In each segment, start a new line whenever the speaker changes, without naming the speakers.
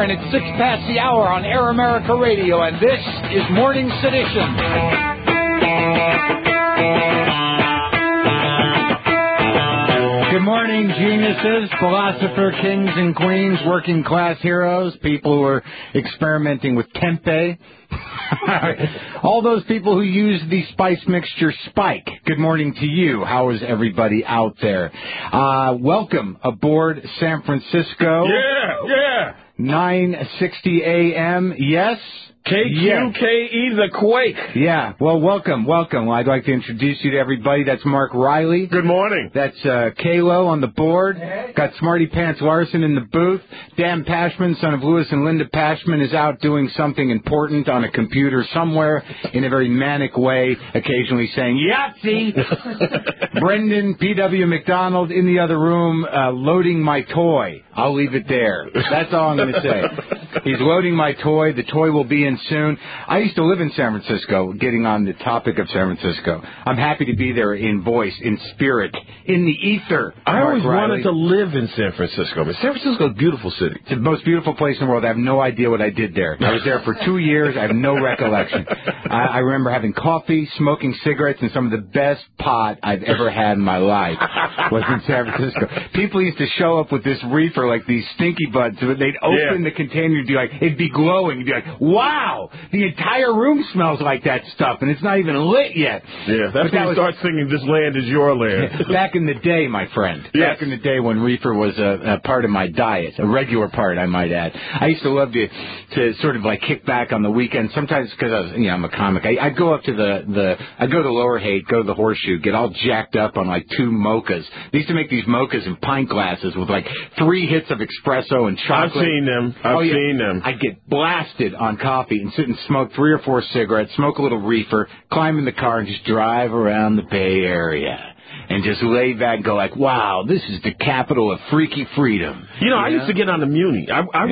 and it's 6 past the hour on Air America Radio, and this is Morning Sedition. Good morning, geniuses, philosopher, kings and queens, working class heroes, people who are experimenting with tempeh. All those people who use the spice mixture Spike. Good morning to you. How is everybody out there? Welcome aboard San Francisco.
Yeah.
9:60 a.m. Yes.
KQKE, the Quake.
Yeah, well, welcome. Well, I'd like to introduce you to everybody. That's Mark Riley.
Good morning.
That's Kalo on the board.
Hey.
Got Smarty Pants Larson in the booth. Dan Pashman, son of Louis and Linda Pashman, is out doing something important on a computer somewhere in a very manic way, occasionally saying, Yahtzee! Brendan P.W. McDonald in the other room, loading my toy. I'll leave it there. That's all I'm going to say. He's loading my toy. The toy will be in soon. I used to live in San Francisco, getting on the topic of San Francisco. I'm happy to be there in voice, in spirit, in the ether.
I always
Riley.
wanted to live in San Francisco. But San Francisco is a beautiful city.
It's the most beautiful place in the world. I have no idea what I did there. I was there for 2 years. I have no recollection. I remember having coffee, smoking cigarettes, and some of the best pot I've ever had in my life was in San Francisco. People used to show up with this reefer, like these stinky butts. They'd open the container and be like, it'd be glowing. You'd be like, wow, the entire room smells like that stuff, and it's not even lit yet.
Yeah, that's when you start singing, This Land Is Your Land.
Back in the day, my friend.
Yes.
Back in the day when reefer was a part of my diet, a regular part, I might add. I used to love to sort of like kick back on the weekend. Sometimes because I'm a comic. I'd go up to I'd go to Lower Haight, go to the Horseshoe, get all jacked up on like 2 mochas. They used to make these mochas in pint glasses with like 3 hits of espresso and chocolate.
I've seen them. I've seen them.
I'd get blasted on coffee and sit and smoke 3 or 4 cigarettes, smoke a little reefer, climb in the car and just drive around the Bay Area. And just lay back and go like, wow, this is the capital of freaky freedom.
You know, I used to get on the Muni.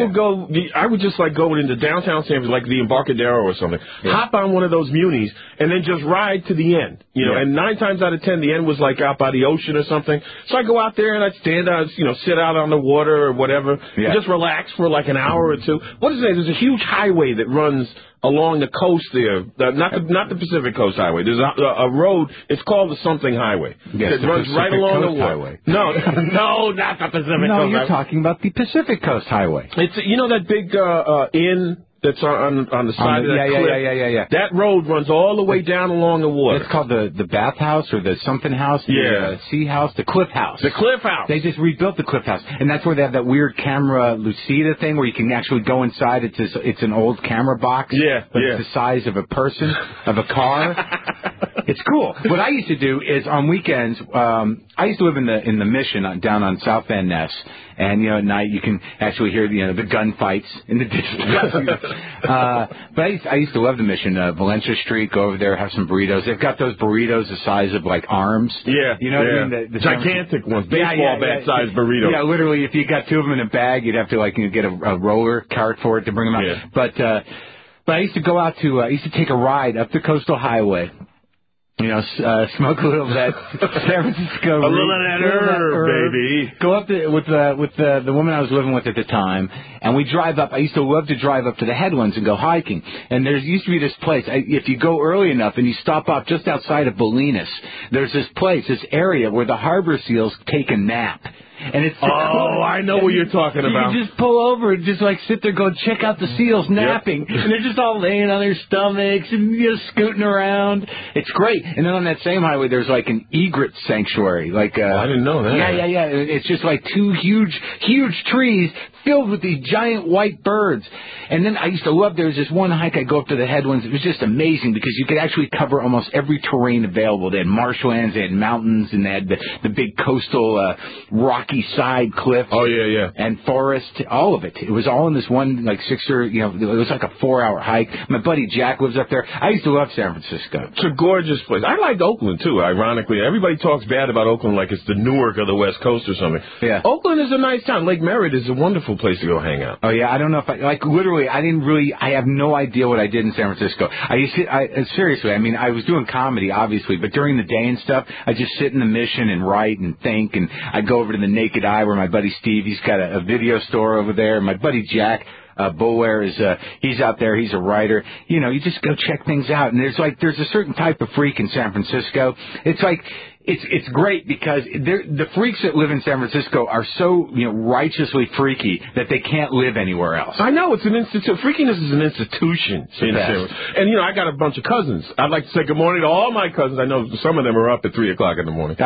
I would just like go into downtown San Francisco, like the Embarcadero or something, hop on one of those Munis, and then just ride to the end. You know, and 9 times out of 10, the end was like out by the ocean or something. So I go out there and I'd stand out, sit out on the water or whatever, and just relax for like an hour or two. What is it? There's a huge highway that runs along the coast there, not the Pacific Coast Highway. There's a road. It's called the something highway.
Yes,
it runs right along the water.
Highway.
No, not the Pacific Coast Highway.
No, you're talking about the Pacific Coast Highway.
It's that big inn that's on the side of that cliff.
Yeah.
That road runs all the way down along the water.
It's called the bathhouse or the something house, the sea house, the cliff house.
The cliff house.
They just rebuilt the cliff house, and that's where they have that weird camera lucida thing where you can actually go inside. It's an old camera box, but it's the size of a person, of a car. It's cool. What I used to do is on weekends, I used to live in the Mission down on South Van Ness, and at night you can actually hear the gunfights in the distance. But I used to love the Mission, Valencia Street. Go over there, have some burritos. They've got those burritos the size of like arms.
Yeah,
you know what I mean? The
gigantic ones, baseball bat size burritos.
Yeah, literally, if you got 2 of them in a bag, you'd have to get a roller cart for it to bring them out.
Yeah.
But I used to go out to I used to take a ride up the Coastal Highway. Smoke a little of that San Francisco.
A little of that herb, baby.
Go up with the woman I was living with at the time, and we drive up. I used to love to drive up to the headlands and go hiking. And there used to be this place. If you go early enough and you stop off just outside of Bolinas, there's this area where the harbor seals take a nap. And it's
I know what you're talking about.
You just pull over and just like sit there, go check out the seals napping, and they're just all laying on their stomachs and scooting around. It's great. And then on that same highway, there's like an egret sanctuary. I
didn't know that.
Yeah. It's just like 2 huge trees filled with these giant white birds. And then I used to love, there was this one hike I'd go up to the headlands. It was just amazing because you could actually cover almost every terrain available. They had marshlands, they had mountains, and they had the big coastal rocky side cliffs.
Oh, yeah.
And forest, all of it. It was all in this one, like 6 or, it was like a 4-hour hike. My buddy Jack lives up there. I used to love San Francisco.
It's a gorgeous place. I liked Oakland, too, ironically. Everybody talks bad about Oakland like it's the Newark of the West Coast or something.
Yeah.
Oakland is a nice town. Lake Merritt is a wonderful place to go hang out.
Oh, yeah. I don't know if literally, I have no idea what I did in San Francisco. Seriously, I was doing comedy, obviously, but during the day and stuff, I just sit in the Mission and write and think, and I go over to the Naked Eye where my buddy Steve, he's got a video store over there, and my buddy Jack, Boulware is, he's out there. He's a writer. You know, you just go check things out. And there's a certain type of freak in San Francisco. It's like, it's great because the freaks that live in San Francisco are so, you know, righteously freaky that they can't live anywhere else.
I know, it's an institution. Freakiness is an institution. And, you know, I got a bunch of cousins. I'd like to say good morning to all my cousins. I know some of them are up at 3 o'clock in the morning.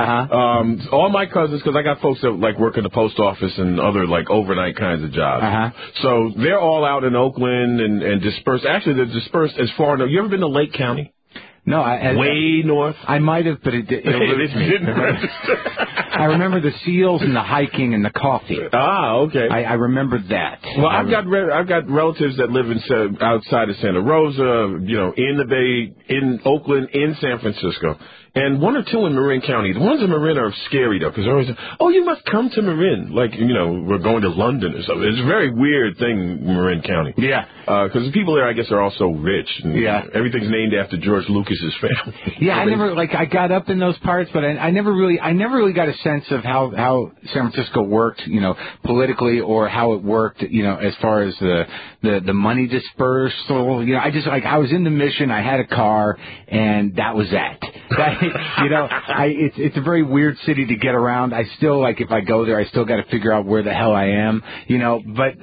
All my cousins, because I got folks that, like, work in the post office and other, like, overnight kinds of jobs. So they're all out in Oakland and dispersed. Actually, they're dispersed as far north. You ever been to Lake County?
No,
way north.
I might have, but it eluded me.
Didn't register.
I remember the seals and the hiking and the coffee.
Ah, okay.
I remember that.
Well, I've got relatives that live outside of Santa Rosa, you know, in the Bay, in Oakland, in San Francisco. And one or two in Marin County. The ones in Marin are scary, though, because they're always, oh, you must come to Marin. Like, you know, we're going to London or something. It's a very weird thing, Marin County.
Yeah.
Because the people there, I guess, are also rich. And everything's named after George Lucas's family.
Yeah, I got up in those parts, but I never really got a sense of how San Francisco worked, you know, politically, or how it worked, you know, as far as the money dispersal. You know, I was in the Mission, I had a car, and that was that. You know, it's a very weird city to get around. I still, like, if I go there, I still got to figure out where the hell I am, you know. But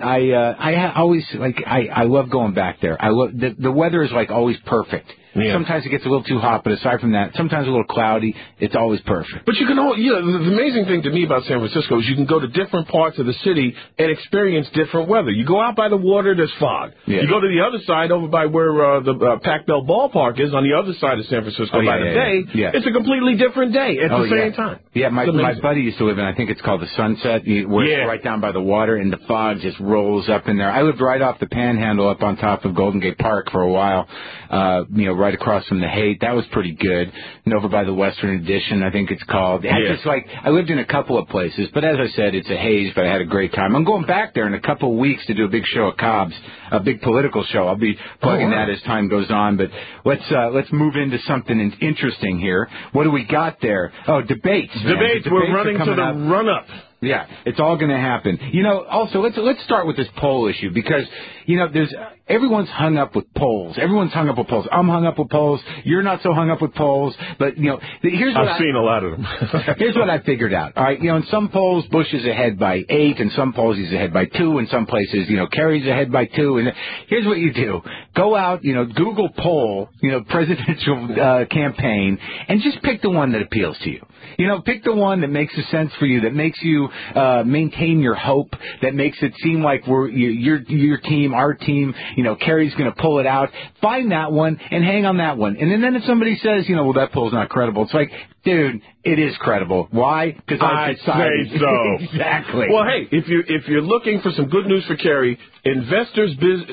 I always, like, I love going back there. I love the weather is, like, always perfect. Yeah. Sometimes it gets a little too hot, but aside from that, sometimes a little cloudy. It's always perfect.
But you can the amazing thing to me about San Francisco is you can go to different parts of the city and experience different weather. You go out by the water, there's fog. Yeah. You go to the other side, over by where the Pac-Bell ballpark is, on the other side of San Francisco day. Yeah. It's a completely different day at the same time.
Yeah, my buddy used to live in, I think it's called the Sunset, where it's right down by the water, and the fog just rolls up in there. I lived right off the Panhandle up on top of Golden Gate Park for a while, you know, right across from the Haight. That was pretty good. And over by the Western Addition, I think it's called. I lived in a couple of places, but as I said, it's a haze, but I had a great time. I'm going back there in a couple of weeks to do a big show at Cobb's, a big political show. I'll be plugging that as time goes on, but let's move into something interesting here. What do we got there? Oh, debates.
Debates. We're running to the run-up.
Yeah, it's all going to happen. You know, also, let's start with this poll issue, because, you know, everyone's hung up with polls. Everyone's hung up with polls. I'm hung up with polls. You're not so hung up with polls. But, you know, I've
seen a lot of them.
Here's what I figured out. All right, you know, in some polls, Bush is ahead by 8. In some polls, he's ahead by 2. In some places, you know, Kerry's ahead by 2. And here's what you do. Go out, you know, Google poll, you know, presidential campaign, and just pick the one that appeals to you. You know, pick the one that makes sense for you, that makes you maintain your hope, that makes it seem like your team, our team, you know, Kerry's going to pull it out. Find that one and hang on that one. And then if somebody says, you know, well, that poll's not credible, it's like, dude, it is credible. Why? Because I
say so.
Exactly.
Well, hey, if you're looking for some good news for Kerry, Investors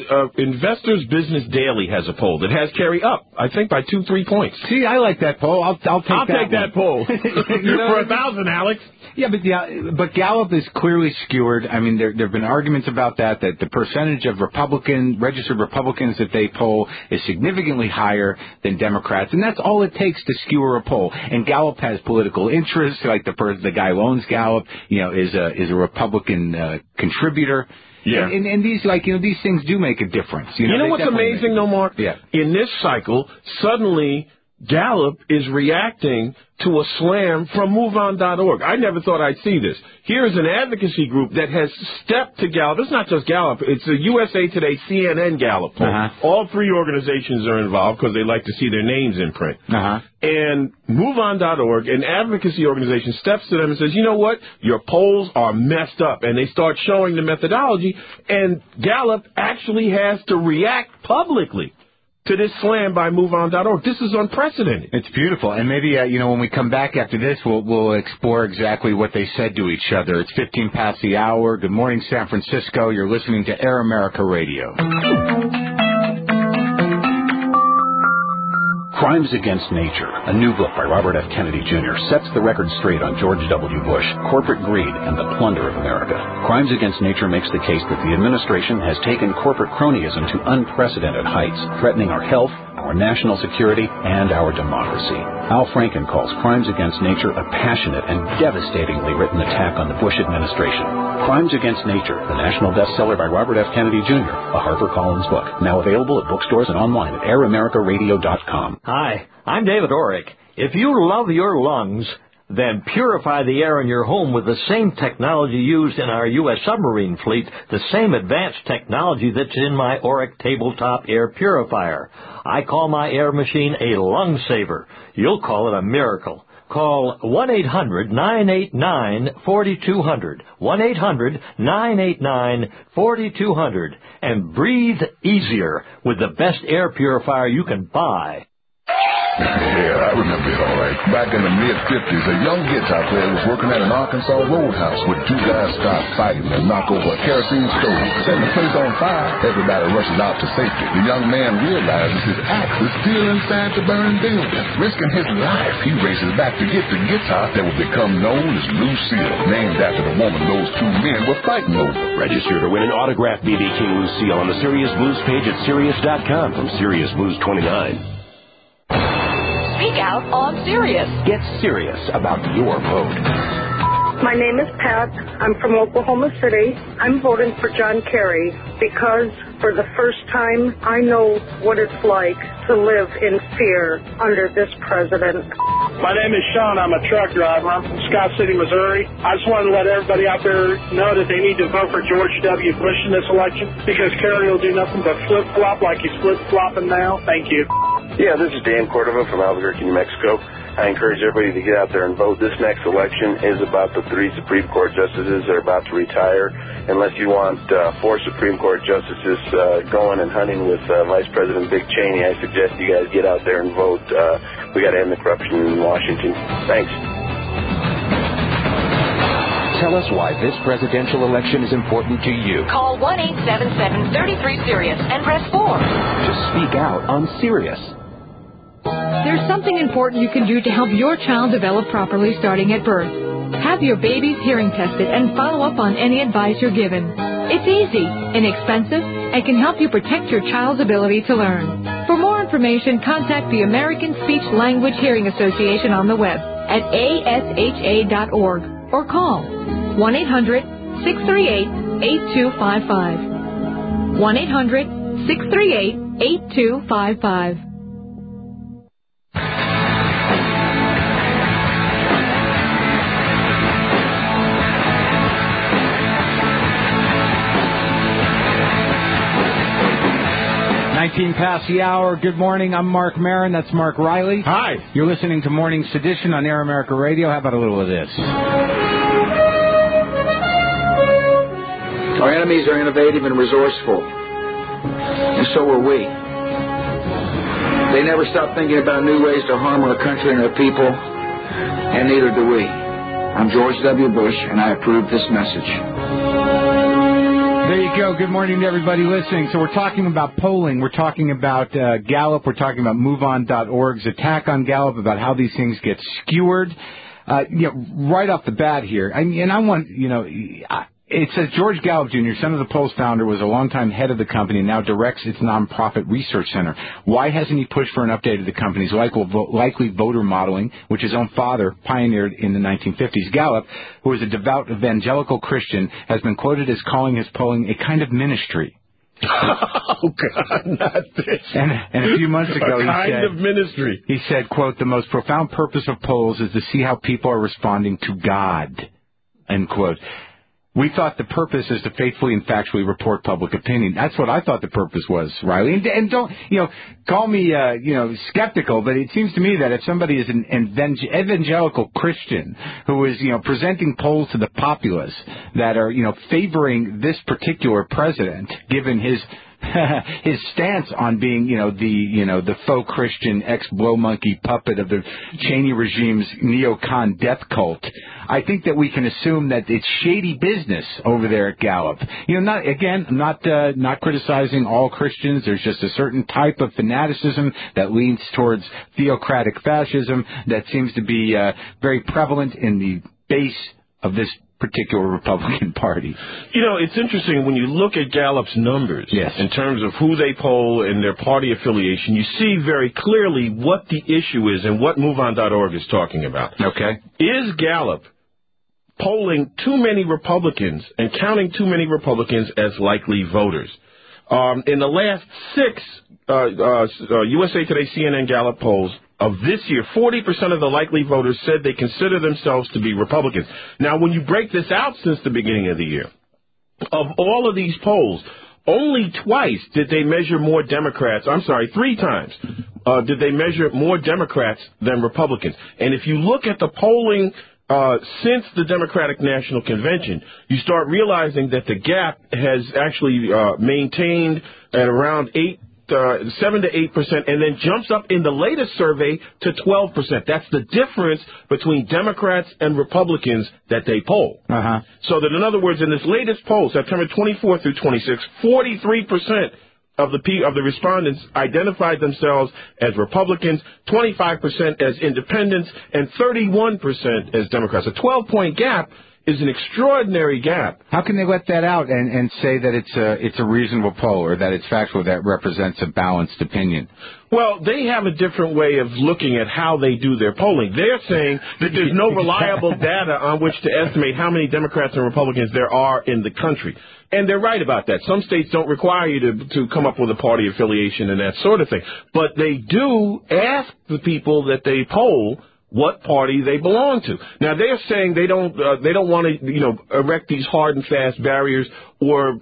Business Daily has a poll that has Kerry up, I think, by 2-3 points.
See, I like that poll. I'll take
that poll. You know, for 1,000, Alex.
Yeah, but Gallup is clearly skewered. I mean, there have been arguments about that the percentage of registered Republicans that they poll is significantly higher than Democrats, and that's all it takes to skewer a poll. And Gallup has political interests, like the guy who owns Gallup, you know, is a Republican contributor.
Yeah.
And these, like, you know, these things do make a difference. You know
what's amazing, though, Mark?
Yeah.
In this cycle, suddenly Gallup is reacting to a slam from MoveOn.org. I never thought I'd see this. Here's an advocacy group that has stepped to Gallup. It's not just Gallup. It's the USA Today CNN Gallup poll. All three organizations are involved because they like to see their names in print. And MoveOn.org, an advocacy organization, steps to them and says, you know what? Your polls are messed up. And they start showing the methodology. And Gallup actually has to react publicly to this slam by MoveOn.org. This is unprecedented.
It's beautiful. And maybe, you know, when we come back after this, we'll explore exactly what they said to each other. It's 15 past the hour. Good morning, San Francisco. You're listening to Air America Radio.
Crimes Against Nature, a new book by Robert F. Kennedy Jr., sets the record straight on George W. Bush, corporate greed, and the plunder of America. Crimes Against Nature makes the case that the administration has taken corporate cronyism to unprecedented heights, threatening our health, our our national security and our democracy. Al Franken calls Crimes Against Nature a passionate and devastatingly written attack on the Bush administration. Crimes Against Nature, the national bestseller by Robert F. Kennedy Jr., a HarperCollins book. Now available at bookstores and online at AirAmericaRadio.com.
Hi, I'm David Orrick. If you love your lungs, then purify the air in your home with the same technology used in our U.S. submarine fleet, the same advanced technology that's in my Orrick tabletop air purifier. I call my air machine a lung saver. You'll call it a miracle. Call 1-800-989-4200, 1-800-989-4200, and breathe easier with the best air purifier you can buy.
Yeah, I remember it all right. Back in the mid-50s, a young guitar player was working at an Arkansas roadhouse when two guys started fighting and knocked over a kerosene stove, setting the place on fire. Everybody rushes out to safety. The young man realizes his axe is still inside the burning building. Risking his life, he races back to get the guitar that would become known as Lucille, named after the woman those two men were fighting over.
Register to win an autographed B.B. King Lucille on the Sirius Blues page at Sirius.com from Sirius Blues 29.
Speak out on Sirius.
Get serious about your vote.
My name is Pat. I'm from Oklahoma City. I'm voting for John Kerry because for the first time I know what it's like to live in fear under this president.
My name is Sean. I'm a truck driver. I'm from Scott City, Missouri. I just wanted to let everybody out there know that they need to vote for George W. Bush in this election because Kerry will do nothing but flip-flop like he's flip-flopping now. Thank you.
Yeah, this is Dan Cordova from Albuquerque, New Mexico. I encourage everybody to get out there and vote. This next election is about the 3 Supreme Court justices that are about to retire. Unless you want 4 Supreme Court justices going and hunting with Vice President Dick Cheney, I suggest you guys get out there and vote. We got to end the corruption in Washington. Thanks.
Tell us why this presidential election is important to you.
Call 1-877-33-SIRIUS and press 4.
To speak out on Sirius.
There's something important you can do to help your child develop properly starting at birth. Have your baby's hearing tested and follow up on any advice you're given. It's easy, inexpensive, and can help you protect your child's ability to learn. For more information, contact the American Speech Language Hearing Association on the web at asha.org or call 1-800-638-8255. 1-800-638-8255.
Past the hour. Good morning. I'm Mark Maron. That's Mark Riley.
Hi.
You're listening to Morning Sedition on Air America Radio. How about a little of this?
Our enemies are innovative and resourceful, and so are we. They never stop thinking about new ways to harm our country and our people, and neither do we. I'm George W. Bush, and I approve this message.
There you go. Good morning to everybody listening. So we're talking about polling. We're talking about Gallup. We're talking about MoveOn.org's attack on Gallup, about how these things get skewered. Right off the bat here, it says George Gallup Jr., son of the Poll's founder, was a longtime head of the company and now directs its nonprofit research center. Why hasn't he pushed for an update of the company's likely voter modeling, which his own father pioneered in the 1950s? Gallup, who is a devout evangelical Christian, has been quoted as calling his polling a kind of ministry.
Oh, God, not this.
And a few months ago,
he
said, quote, the most profound purpose of polls is to see how people are responding to God, end quote. We thought the purpose is to faithfully and factually report public opinion. That's what I thought the purpose was, Riley. And don't, call me, skeptical, but it seems to me that if somebody is an evangelical Christian who is, presenting polls to the populace that are, favoring this particular president, given his stance on being, the faux Christian ex-blow monkey puppet of the Cheney regime's neocon death cult, I think that we can assume that it's shady business over there at Gallup. Not criticizing all Christians. There's just a certain type of fanaticism that leans towards theocratic fascism that seems to be very prevalent in the base of this particular Republican Party.
You know, it's interesting when you look at Gallup's numbers in terms of who they poll and their party affiliation, you see very clearly what the issue is and what MoveOn.org is talking about.
Okay.
Is Gallup polling too many Republicans and counting too many Republicans as likely voters? In the last 6 USA Today CNN Gallup polls of this year, 40% of the likely voters said they consider themselves to be Republicans. Now, when you break this out since the beginning of the year, of all of these polls, only twice did they measure more Democrats. I'm sorry, 3 times did they measure more Democrats than Republicans. And if you look at the polling since the Democratic National Convention, you start realizing that the gap has actually maintained at around 7 to 8%, and then jumps up in the latest survey to 12%. That's the difference between Democrats and Republicans that they poll. So that, in other words, in this latest poll, September 24 through 26, 43% of the respondents identified themselves as Republicans, 25% as independents, and 31% as Democrats. A 12-point gap is an extraordinary gap.
How can they let that out and say that it's a reasonable poll or that it's factual, that represents a balanced opinion?
Well, they have a different way of looking at how they do their polling. They're saying that there's no reliable data on which to estimate how many Democrats and Republicans there are in the country. And they're right about that. Some states don't require you to come up with a party affiliation and that sort of thing. But they do ask the people that they poll what party they belong to. Now, they're saying they don't want to, erect these hard and fast barriers or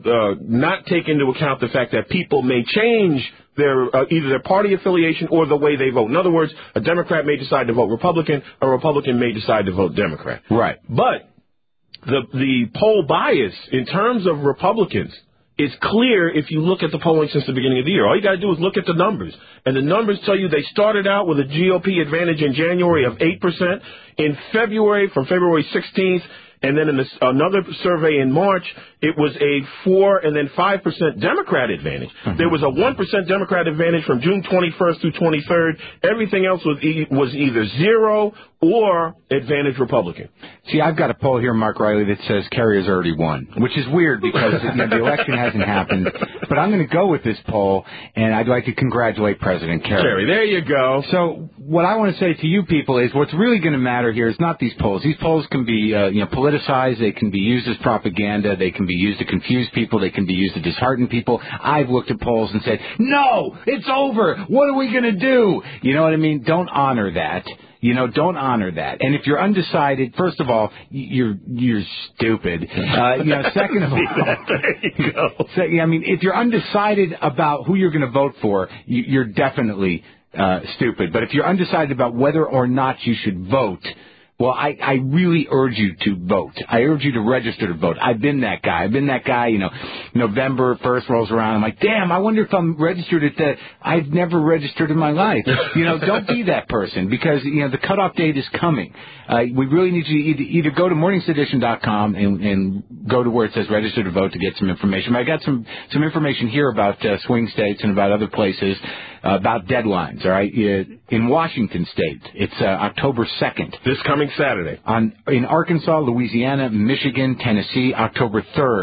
not take into account the fact that people may change their either their party affiliation or the way they vote. In other words, a Democrat may decide to vote Republican, a Republican may decide to vote Democrat.
Right.
But the poll bias in terms of Republicans is clear if you look at the polling since the beginning of the year. All you got to do is look at the numbers. And the numbers tell you they started out with a GOP advantage in January of 8%. In February, from February 16th, and then in another survey in March, it was a 4 and then 5% Democrat advantage. There was a 1% Democrat advantage from June 21st through 23rd. Everything else was either 0 or advantage Republican.
See, I've got a poll here, Mark Riley, that says Kerry has already won, which is weird because the election hasn't happened. But I'm going to go with this poll, and I'd like to congratulate President Kerry.
There you go.
So what I want to say to you people is what's really going to matter here is not these polls. These polls can be politicized. They can be used as propaganda. They can be used to confuse people. They can be used to dishearten people. I've looked at polls and said, no, it's over. What are we going to do? You know what I mean? Don't honor that. Don't honor that. And if you're undecided, first of all, you're stupid. Second of all,
there you go.
If you're undecided about who you're going to vote for, you're definitely stupid. But if you're undecided about whether or not you should vote, well, I really urge you to vote. I urge you to register to vote. I've been that guy. November 1st rolls around. I'm like, damn, I wonder if I'm registered at that. I've never registered in my life. Don't be that person because, the cutoff date is coming. We really need you to either go to morningsedition.com and go to where it says register to vote to get some information. But I got some information here about swing states and about other places. About deadlines, all right? In Washington State, it's October 2nd.
This coming Saturday.
In Arkansas, Louisiana, Michigan, Tennessee, October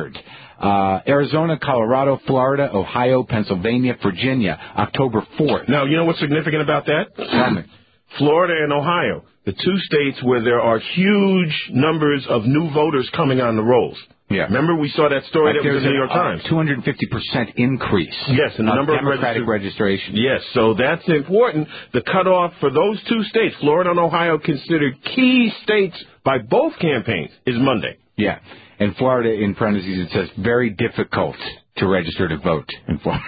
3rd. Arizona, Colorado, Florida, Ohio, Pennsylvania, Virginia, October 4th.
Now, you know what's significant about that? Florida and Ohio, the 2 states where there are huge numbers of new voters coming on the rolls.
Yeah.
Remember, we saw that story that was in the New York Times.
250% increase.
Yes, in the number of
Democratic registration.
Yes, so that's important. The cutoff for those 2 states, Florida and Ohio, considered key states by both campaigns, is Monday.
Yeah, and Florida, in parentheses, it says very difficult to register to vote in Florida.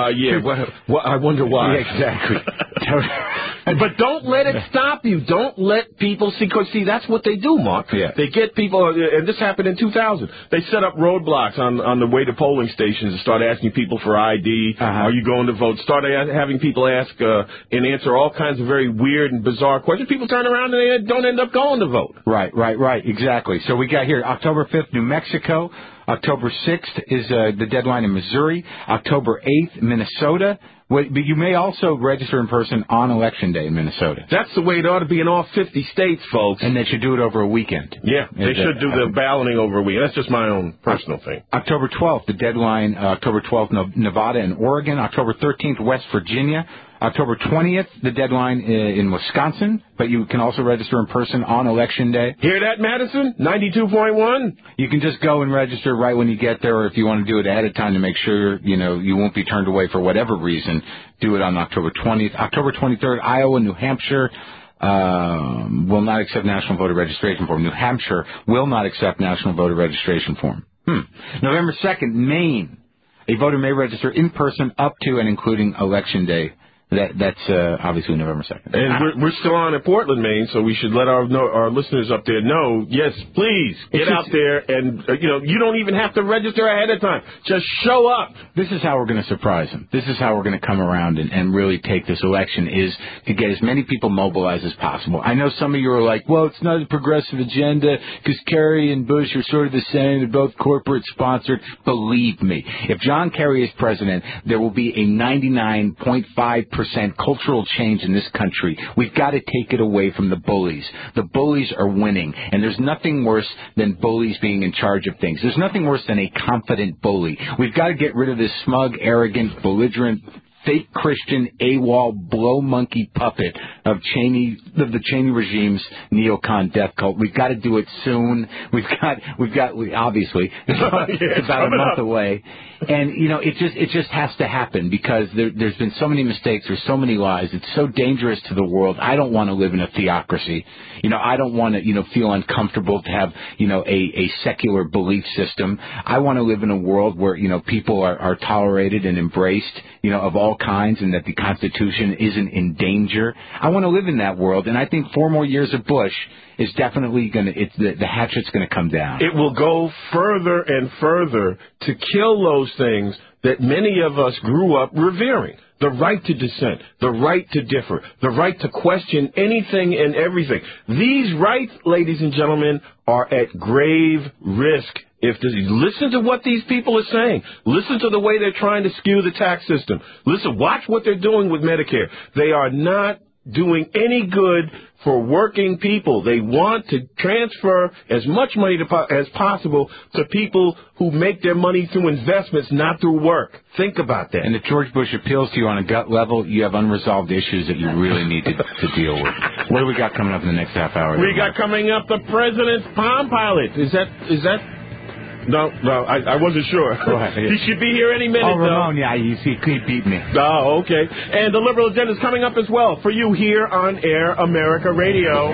I wonder why.
Yeah, exactly.
But don't let it stop you. Don't let people see, because, that's what they do, Mark.
Yeah.
They get people, and this happened in 2000. They set up roadblocks on the way to polling stations and start asking people for ID. Are you going to vote? Start having people ask and answer all kinds of very weird and bizarre questions. People turn around and they don't end up going to vote.
Right, exactly. So we got here October 5th, New Mexico. October 6th is the deadline in Missouri. October 8th, Minnesota. But you may also register in person on Election Day in Minnesota.
That's the way it ought to be in all 50 states, folks.
And they should do it over a weekend.
Yeah, they should do the balloting over a weekend. That's just my own personal thing.
October 12th, the deadline, October 12th, Nevada and Oregon. October 13th, West Virginia. October 20th, the deadline in Wisconsin, but you can also register in person on Election Day.
Hear that, Madison? 92.1?
You can just go and register right when you get there, or if you want to do it ahead of time to make sure, you won't be turned away for whatever reason, do it on October 20th. October 23rd, Iowa, New Hampshire will not accept national voter registration form. New Hampshire will not accept national voter registration form. November 2nd, Maine. A voter may register in person up to and including Election Day. That's obviously November 2nd.
And we're still on in Portland, Maine, so we should let our listeners up there know, yes, please, get out there and, you don't even have to register ahead of time. Just show up.
This is how we're going to surprise them. This is how we're going to come around and really take this election, is to get as many people mobilized as possible. I know some of you are like, well, it's not a progressive agenda because Kerry and Bush are sort of the same. They're both corporate sponsored. Believe me, if John Kerry is president, there will be a 99.5% cultural change in this country. We've got to take it away from the bullies. The bullies are winning, and there's nothing worse than bullies being in charge of things. There's nothing worse than a confident bully. We've got to get rid of this smug, arrogant, belligerent, fake Christian, AWOL, blow monkey puppet of the Cheney regime's neocon death cult. We've got to do it soon. We've got obviously it's about a month away, and it just has to happen because there's been so many mistakes, there's so many lies. It's so dangerous to the world. I don't want to live in a theocracy. I don't want to feel uncomfortable to have a secular belief system. I want to live in a world where people are tolerated and embraced of all kinds, and that the Constitution isn't in danger. I want to live in that world, and I think 4 more years of Bush is definitely the hatchet's going to come down.
It will go further and further to kill those things that many of us grew up revering. The right to dissent, the right to differ, the right to question anything and everything. These rights, ladies and gentlemen, are at grave risk. Listen to what these people are saying. Listen to the way they're trying to skew the tax system. Watch what they're doing with Medicare. They are not doing any good for working people. They want to transfer as much money as possible to people who make their money through investments, not through work. Think about that.
And if George Bush appeals to you on a gut level, you have unresolved issues that you really need to deal with. What do we got coming up in the next half hour?
We got coming up the president's Palm Pilot. Is that? No, I wasn't sure. He should be here any minute,
Ramon, yeah, he beat me.
Oh, okay. And the liberal agenda is coming up as well for you here on Air America Radio.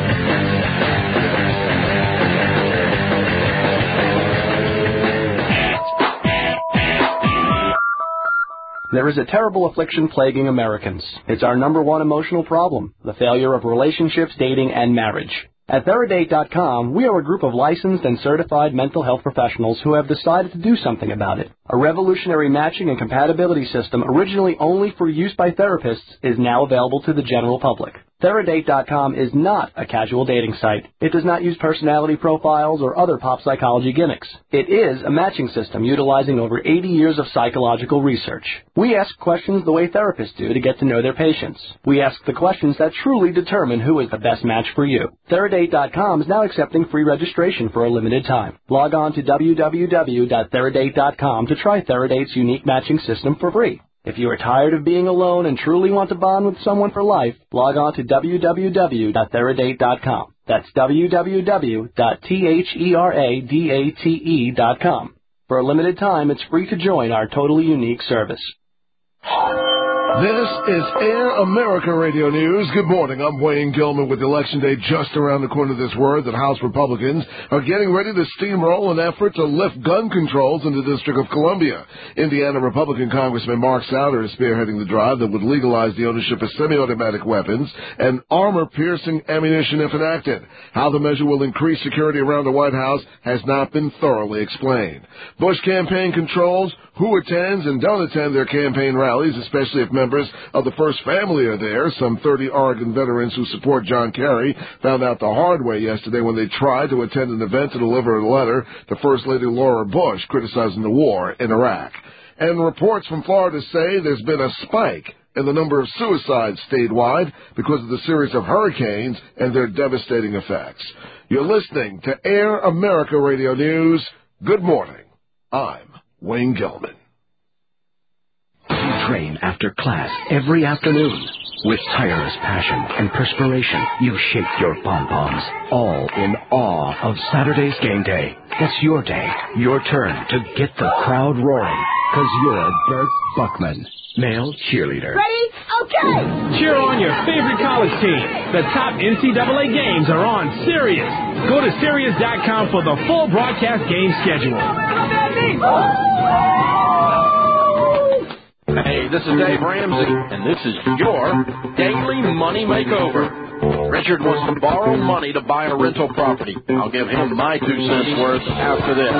There is a terrible affliction plaguing Americans. It's our #1 emotional problem, the failure of relationships, dating, and marriage. At Theradate.com, we are a group of licensed and certified mental health professionals who have decided to do something about it. A revolutionary matching and compatibility system originally only for use by therapists is now available to the general public. Theradate.com is not a casual dating site. It does not use personality profiles or other pop psychology gimmicks. It is a matching system utilizing over 80 years of psychological research. We ask questions the way therapists do to get to know their patients. We ask the questions that truly determine who is the best match for you. Theradate.com is now accepting free registration for a limited time. Log on to www.theradate.com to try Theradate's unique matching system for free. If you are tired of being alone and truly want to bond with someone for life, log on to www.theradate.com. That's www.theradate.com. For a limited time, it's free to join our totally unique service.
This is Air America Radio News. Good morning. I'm Wayne Gilman with Election Day just around the corner. This word that House Republicans are getting ready to steamroll an effort to lift gun controls in the District of Columbia. Indiana Republican Congressman Mark Souder is spearheading the drive that would legalize the ownership of semi-automatic weapons and armor-piercing ammunition if enacted. How the measure will increase security around the White House has not been thoroughly explained. Bush campaign controls who attends and don't attend their campaign rallies, especially if members members of the First Family are there. Some 30 Oregon veterans who support John Kerry found out the hard way yesterday when they tried to attend an event to deliver a letter to First Lady Laura Bush criticizing the war in Iraq. And reports from Florida say there's been a spike in the number of suicides statewide because of the series of hurricanes and their devastating effects. You're listening to Air America Radio News. Good morning. I'm Wayne Gilman.
You train after class every afternoon. With tireless passion and perspiration, you shake your pom-poms, all in awe of Saturday's game day. It's your day, your turn to get the crowd roaring, because you're Bert Buckman, male cheerleader.
Ready? Okay!
Cheer on your favorite college team. The top NCAA games are on Sirius. Go to Sirius.com for the full broadcast game schedule.
Hey, this is Dave Ramsey, and this is your Daily Money Makeover. Richard wants to borrow money to buy a rental property. I'll give him my 2 cents worth after this.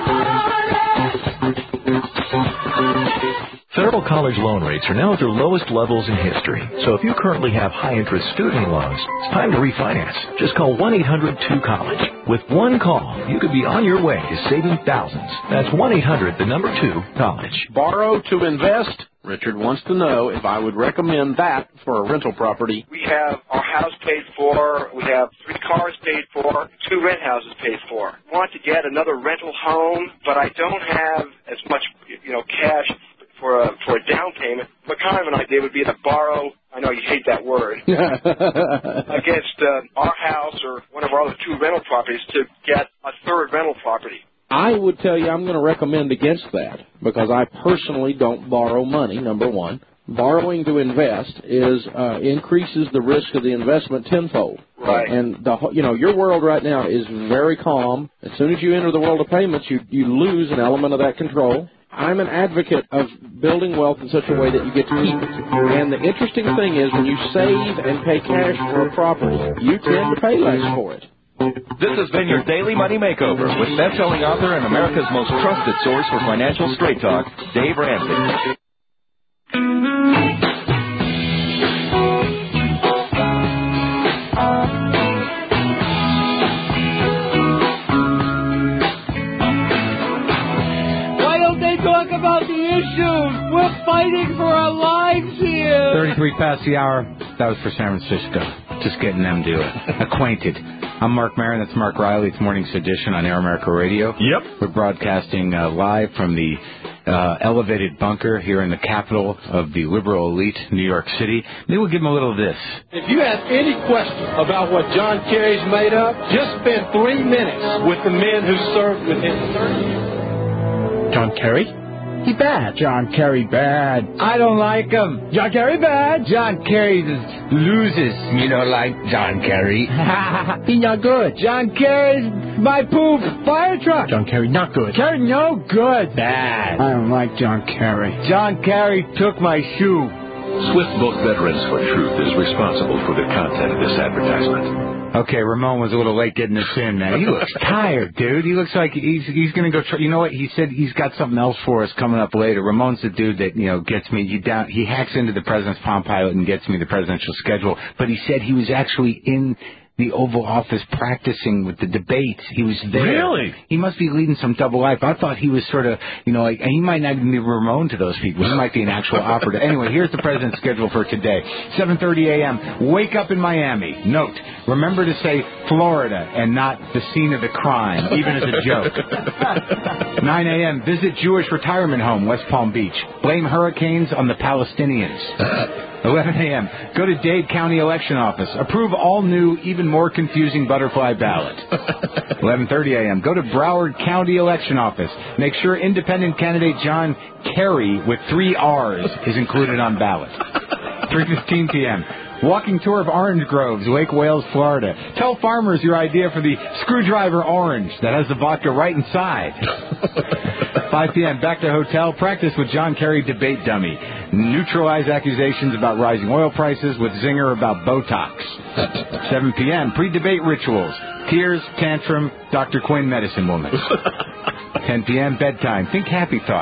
Federal college loan rates are now at their lowest levels in history. So if you currently have high-interest student loans, it's time to refinance. Just call 1-800-2-COLLEGE. With one call, you could be on your way to saving thousands. That's 1-800-2-COLLEGE.
Borrow to invest? Richard wants to know if I would recommend that for a rental property.
We have our house paid for. We have 3 cars paid for, 2 rent houses paid for. I want to get another rental home, but I don't have as much, cash for a down payment. What kind of an idea would be to borrow, I know you hate that word, against our house or one of our other 2 rental properties to get a 3rd rental property?
I would tell you I'm going to recommend against that because I personally don't borrow money, number one. Borrowing to invest increases the risk of the investment tenfold.
Right.
And your world right now is very calm. As soon as you enter the world of payments, you lose an element of that control. I'm an advocate of building wealth in such a way that you get to keep it. And the interesting thing is when you save and pay cash for a property, you tend to pay less for it.
This has been your Daily Money Makeover with best-selling author and America's most trusted source for financial straight talk, Dave Ramsey.
Talk about the issues. We're fighting for our lives here.
33 past the hour. That was for San Francisco. Just getting them acquainted. I'm Mark Maron. That's Mark Riley. It's Morning's edition on Air America Radio.
Yep.
We're broadcasting live from the elevated bunker here in the capital of the liberal elite, New York City. Maybe we'll give them a little of this.
If you have any question about what John Kerry's made of, just spend 3 minutes with the men who served with him 30 years.
John Kerry? He bad. John Kerry bad. I don't like him. John Kerry bad. John Kerry just loses. You don't like John Kerry. He not good. John Kerry's my poop fire truck. John Kerry not good. Kerry no good. Bad. I don't like John Kerry. John Kerry took my shoe.
Swift-Book Veterans for Truth is responsible for the content of this advertisement.
Okay, Ramon was a little late getting this in, man. He looks tired, dude. He looks like he's going to go you know what? He said he's got something else for us coming up later. Ramon's the dude that, gets me he hacks into the president's Palm Pilot and gets me the presidential schedule. But he said he was actually in the Oval Office practicing with the debates. He was there.
Really?
He must be leading some double life. I thought he was sort of, he might not even be Ramon to those people. He might be an actual operative. Anyway, here's the president's schedule for today. 7:30 a.m. Wake up in Miami. Note, remember to say Florida and not the scene of the crime, even as a joke. 9 a.m. Visit Jewish retirement home, West Palm Beach. Blame hurricanes on the Palestinians. 11 a.m. Go to Dade County Election Office. Approve all new, even more confusing butterfly ballot. 11:30 a.m. Go to Broward County Election Office. Make sure independent candidate John Kerry with 3 R's is included on ballot. 3:15 p.m. Walking tour of orange groves, Lake Wales, Florida. Tell farmers your idea for the screwdriver orange that has the vodka right inside. 5 p.m. Back to hotel. Practice with John Kerry debate dummy. Neutralize accusations about rising oil prices with zinger about Botox. 7 p.m. Pre-debate rituals. Tears, tantrum, Dr. Quinn medicine woman. 10 p.m. Bedtime. Think happy thoughts.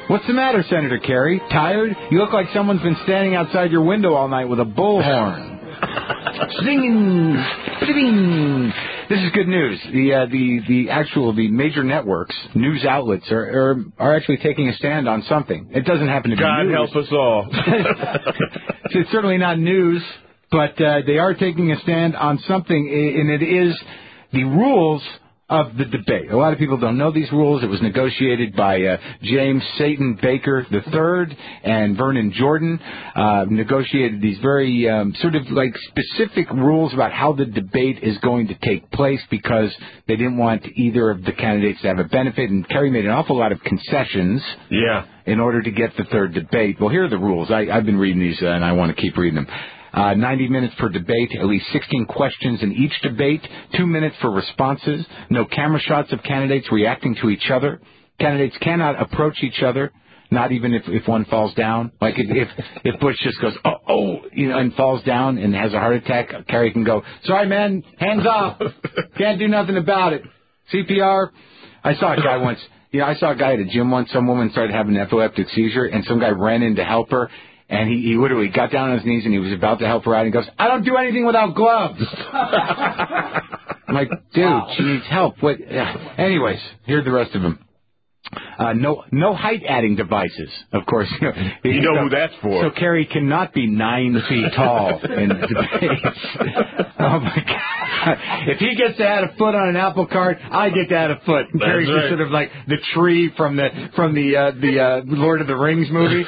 What's the matter, Senator Kerry? Tired? You look like someone's been standing outside your window all night with a bullhorn. Singing. This is good news. The major networks, news outlets are actually taking a stand on something. It doesn't happen to be
God
news.
help us all.
It's certainly not news, but they are taking a stand on something, and it is the rules of the debate. A lot of people don't know these rules. It was negotiated by James Satan Baker III and Vernon Jordan. Negotiated these very sort of like specific rules about how the debate is going to take place because they didn't want either of the candidates to have a benefit. And Kerry made an awful lot of concessions.
Yeah.
In order to get the third debate. Well, here are the rules. I've been reading these, and I want to keep reading them. 90 minutes per debate, at least 16 questions in each debate, 2 minutes for responses, no camera shots of candidates reacting to each other. Candidates cannot approach each other, not even if one falls down. Like if Bush just goes, and falls down and has a heart attack, Kerry can go, sorry, man, hands off. Can't do nothing about it. CPR. I saw a guy once. I saw a guy at a gym once. Some woman started having an epileptic seizure, and some guy ran in to help her. And he literally got down on his knees and he was about to help her out and he goes, I don't do anything without gloves. I'm like, dude, she needs help. What? Anyways, here are the rest of them. No height adding devices, of course.
You know who that's for.
So Kerry cannot be 9 feet tall in debates. Oh my God! If he gets to add a foot on an apple cart, I get to add a foot. Kerry's just sort of like the tree from the Lord of the Rings movie.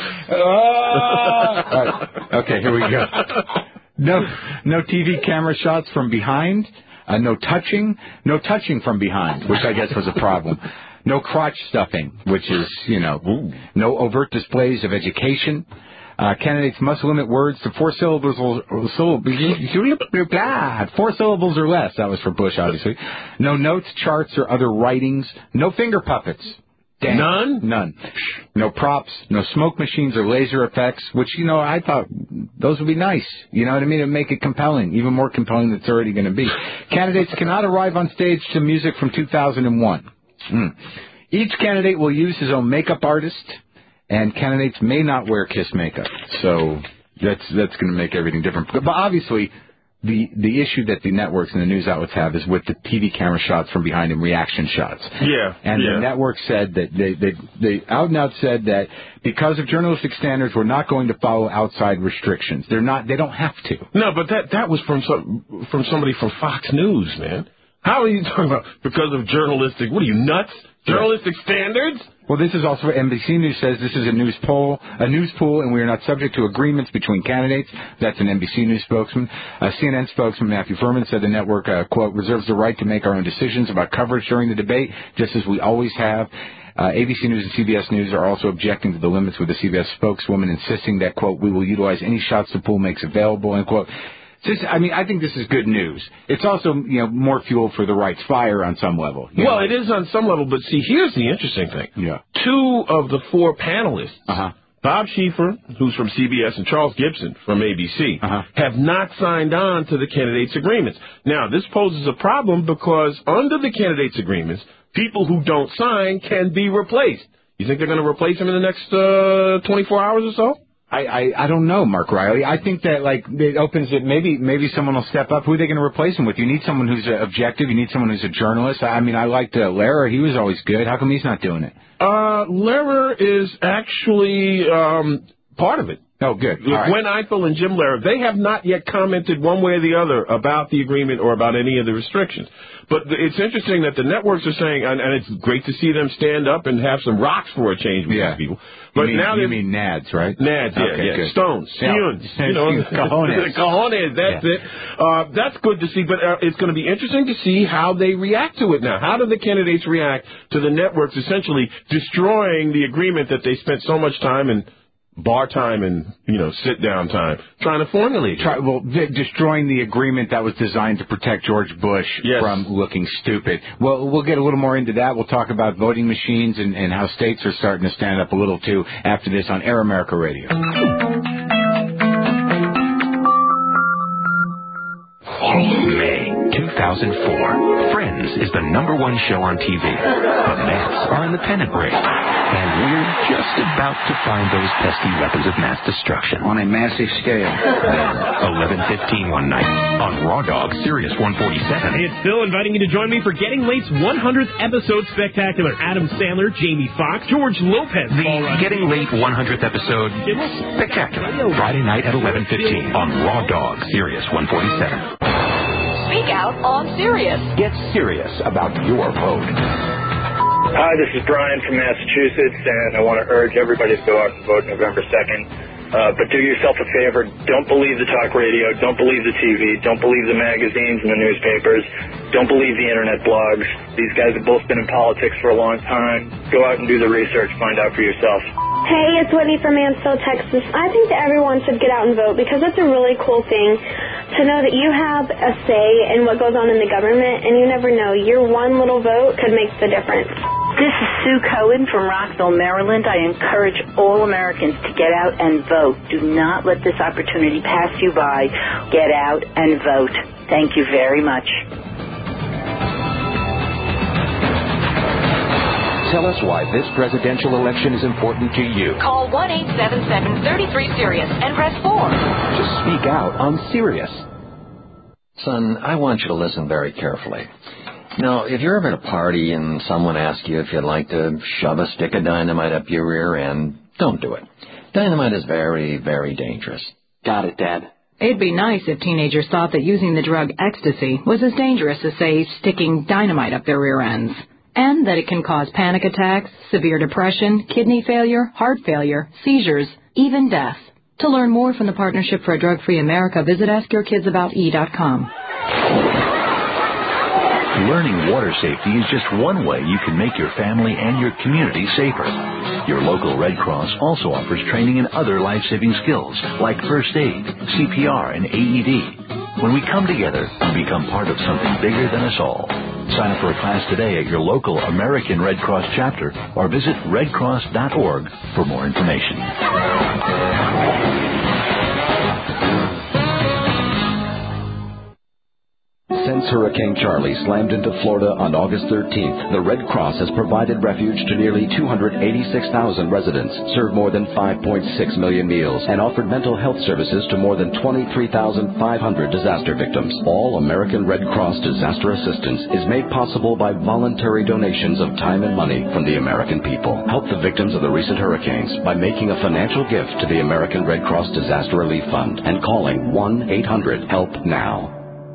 Okay, here we go. No TV camera shots from behind. No touching from behind, which I guess was a problem. No crotch stuffing, which is, no overt displays of education. Candidates must limit words to 4 syllables or less. That was for Bush, obviously. No notes, charts, or other writings. No finger puppets. Damn. None. No props, no smoke machines or laser effects, which, I thought those would be nice. You know what I mean? It'd make it compelling, even more compelling than it's already going to be. Candidates cannot arrive on stage to music from 2001. Each candidate will use his own makeup artist, and candidates may not wear Kiss makeup. So that's going to make everything different. But obviously, the issue that the networks and the news outlets have is with the TV camera shots from behind and reaction shots.
Yeah.
And the network said that they out and out said that because of journalistic standards, we're not going to follow outside restrictions. They don't have to.
No, but that was from somebody from Fox News, man. How are you talking about because of journalistic? What are you, nuts? Journalistic standards?
Well, this is also NBC News says this is a news pool, and we are not subject to agreements between candidates. That's an NBC News spokesman. CNN spokesman Matthew Furman said the network, quote, reserves the right to make our own decisions about coverage during the debate, just as we always have. ABC News and CBS News are also objecting to the limits, with the CBS spokeswoman insisting that, quote, we will utilize any shots the pool makes available, end quote. I think this is good news. It's also, more fuel for the right's fire on some level.
Well, it is on some level, but see, here's the interesting thing.
Yeah.
2 of the 4 panelists, Bob Schieffer, who's from CBS, and Charles Gibson from ABC, have not signed on to the candidates' agreements. Now, this poses a problem because under the candidates' agreements, people who don't sign can be replaced. You think they're going to replace them in the next 24 hours or so?
I don't know, Mark Riley. I think that it opens it. Maybe someone will step up. Who are they going to replace him with? You need someone who's objective. You need someone who's a journalist. I liked Lehrer. He was always good. How come he's not doing it?
Lehrer is actually part of it.
Oh, good.
Gwen Ifill and Jim Lehrer, they have not yet commented one way or the other about the agreement or about any of the restrictions. But it's interesting that the networks are saying, and it's great to see them stand up and have some rocks for a change with these people. But
you mean Nads, right?
Nads, yeah.
Good.
Stones, Hunes, Cajones, that's it. That's good to see, but it's going to be interesting to see how they react to it now. How do the candidates react to the networks essentially destroying the agreement that they spent so much time and bar time and, sit-down time trying to formulate.
Destroying the agreement that was designed to protect George Bush from looking stupid. Well, we'll get a little more into that. We'll talk about voting machines and how states are starting to stand up a little, too, after this on Air America Radio.
May
2004. Friends is the #1 show on TV. The Mets are in the pennant race. And we're just about to find those pesky weapons of mass destruction.
On a massive scale.
11:15 one night on Raw Dog, Sirius 147.
Hey, it's Phil inviting you to join me for Getting Late's 100th episode spectacular. Adam Sandler, Jamie Foxx, George Lopez.
The Getting Late 100th episode spectacular. Friday night at 11:15 on Raw Dog, Sirius 147.
Speak out on Sirius.
Get serious about your vote.
Hi, this is Brian from Massachusetts, and I want to urge everybody to go out and vote November 2nd. But do yourself a favor. Don't believe the talk radio. Don't believe the TV. Don't believe the magazines and the newspapers. Don't believe the internet blogs. These guys have both been in politics for a long time. Go out and do the research. Find out for yourself.
Hey, it's Whitney from Mansfield, Texas. I think that everyone should get out and vote because it's a really cool thing to know that you have a say in what goes on in the government, and you never know. Your one little vote could make the difference.
This is Sue Cohen from Rockville, Maryland. I encourage all Americans to get out and vote. Do not let this opportunity pass you by. Get out and vote. Thank you very much.
Tell us why this presidential election is important to you.
Call 1-877-33-SIRIUS and press 4.
Just speak out on Sirius.
Son, I want you to listen very carefully. Now, if you're ever at a party and someone asks you if you'd like to shove a stick of dynamite up your rear end, don't do it. Dynamite is very, very dangerous.
Got it, Dad.
It'd be nice if teenagers thought that using the drug ecstasy was as dangerous as, say, sticking dynamite up their rear ends. And that it can cause panic attacks, severe depression, kidney failure, heart failure, seizures, even death. To learn more from the Partnership for a Drug-Free America, visit AskYourKidsAboutE.com.
Learning water safety is just one way you can make your family and your community safer. Your local Red Cross also offers training in other life-saving skills like first aid, CPR, and AED. When we come together, we become part of something bigger than us all. Sign up for a class today at your local American Red Cross chapter or visit redcross.org for more information.
Since Hurricane Charlie slammed into Florida on August 13th, the Red Cross has provided refuge to nearly 286,000 residents, served more than 5.6 million meals, and offered mental health services to more than 23,500 disaster victims. All American Red Cross disaster assistance is made possible by voluntary donations of time and money from the American people. Help the victims of the recent hurricanes by making a financial gift to the American Red Cross Disaster Relief Fund and calling 1-800-HELP-NOW.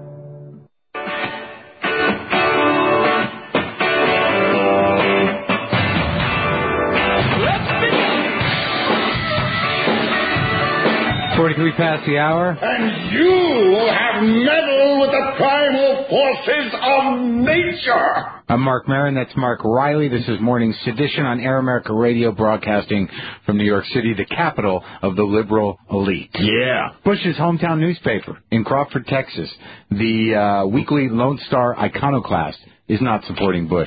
Past the hour.
And you have meddled with the primal forces of nature.
I'm Mark Maron. That's Mark Riley. This is Morning Sedition on Air America Radio, broadcasting from New York City, the capital of the liberal elite.
Yeah.
Bush's hometown newspaper in Crawford, Texas, the weekly Lone Star Iconoclast, is not supporting Bush.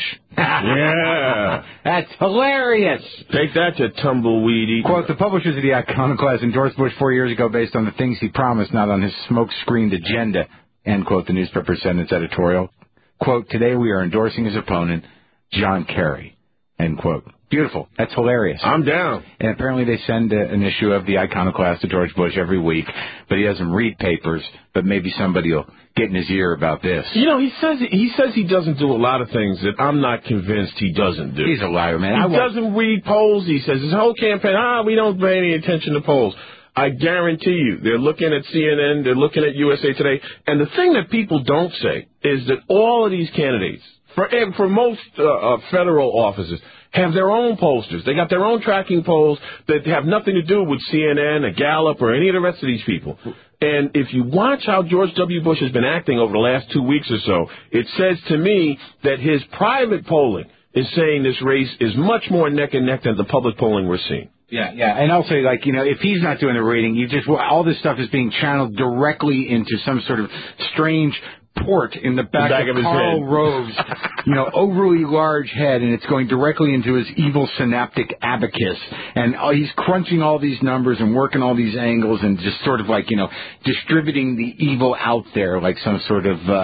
Yeah.
That's hilarious.
Take that, you tumbleweedy.
Quote, the publishers of the Iconoclast endorsed Bush 4 years ago based on the things he promised, not on his smoke-screened agenda, end quote, the newspaper said in its editorial. Quote, today we are endorsing his opponent, John Kerry, end quote. Beautiful. That's hilarious.
I'm down.
And apparently they send an issue of the Iconoclast to George Bush every week, but he doesn't read papers, but maybe somebody will get in his ear about this.
You know, he says he doesn't do a lot of things that I'm not convinced he doesn't do.
He's a liar, man.
He doesn't read polls. He says his whole campaign, we don't pay any attention to polls. I guarantee you, they're looking at CNN, they're looking at USA Today, and the thing that people don't say is that all of these candidates, for most federal offices, have their own posters. They got their own tracking polls that have nothing to do with CNN or Gallup or any of the rest of these people. And if you watch how George W. Bush has been acting over the last 2 weeks or so, it says to me that his private polling is saying this race is much more neck and neck than the public polling we're seeing.
Yeah. And also, if he's not doing the rating, all this stuff is being channeled directly into some sort of strange port in the back of Karl Rove's, overly large head, and it's going directly into his evil synaptic abacus. And he's crunching all these numbers and working all these angles and just sort of distributing the evil out there like some sort of,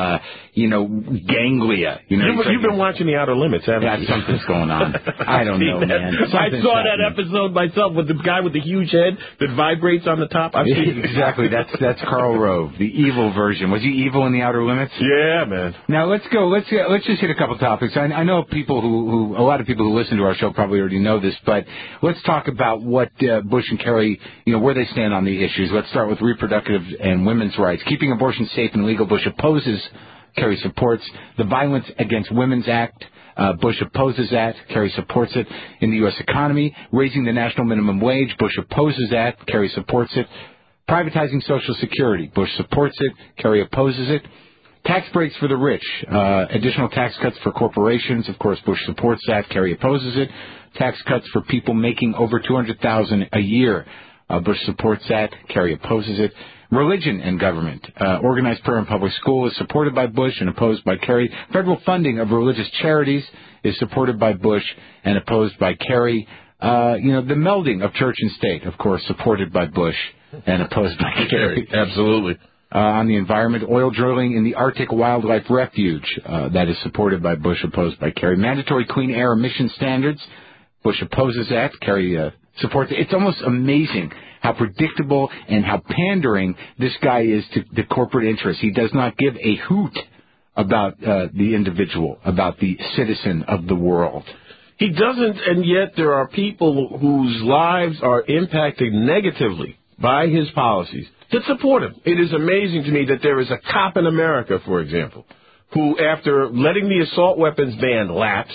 ganglia.
You've been watching The Outer Limits, haven't you?
Yeah, something's going on. I don't know, man.
I saw that episode myself with the guy with the huge head that vibrates on the top. I've seen it.
Exactly. That's Karl Rove, the evil version. Was he evil in The Outer Limits?
Yeah, man.
Now let's go. Let's just hit a couple topics. I know people who a lot of people who listen to our show probably already know this, but let's talk about what Bush and Kerry, where they stand on the issues. Let's start with reproductive and women's rights. Keeping abortion safe and legal, Bush opposes. Kerry supports. The Violence Against Women's Act, Bush opposes that. Kerry supports it. In the U.S. economy, raising the national minimum wage, Bush opposes that. Kerry supports it. Privatizing Social Security, Bush supports it. Kerry opposes it. Tax breaks for the rich, additional tax cuts for corporations, of course, Bush supports that. Kerry opposes it. Tax cuts for people making over $200,000 a year, Bush supports that. Kerry opposes it. Religion and government. Organized prayer in public school is supported by Bush and opposed by Kerry. Federal funding of religious charities is supported by Bush and opposed by Kerry. The melding of church and state, of course, supported by Bush and opposed by Kerry.
Absolutely.
On the environment, oil drilling in the Arctic Wildlife Refuge, that is supported by Bush, opposed by Kerry. Mandatory clean air emission standards, Bush opposes that. Kerry supports it. It's almost amazing how predictable and how pandering this guy is to the corporate interests. He does not give a hoot about the individual, about the citizen of the world.
He doesn't, and yet there are people whose lives are impacted negatively by his policies that support him. It is amazing to me that there is a cop in America, for example, who, after letting the assault weapons ban lapse,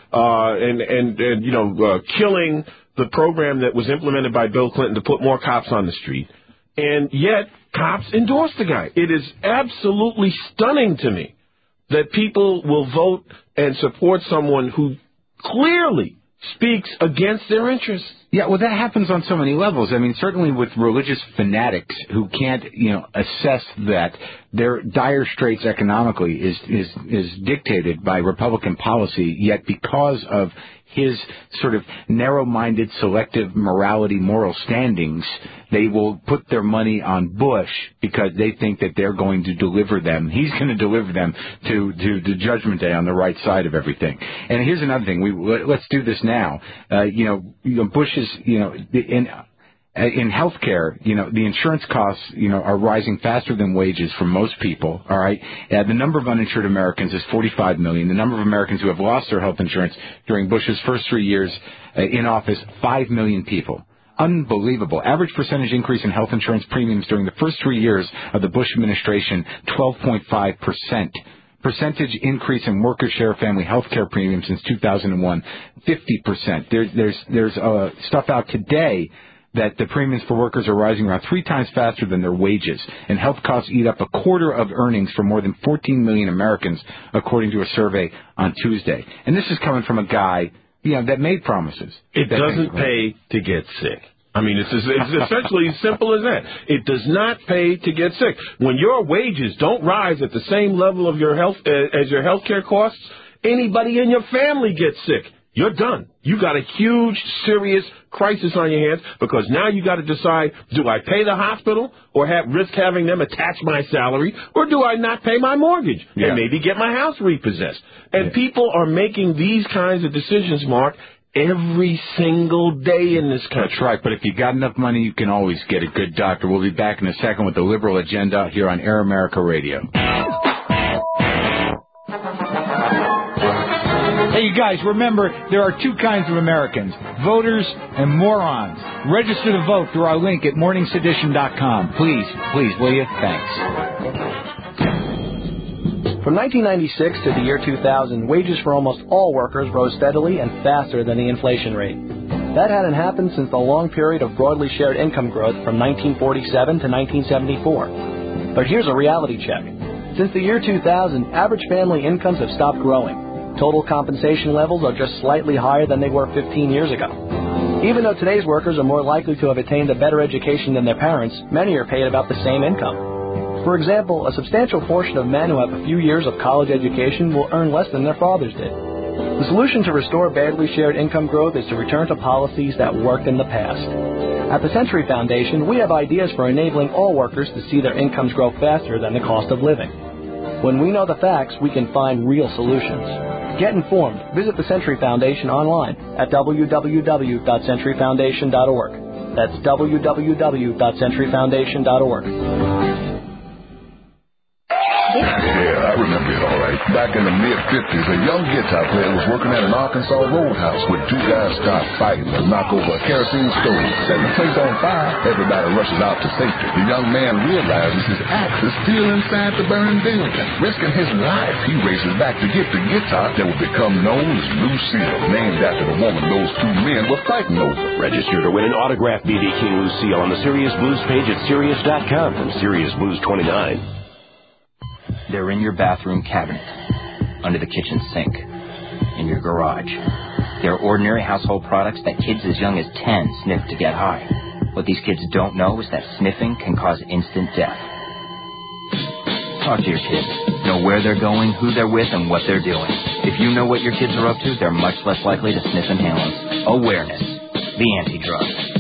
killing the program that was implemented by Bill Clinton to put more cops on the street, and yet cops endorse the guy. It is absolutely stunning to me that people will vote and support someone who clearly speaks against their interests.
Yeah, well, that happens on so many levels. I mean, certainly with religious fanatics who can't, assess that their dire straits economically is dictated by Republican policy, yet because of his sort of narrow-minded, selective morality, moral standings, they will put their money on Bush because they think that they're going to deliver them. He's going to deliver them to Judgment Day on the right side of everything. And here's another thing. Let's do this now. Bush is, in health care, the insurance costs, are rising faster than wages for most people, all right? The number of uninsured Americans is 45 million. The number of Americans who have lost their health insurance during Bush's first 3 years in office, 5 million people. Unbelievable. Average percentage increase in health insurance premiums during the first 3 years of the Bush administration, 12.5%. Percentage increase in worker share family health care premiums since 2001, 50%. There's stuff out today that the premiums for workers are rising around 3 times faster than their wages, and health costs eat up a quarter of earnings for more than 14 million Americans, according to a survey on Tuesday. And this is coming from a guy, that made promises.
It doesn't pay to get sick. I mean, it's essentially as simple as that. It does not pay to get sick. When your wages don't rise at the same level of your health as your health care costs, anybody in your family gets sick. You're done. You got a huge, serious crisis on your hands because now you got to decide, do I pay the hospital or risk having them attach my salary, or do I not pay my mortgage and maybe get my house repossessed? And people are making these kinds of decisions, Mark, every single day in this country.
That's right, but if you got enough money, you can always get a good doctor. We'll be back in a second with the Liberal Agenda here on Air America Radio. Hey, you guys, remember, there are 2 kinds of Americans, voters and morons. Register to vote through our link at morningsedition.com. Please, will you? Thanks.
From 1996 to the year 2000, wages for almost all workers rose steadily and faster than the inflation rate. That hadn't happened since the long period of broadly shared income growth from 1947 to 1974. But here's a reality check. Since the year 2000, average family incomes have stopped growing. Total compensation levels are just slightly higher than they were 15 years ago. Even though today's workers are more likely to have attained a better education than their parents, many are paid about the same income. For example, a substantial portion of men who have a few years of college education will earn less than their fathers did. The solution to restore badly shared income growth is to return to policies that worked in the past. At the Century Foundation, we have ideas for enabling all workers to see their incomes grow faster than the cost of living. When we know the facts, we can find real solutions. Get informed. Visit the Century Foundation online at www.centuryfoundation.org. That's www.centuryfoundation.org.
Yeah, I remember it all right. Back in the mid-50s, a young guitar player was working at an Arkansas roadhouse when two guys start fighting to knock over a kerosene stove. Setting the place on fire, everybody rushes out to safety. The young man realizes his axe is still inside the burning building. Risking his life, he races back to get the guitar that will become known as Lucille, named after the woman those two men were fighting over.
Register to win an autographed B.B. King Lucille on the Sirius Blues page at Sirius.com from Sirius Blues 29.
They're in your bathroom cabinet, under the kitchen sink, in your garage. They're ordinary household products that kids as young as 10 sniff to get high. What these kids don't know is that sniffing can cause instant death. Talk to your kids. Know where they're going, who they're with, and what they're doing. If you know what your kids are up to, they're much less likely to sniff inhalants. Awareness. The anti-drug.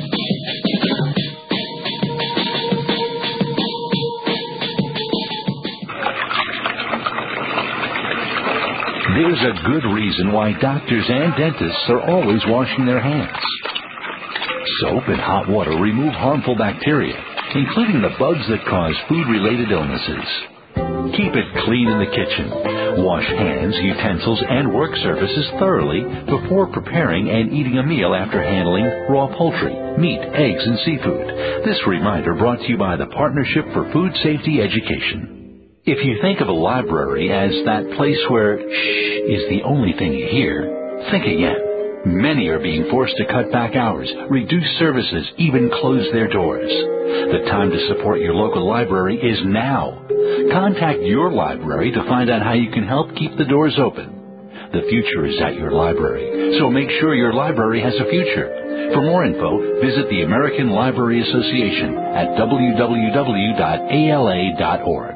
There's a good reason why doctors and dentists are always washing their hands. Soap and hot water remove harmful bacteria, including the bugs that cause food-related illnesses. Keep it clean in the kitchen. Wash hands, utensils, and work surfaces thoroughly before preparing and eating a meal after handling raw poultry, meat, eggs, and seafood. This reminder brought to you by the Partnership for Food Safety Education. If you think of a library as that place where shh is the only thing you hear, think again. Many are being forced to cut back hours, reduce services, even close their doors. The time to support your local library is now. Contact your library to find out how you can help keep the doors open. The future is at your library, so make sure your library has a future. For more info, visit the American Library Association at www.ala.org.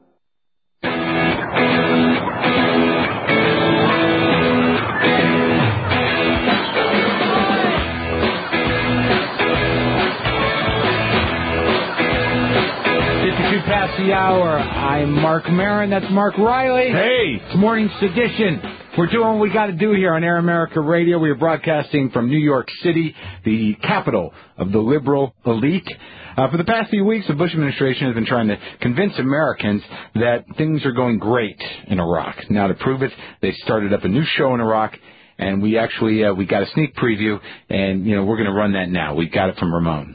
Past the hour. I'm Mark Maron. That's Mark Riley.
Hey!
It's Morning Sedition. We're doing what we got to do here on Air America Radio. We are broadcasting from New York City, the capital of the liberal elite. For the past few weeks, the Bush administration has been trying to convince Americans that things are going great in Iraq. Now, to prove it, they started up a new show in Iraq, and we actually we got a sneak preview, and we're going to run that now. We got it from Ramon.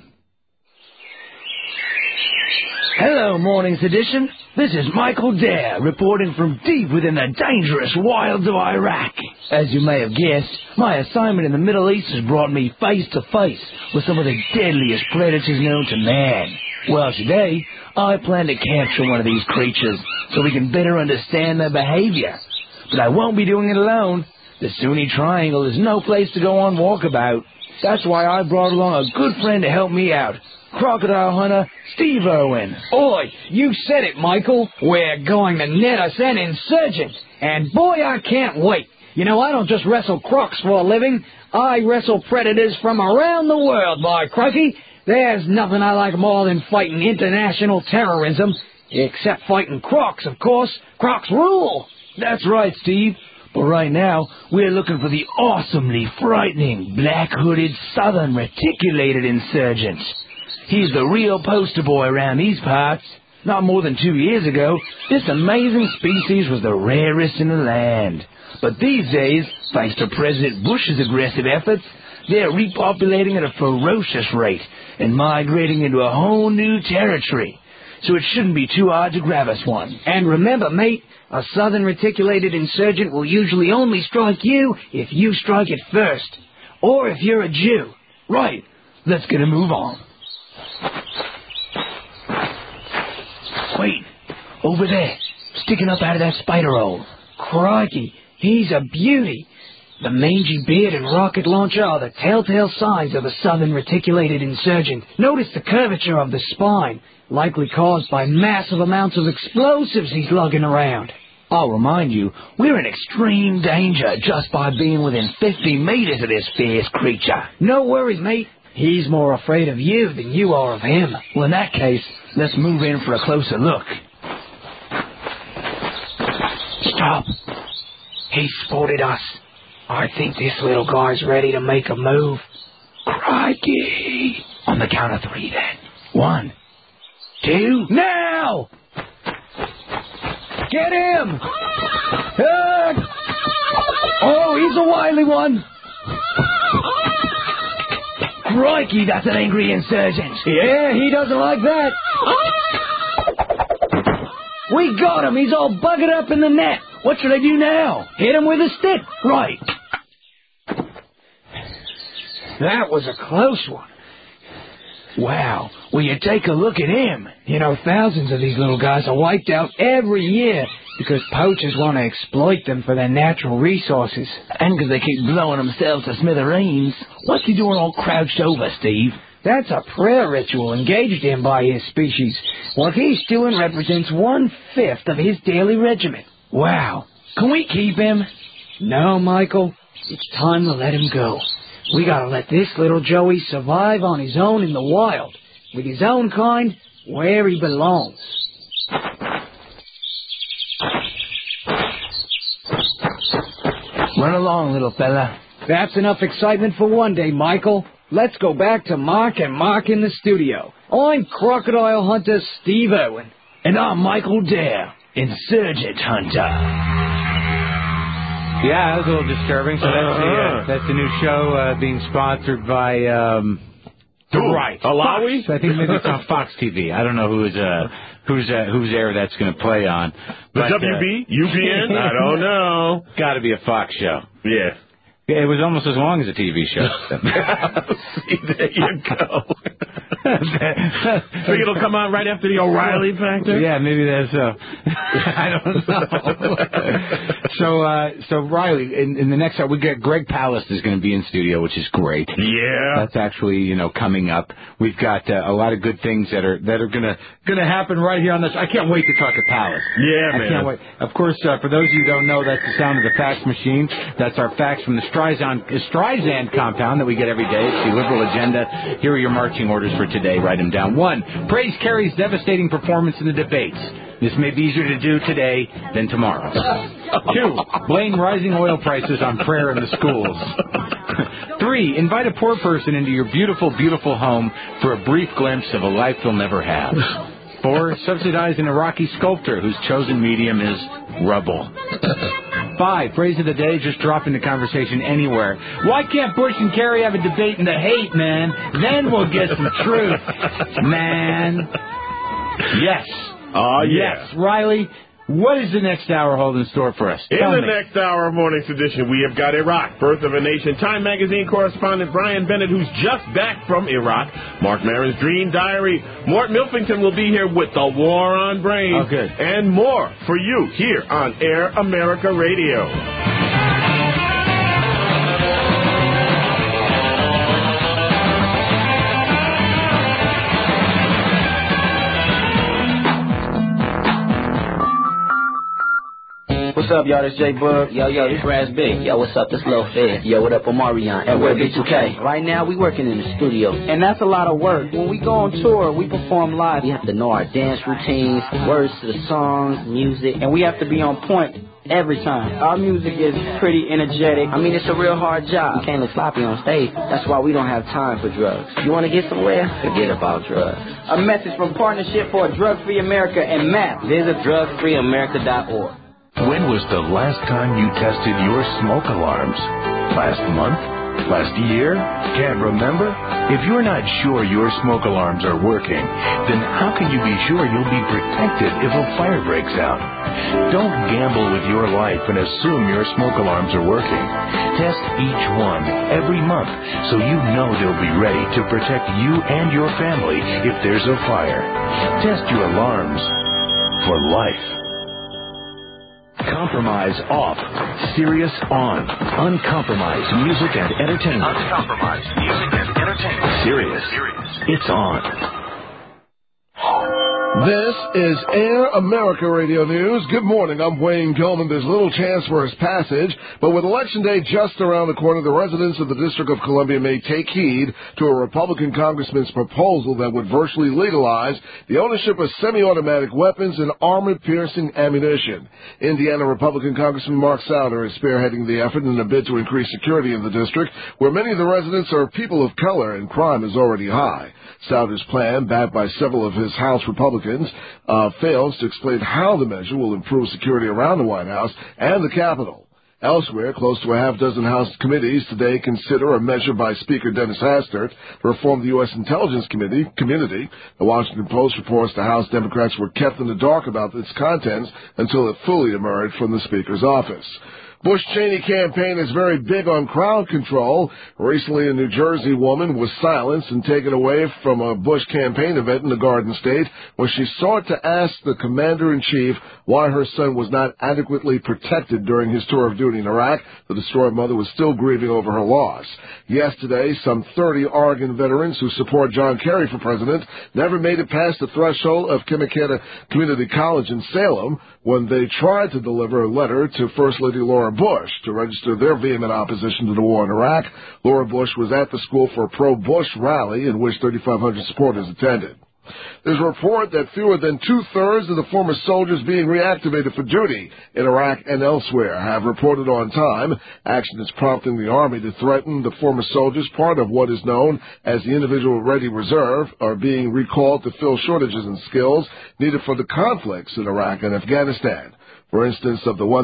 Hello, Morning Sedition. This is Michael Dare reporting from deep within the dangerous wilds of Iraq. As you may have guessed, my assignment in the Middle East has brought me face to face with some of the deadliest predators known to man. Well, today, I plan to capture one of these creatures so we can better understand their behavior. But I won't be doing it alone. The Sunni Triangle is no place to go on walkabout. That's why I brought along a good friend to help me out. Crocodile hunter Steve Irwin.
Oi, you said it, Michael. We're going to net us an insurgent. And boy, I can't wait. I don't just wrestle crocs for a living. I wrestle predators from around the world, by crikey. There's nothing I like more than fighting international terrorism. Except fighting crocs, of course. Crocs rule.
That's right, Steve. But right now, we're looking for the awesomely frightening black-hooded southern reticulated insurgent. He's the real poster boy around these parts. Not more than 2 years ago, this amazing species was the rarest in the land. But these days, thanks to President Bush's aggressive efforts, they're repopulating at a ferocious rate and migrating into a whole new territory. So it shouldn't be too hard to grab us one.
And remember, mate, a southern reticulated insurgent will usually only strike you if you strike it first. Or if you're a Jew.
Right. Let's get a move on. Wait, over there, sticking up out of that spider hole.
Crikey, he's a beauty. The mangy beard and rocket launcher are the telltale signs of a southern reticulated insurgent. Notice the curvature of the spine, likely caused by massive amounts of explosives he's lugging around.
I'll remind you, we're in extreme danger just by being within 50 meters of this fierce creature.
No worries, mate. He's more afraid of you than you are of him.
Well, in that case, let's move in for a closer look.
Stop. He spotted us. I think this little guy's ready to make a move. Crikey. On the count of 3 then. 1, 2, now! Get him! Oh, he's a wily one.
Crikey, that's an angry insurgent.
Yeah, he doesn't like that. We got him. He's all buggered up in the net.
What should I do now?
Hit him with a stick.
Right.
That was a close one.
Wow. Will you take a look at him?
You know, thousands of these little guys are wiped out every year because poachers want to exploit them for their natural resources.
And because they keep blowing themselves to smithereens. What's he doing all crouched over, Steve?
That's a prayer ritual engaged in by his species. What he's doing represents 1/5 of his daily regimen.
Wow. Can we keep him?
No, Michael. It's time to let him go. We gotta let this little Joey survive on his own in the wild, with his own kind, where he belongs.
Run along, little fella.
That's enough excitement for one day, Michael. Let's go back to Mark and Mark in the studio. I'm crocodile hunter Steve Irwin.
And I'm Michael Dare, insurgent hunter.
Yeah, that was a little disturbing. So that's the new show being sponsored by
right, Alawi.
I think maybe it's on Fox TV. I don't know whose air that's going to play on.
The WB, UPN. I don't know.
Got to be a Fox show.
Yeah.
It was almost as long as a TV show.
See, there you go. Think it'll come out right after the O'Reilly factor?
Yeah, maybe that's I don't know. So Riley, in the next hour, we get Greg Palast is going to be in studio, which is great.
Yeah,
that's actually coming up. We've got a lot of good things that are gonna happen right here on this. I can't wait to talk to Palast.
Yeah, man.
I can't wait. Of course, for those of you who don't know, that's the sound of the fax machine. That's our fax from the Streisand compound that we get every day. It's the liberal agenda. Here are your marching orders for today. Write them down. 1, praise Kerry's devastating performance in the debates. This may be easier to do today than tomorrow. 2, blame rising oil prices on prayer in the schools. 3, invite a poor person into your beautiful, beautiful home for a brief glimpse of a life they'll never have. 4, subsidize an Iraqi sculptor whose chosen medium is rubble. 5, phrase of the day, just drop into conversation anywhere. Why can't Bush and Kerry have a debate in the hate, man? Then we'll get some truth, man. Yes.
Oh, yeah.
Yes. Riley, what does the next hour hold in store for us?
In the next hour of Morning's Edition, we have got Iraq, Birth of a Nation, Time Magazine correspondent Brian Bennett, who's just back from Iraq, Mark Maron's Dream Diary, Mort Milfington will be here with the War on Brains, and more for you here on Air America Radio.
What's up, y'all? This J Bug. Yo, this Raz Big. Yo, what's up? This Lil Fed. Yo, what up, Omarion? And we're B2K. Right now, we working in the studio, and that's a lot of work. When we go on tour, we perform live. We have to know our dance routines, words to the songs, music, and we have to be on point every time. Our music is pretty energetic. I mean, it's a real hard job. You can't look sloppy on stage. That's why we don't have time for drugs. You want to get somewhere? Forget about drugs. A message from Partnership for a Drug-Free America and MAP. Visit drugfreeamerica.org.
When was the last time you tested your smoke alarms? Last month? Last year? Can't remember? If you're not sure your smoke alarms are working, then how can you be sure you'll be protected if a fire breaks out? Don't gamble with your life and assume your smoke alarms are working. Test each one every month so you know they'll be ready to protect you and your family if there's a fire. Test your alarms for life. Compromise off. Sirius on. Uncompromised music and entertainment. Uncompromised music and entertainment. Sirius. It's on.
This is Air America Radio News. Good morning. I'm Wayne Gilman. There's little chance for his passage, but with Election Day just around the corner, the residents of the District of Columbia may take heed to a Republican congressman's proposal that would virtually legalize the ownership of semi-automatic weapons and armor-piercing ammunition. Indiana Republican Congressman Mark Souder is spearheading the effort in a bid to increase security in the district, where many of the residents are people of color and crime is already high. Souder's plan, backed by several of his House Republicans, fails to explain how the measure will improve security around the White House and the Capitol. Elsewhere, close to a half dozen House committees today consider a measure by Speaker Dennis Hastert to reform the U.S. Intelligence Community. The Washington Post reports the House Democrats were kept in the dark about its contents until it fully emerged from the Speaker's office. Bush-Cheney campaign is very big on crowd control. Recently, a New Jersey woman was silenced and taken away from a Bush campaign event in the Garden State where she sought to ask the commander-in-chief why her son was not adequately protected during his tour of duty in Iraq. The distraught mother was still grieving over her loss. Yesterday, some 30 Oregon veterans who support John Kerry for president never made it past the threshold of Kimakata Community College in Salem when they tried to deliver a letter to First Lady Laura Bush to register their vehement opposition to the war in Iraq. Laura Bush was at the school for a pro-Bush rally in which 3,500 supporters attended. There's a report that fewer than two-thirds of the former soldiers being reactivated for duty in Iraq and elsewhere have reported on time. Action is prompting the Army to threaten the former soldiers, part of what is known as the Individual Ready Reserve, are being recalled to fill shortages in skills needed for the conflicts in Iraq and Afghanistan. For instance, of the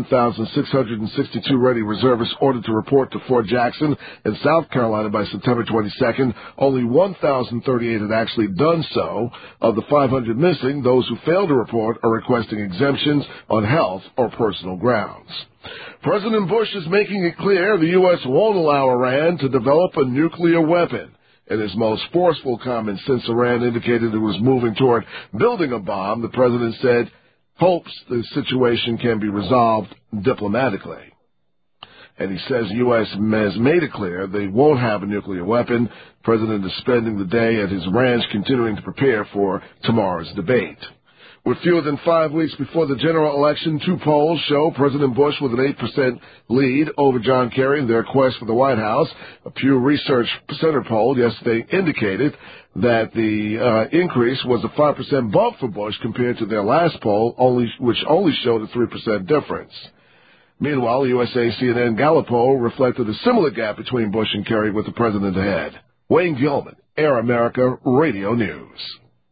1,662 ready reservists ordered to report to Fort Jackson in South Carolina by September 22nd, only 1,038 had actually done so. Of the 500 missing, those who failed to report are requesting exemptions on health or personal grounds. President Bush is making it clear the U.S. won't allow Iran to develop a nuclear weapon. In his most forceful comments since Iran indicated it was moving toward building a bomb, the president said, hopes the situation can be resolved diplomatically. And he says the U.S. has made it clear they won't have a nuclear weapon. The president is spending the day at his ranch continuing to prepare for tomorrow's debate. With fewer than 5 weeks before the general election, two polls show President Bush with an 8% lead over John Kerry in their quest for the White House. A Pew Research Center poll yesterday indicated that the increase was a 5% bump for Bush compared to their last poll, which only showed a 3% difference. Meanwhile, the USA CNN Gallup poll reflected a similar gap between Bush and Kerry with the president ahead. Wayne Gilman, Air America Radio News.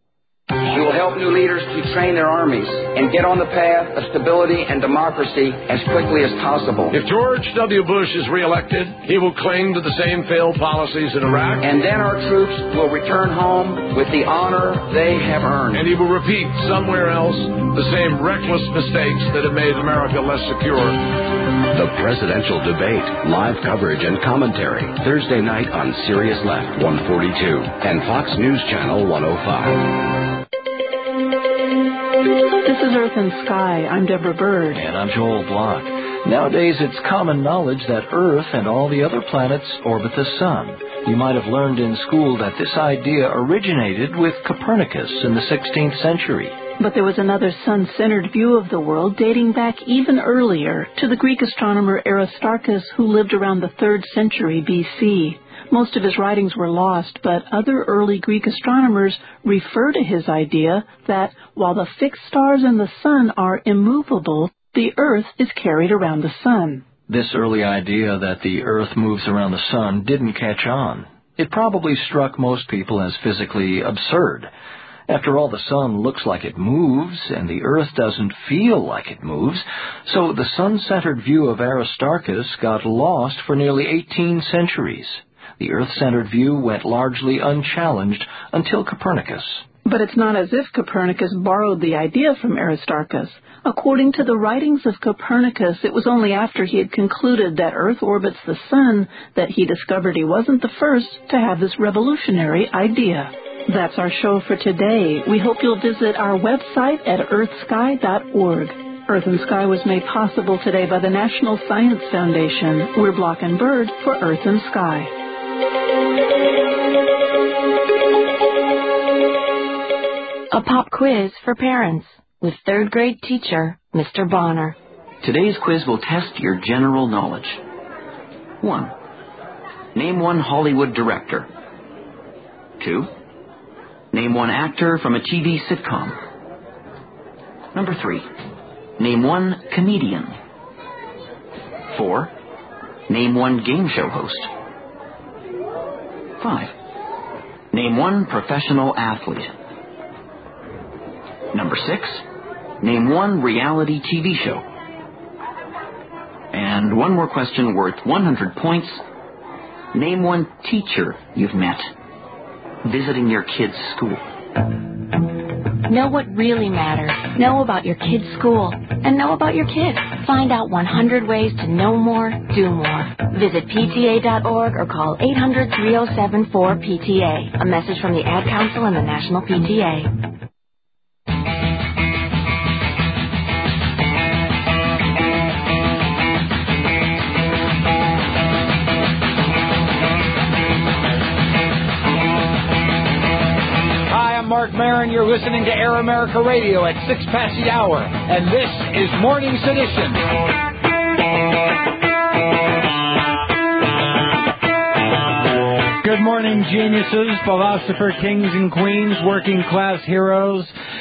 We will help new leaders to train their armies and get on the path of stability and democracy as quickly as possible.
If George W. Bush is reelected, he will cling to the same failed policies in Iraq.
And then our troops will return home with the honor they have earned.
And he will repeat somewhere else the same reckless mistakes that have made America less secure.
The Presidential Debate, live coverage and commentary, Thursday night on Sirius Left 142 and Fox News Channel 105.
This is Earth and Sky. I'm Deborah Bird.
And I'm Joel Block. Nowadays, it's common knowledge that Earth and all the other planets orbit the Sun. You might have learned in school that this idea originated with Copernicus in the 16th century.
But there was another sun-centered view of the world dating back even earlier to the Greek astronomer Aristarchus, who lived around the 3rd century B.C. Most of his writings were lost, but other early Greek astronomers refer to his idea that while the fixed stars and the sun are immovable, the Earth is carried around the sun.
This early idea that the Earth moves around the sun didn't catch on. It probably struck most people as physically absurd. After all, the sun looks like it moves, and the Earth doesn't feel like it moves, so the sun-centered view of Aristarchus got lost for nearly 18 centuries. The Earth-centered view went largely unchallenged until Copernicus.
But it's not as if Copernicus borrowed the idea from Aristarchus. According to the writings of Copernicus, it was only after he had concluded that Earth orbits the sun that he discovered he wasn't the first to have this revolutionary idea. That's our show for today. We hope you'll visit our website at earthsky.org. Earth and Sky was made possible today by the National Science Foundation. We're Block and Bird for Earth and Sky.
A pop quiz for parents with third grade teacher, Mr. Bonner.
Today's quiz will test your general knowledge. 1. Name one Hollywood director. 2. Name one actor from a TV sitcom. Number 3. Name one comedian. 4. Name one game show host. 5. Name one professional athlete. Number 6. Name one reality TV show. And one more question worth 100 points. Name one teacher you've met visiting your kid's school.
Know what really matters. Know about your kid's school. And know about your kids. Find out 100 ways to know more, do more. Visit PTA.org or call 800-307-4PTA. A message from the Ad Council and the National PTA.
Mark Maron, you're listening to Air America Radio at 6 past the hour, and this is Morning Sedition. Good morning, geniuses, philosopher, kings and queens, working class heroes,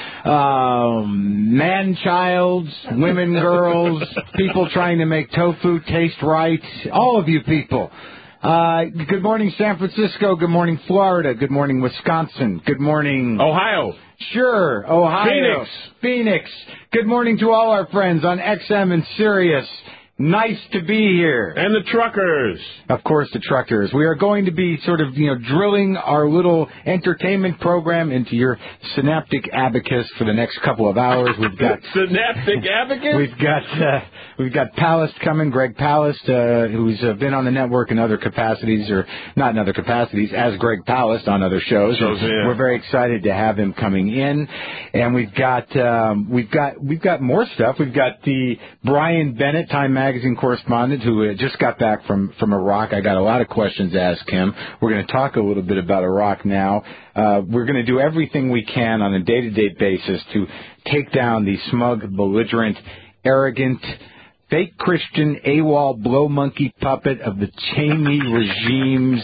man-childs, women, girls, people trying to make tofu taste right, all of you people. Good morning, San Francisco. Good morning, Florida. Good morning, Wisconsin. Good morning,
Ohio.
Sure, Ohio. Phoenix. Good morning to all our friends on XM and Sirius. Nice to be here.
And the truckers.
Of course, the truckers. We are going to be sort of, drilling our little entertainment program into your synaptic abacus for the next couple of hours. We've got
synaptic abacus?
We've got Palast coming, Greg Palast, who's been on the network in other capacities, or not in other capacities, as Greg Palast on other shows.
Yeah.
We're very excited to have him coming in. And we've got more stuff. We've got the Brian Bennett, Time Magazine correspondent, who just got back from Iraq. I got a lot of questions to ask him. We're going to talk a little bit about Iraq now. We're going to do everything we can on a day-to-day basis to take down the smug, belligerent, arrogant, fake Christian, AWOL, blow monkey puppet of the Cheney regime's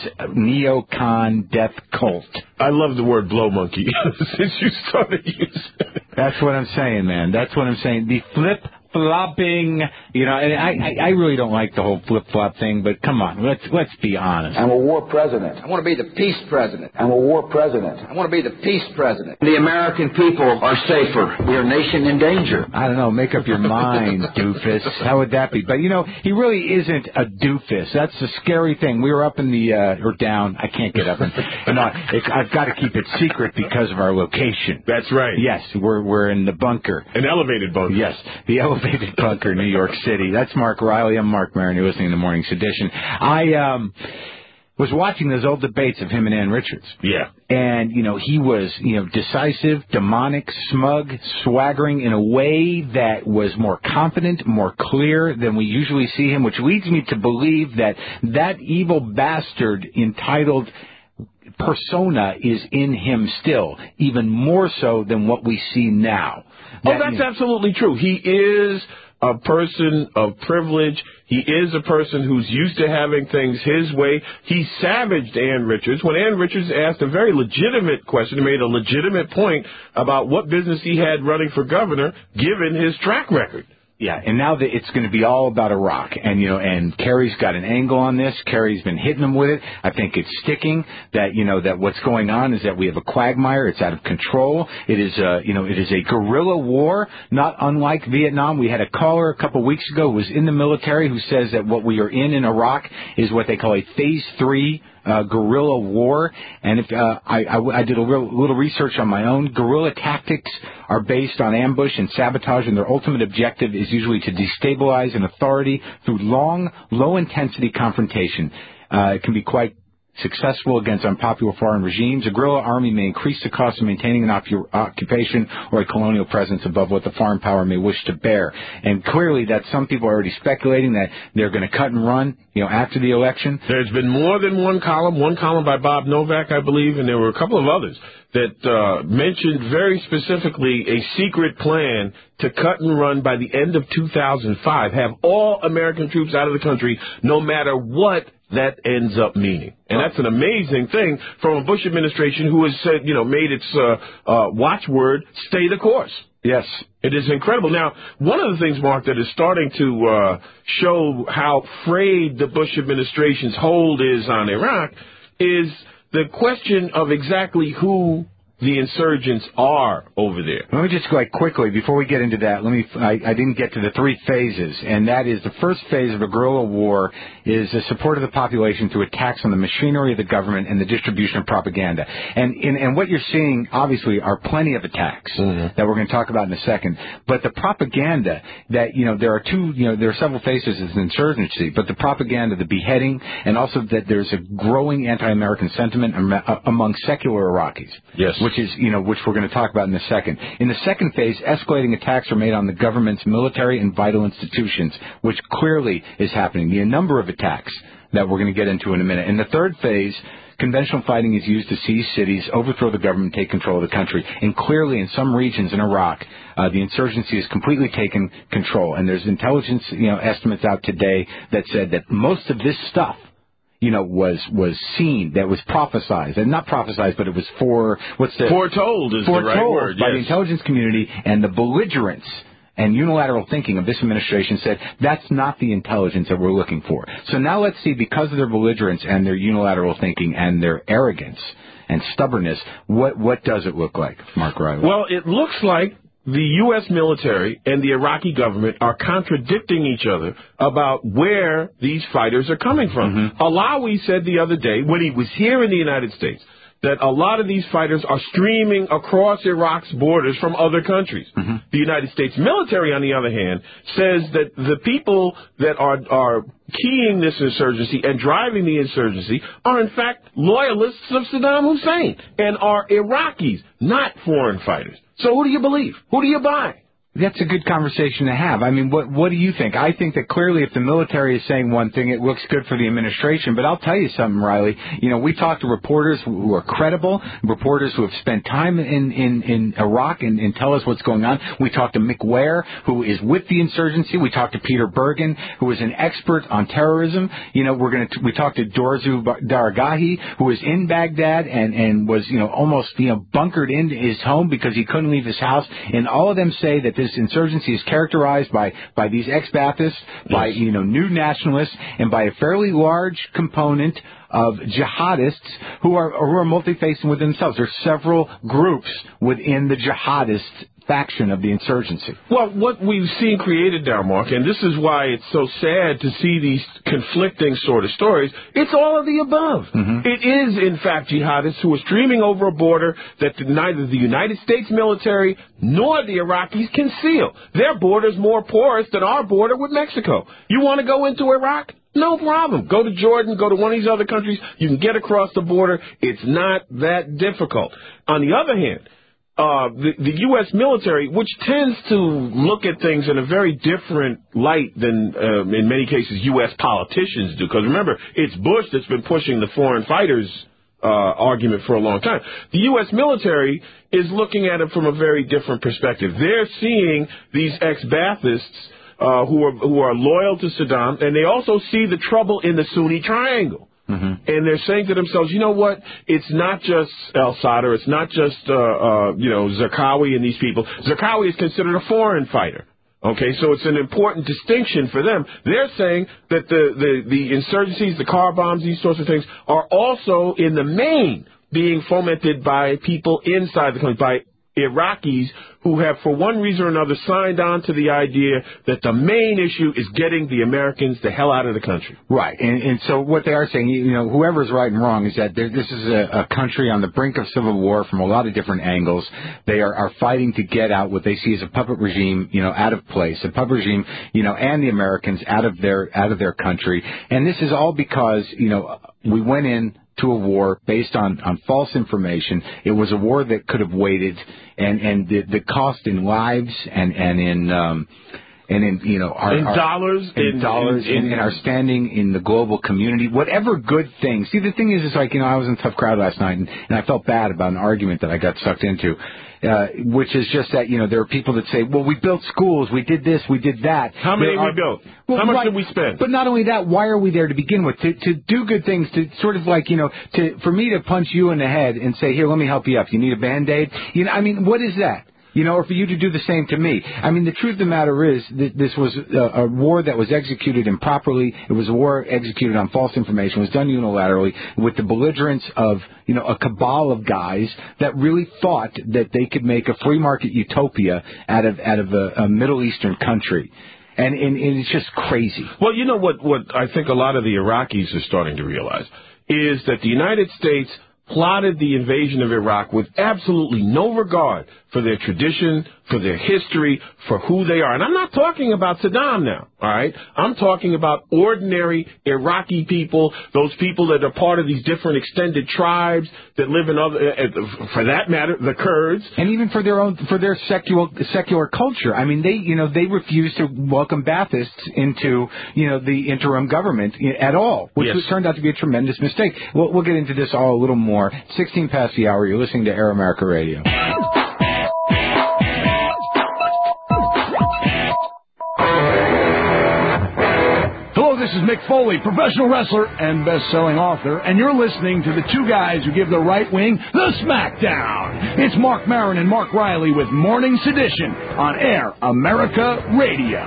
neocon death cult.
I love the word blow monkey since you started using it.
That's what I'm saying, man. That's what I'm saying. The flip-flopping, and I really don't like the whole flip-flop thing, but come on, let's be honest.
I'm a war president.
I want to be the peace president.
I'm a war president.
I want to be the peace president.
The American people are safer. We are a nation in danger.
I don't know, make up your mind, doofus. How would that be? But, he really isn't a doofus. That's the scary thing. We were up in the, or down, I can't get up. I've got to keep it secret because of our location.
That's right.
Yes, we're in the bunker.
An elevated bunker.
Yes, the elevated bunker, New York City. That's Mark Riley. I'm Mark Maron. You're listening to Morning Sedition. I was watching those old debates of him and Ann Richards.
Yeah.
And, he was, decisive, demonic, smug, swaggering in a way that was more confident, more clear than we usually see him, which leads me to believe that evil bastard entitled persona is in him still, even more so than what we see now.
That's absolutely true. He is a person of privilege. He is a person who's used to having things his way. He savaged Ann Richards. When Ann Richards asked a very legitimate question, he made a legitimate point about what business he had running for governor, given his track record.
Yeah, and now that it's going to be all about Iraq, and Kerry's got an angle on this. Kerry's been hitting them with it. I think it's sticking. That what's going on is that we have a quagmire. It's out of control. It is a guerrilla war, not unlike Vietnam. We had a caller a couple weeks ago who was in the military who says that what we are in Iraq is what they call a Phase 3 guerrilla war. And if I did a little research on my own. Guerrilla tactics are based on ambush and sabotage, and their ultimate objective is usually to destabilize an authority through long, low-intensity confrontation. It can be quite successful against unpopular foreign regimes, a guerrilla army may increase the cost of maintaining an occupation or a colonial presence above what the foreign power may wish to bear. And clearly that some people are already speculating that they're going to cut and run, after the election.
There's been more than one column by Bob Novak, I believe, and there were a couple of others that mentioned very specifically a secret plan to cut and run by the end of 2005, have all American troops out of the country, no matter what that ends up meaning. And that's an amazing thing from a Bush administration who has said, made its watchword, stay the course.
Yes.
It is incredible. Now, one of the things, Mark, that is starting to show how frayed the Bush administration's hold is on Iraq is the question of exactly who the insurgents are over there.
Let me just go quickly before we get into that. I didn't get to the three phases, and that is the first phase of a guerrilla war is the support of the population through attacks on the machinery of the government and the distribution of propaganda. And what you're seeing, obviously, are plenty of attacks that we're going to talk about in a second. But the propaganda that, there are several phases of insurgency, but the propaganda, the beheading, and also that there's a growing anti-American sentiment among secular Iraqis.
Yes.
Which we're going to talk about in a second. In the second phase, escalating attacks are made on the government's military and vital institutions, which clearly is happening. The number of attacks that we're going to get into in a minute. In the third phase, conventional fighting is used to seize cities, overthrow the government, take control of the country. And clearly, in some regions in Iraq, the insurgency has completely taken control. And there's intelligence, estimates out today that said that most of this stuff, was seen, that was prophesized, and not prophesized, but it was
foretold is the right word,
by the intelligence community, and the belligerence and unilateral thinking of this administration said that's not the intelligence that we're looking for. So now let's see, because of their belligerence and their unilateral thinking and their arrogance and stubbornness, what does it look like, Mark Riley?
Well, it looks like the U.S. military and the Iraqi government are contradicting each other about where these fighters are coming from. Alawi said the other day, when he was here in the United States, that a lot of these fighters are streaming across Iraq's borders from other countries. The United States military, on the other hand, says that the people that are keying this insurgency and driving the insurgency are, in fact, loyalists of Saddam Hussein and are Iraqis, not foreign fighters. So who do you believe? Who do you buy?
That's a good conversation to have. I mean, what do you think? I think that clearly if the military is saying one thing, it looks good for the administration. But I'll tell you something, Riley. We talk to reporters who are credible, reporters who have spent time in Iraq and tell us what's going on. We talk to Mick Ware, who is with the insurgency. We talk to Peter Bergen, who is an expert on terrorism. We talk to Dorzu Daragahi, who is in Baghdad and was, almost, bunkered into his home because he couldn't leave his house. And all of them say that this insurgency is characterized by these ex-Baathists, by new nationalists, and by a fairly large component of jihadists who are multi-facing with themselves. There are several groups within the jihadist faction of the insurgency.
Well, what we've seen created now, Mark, and this is why it's so sad to see these conflicting sort of stories, it's all of the above. It is, in fact, jihadists who are streaming over a border that neither the United States military nor the Iraqis can seal. Their border's more porous than our border with Mexico. You want to go into Iraq? No problem. Go to Jordan, go to one of these other countries. You can get across the border. It's not that difficult. On the other hand, the U.S. military, which tends to look at things in a very different light than, in many cases, U.S. politicians do. Because remember, it's Bush that's been pushing the foreign fighters argument for a long time. The U.S. military is looking at it from a very different perspective. They're seeing these ex-Baathists who are loyal to Saddam, and they also see the trouble in the Sunni triangle. And they're saying to themselves, you know what? It's not just al-Sadr. It's not just, Zarqawi and these people. Zarqawi is considered a foreign fighter. Okay, so it's an important distinction for them. They're saying that the insurgencies, the car bombs, these sorts of things are also in the main being fomented by people inside the country, by Iraqis who have, for one reason or another, signed on to the idea that the main issue is getting the Americans the hell out of the country.
Right. And so what they are saying, whoever's right and wrong, is that this is a country on the brink of civil war from a lot of different angles. They are fighting to get out what they see as a puppet regime, out of place, a puppet regime, and the Americans out of their country. And this is all because, we went in to a war based on false information. It was a war that could have waited, and the cost in lives and in our
dollars,
in our standing in the global community, whatever good things. See, the thing is like, I was in a tough crowd last night, and I felt bad about an argument that I got sucked into, which is just that, there are people that say, well, we built schools, we did this, we did that.
How many we built? How much did we spend?
But not only that, why are we there to begin with? To do good things, to sort of like, for me to punch you in the head and say, here, let me help you up. You need a Band-Aid? What is that? Or for you to do the same to me. The truth of the matter is that this was a war that was executed improperly. It was a war executed on false information. It was done unilaterally with the belligerence of, a cabal of guys that really thought that they could make a free market utopia out of a Middle Eastern country. And it's just crazy.
Well, what I think a lot of the Iraqis are starting to realize is that the United States plotted the invasion of Iraq with absolutely no regard for their tradition, for their history, for who they are. And I'm not talking about Saddam now, all right? I'm talking about ordinary Iraqi people, those people that are part of these different extended tribes that live in other, for that matter, the Kurds.
And even for their secular culture. They refuse to welcome Baathists into, the interim government at all, which turned out to be a tremendous mistake. We'll get into this all a little more. 16 past the hour. You're listening to Air America Radio.
Hello, this is Mick Foley, professional wrestler and best-selling author, and you're listening to the two guys who give the right wing the smackdown. It's Mark Maron and Mark Riley with Morning Sedition on Air America Radio.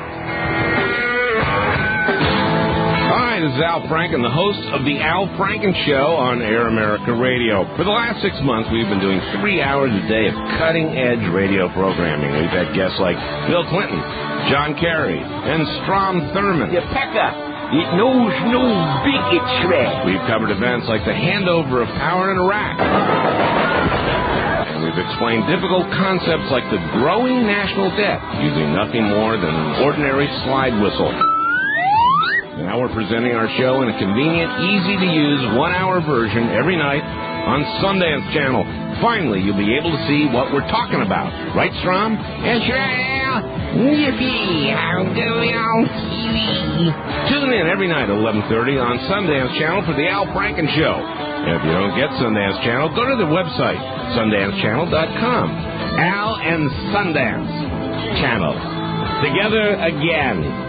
Hi, this is Al Franken, the host of The Al Franken Show on Air America Radio. For the last 6 months, we've been doing 3 hours a day of cutting-edge radio programming. We've had guests like Bill Clinton, John Kerry, and Strom Thurmond.
Yeah, Pekka, it knows no bigotry.
We've covered events like the handover of power in Iraq. And we've explained difficult concepts like the growing national debt using nothing more than an ordinary slide whistle. Now we're presenting our show in a convenient, easy-to-use 1-hour version every night on Sundance Channel. Finally, you'll be able to see what we're talking about. Right, Strom?
Yes, sir. Yippee! How do we all see?
Tune in every night at 11:30 on Sundance Channel for The Al Franken Show. And if you don't get Sundance Channel, go to the website, sundancechannel.com. Al and Sundance Channel. Together again.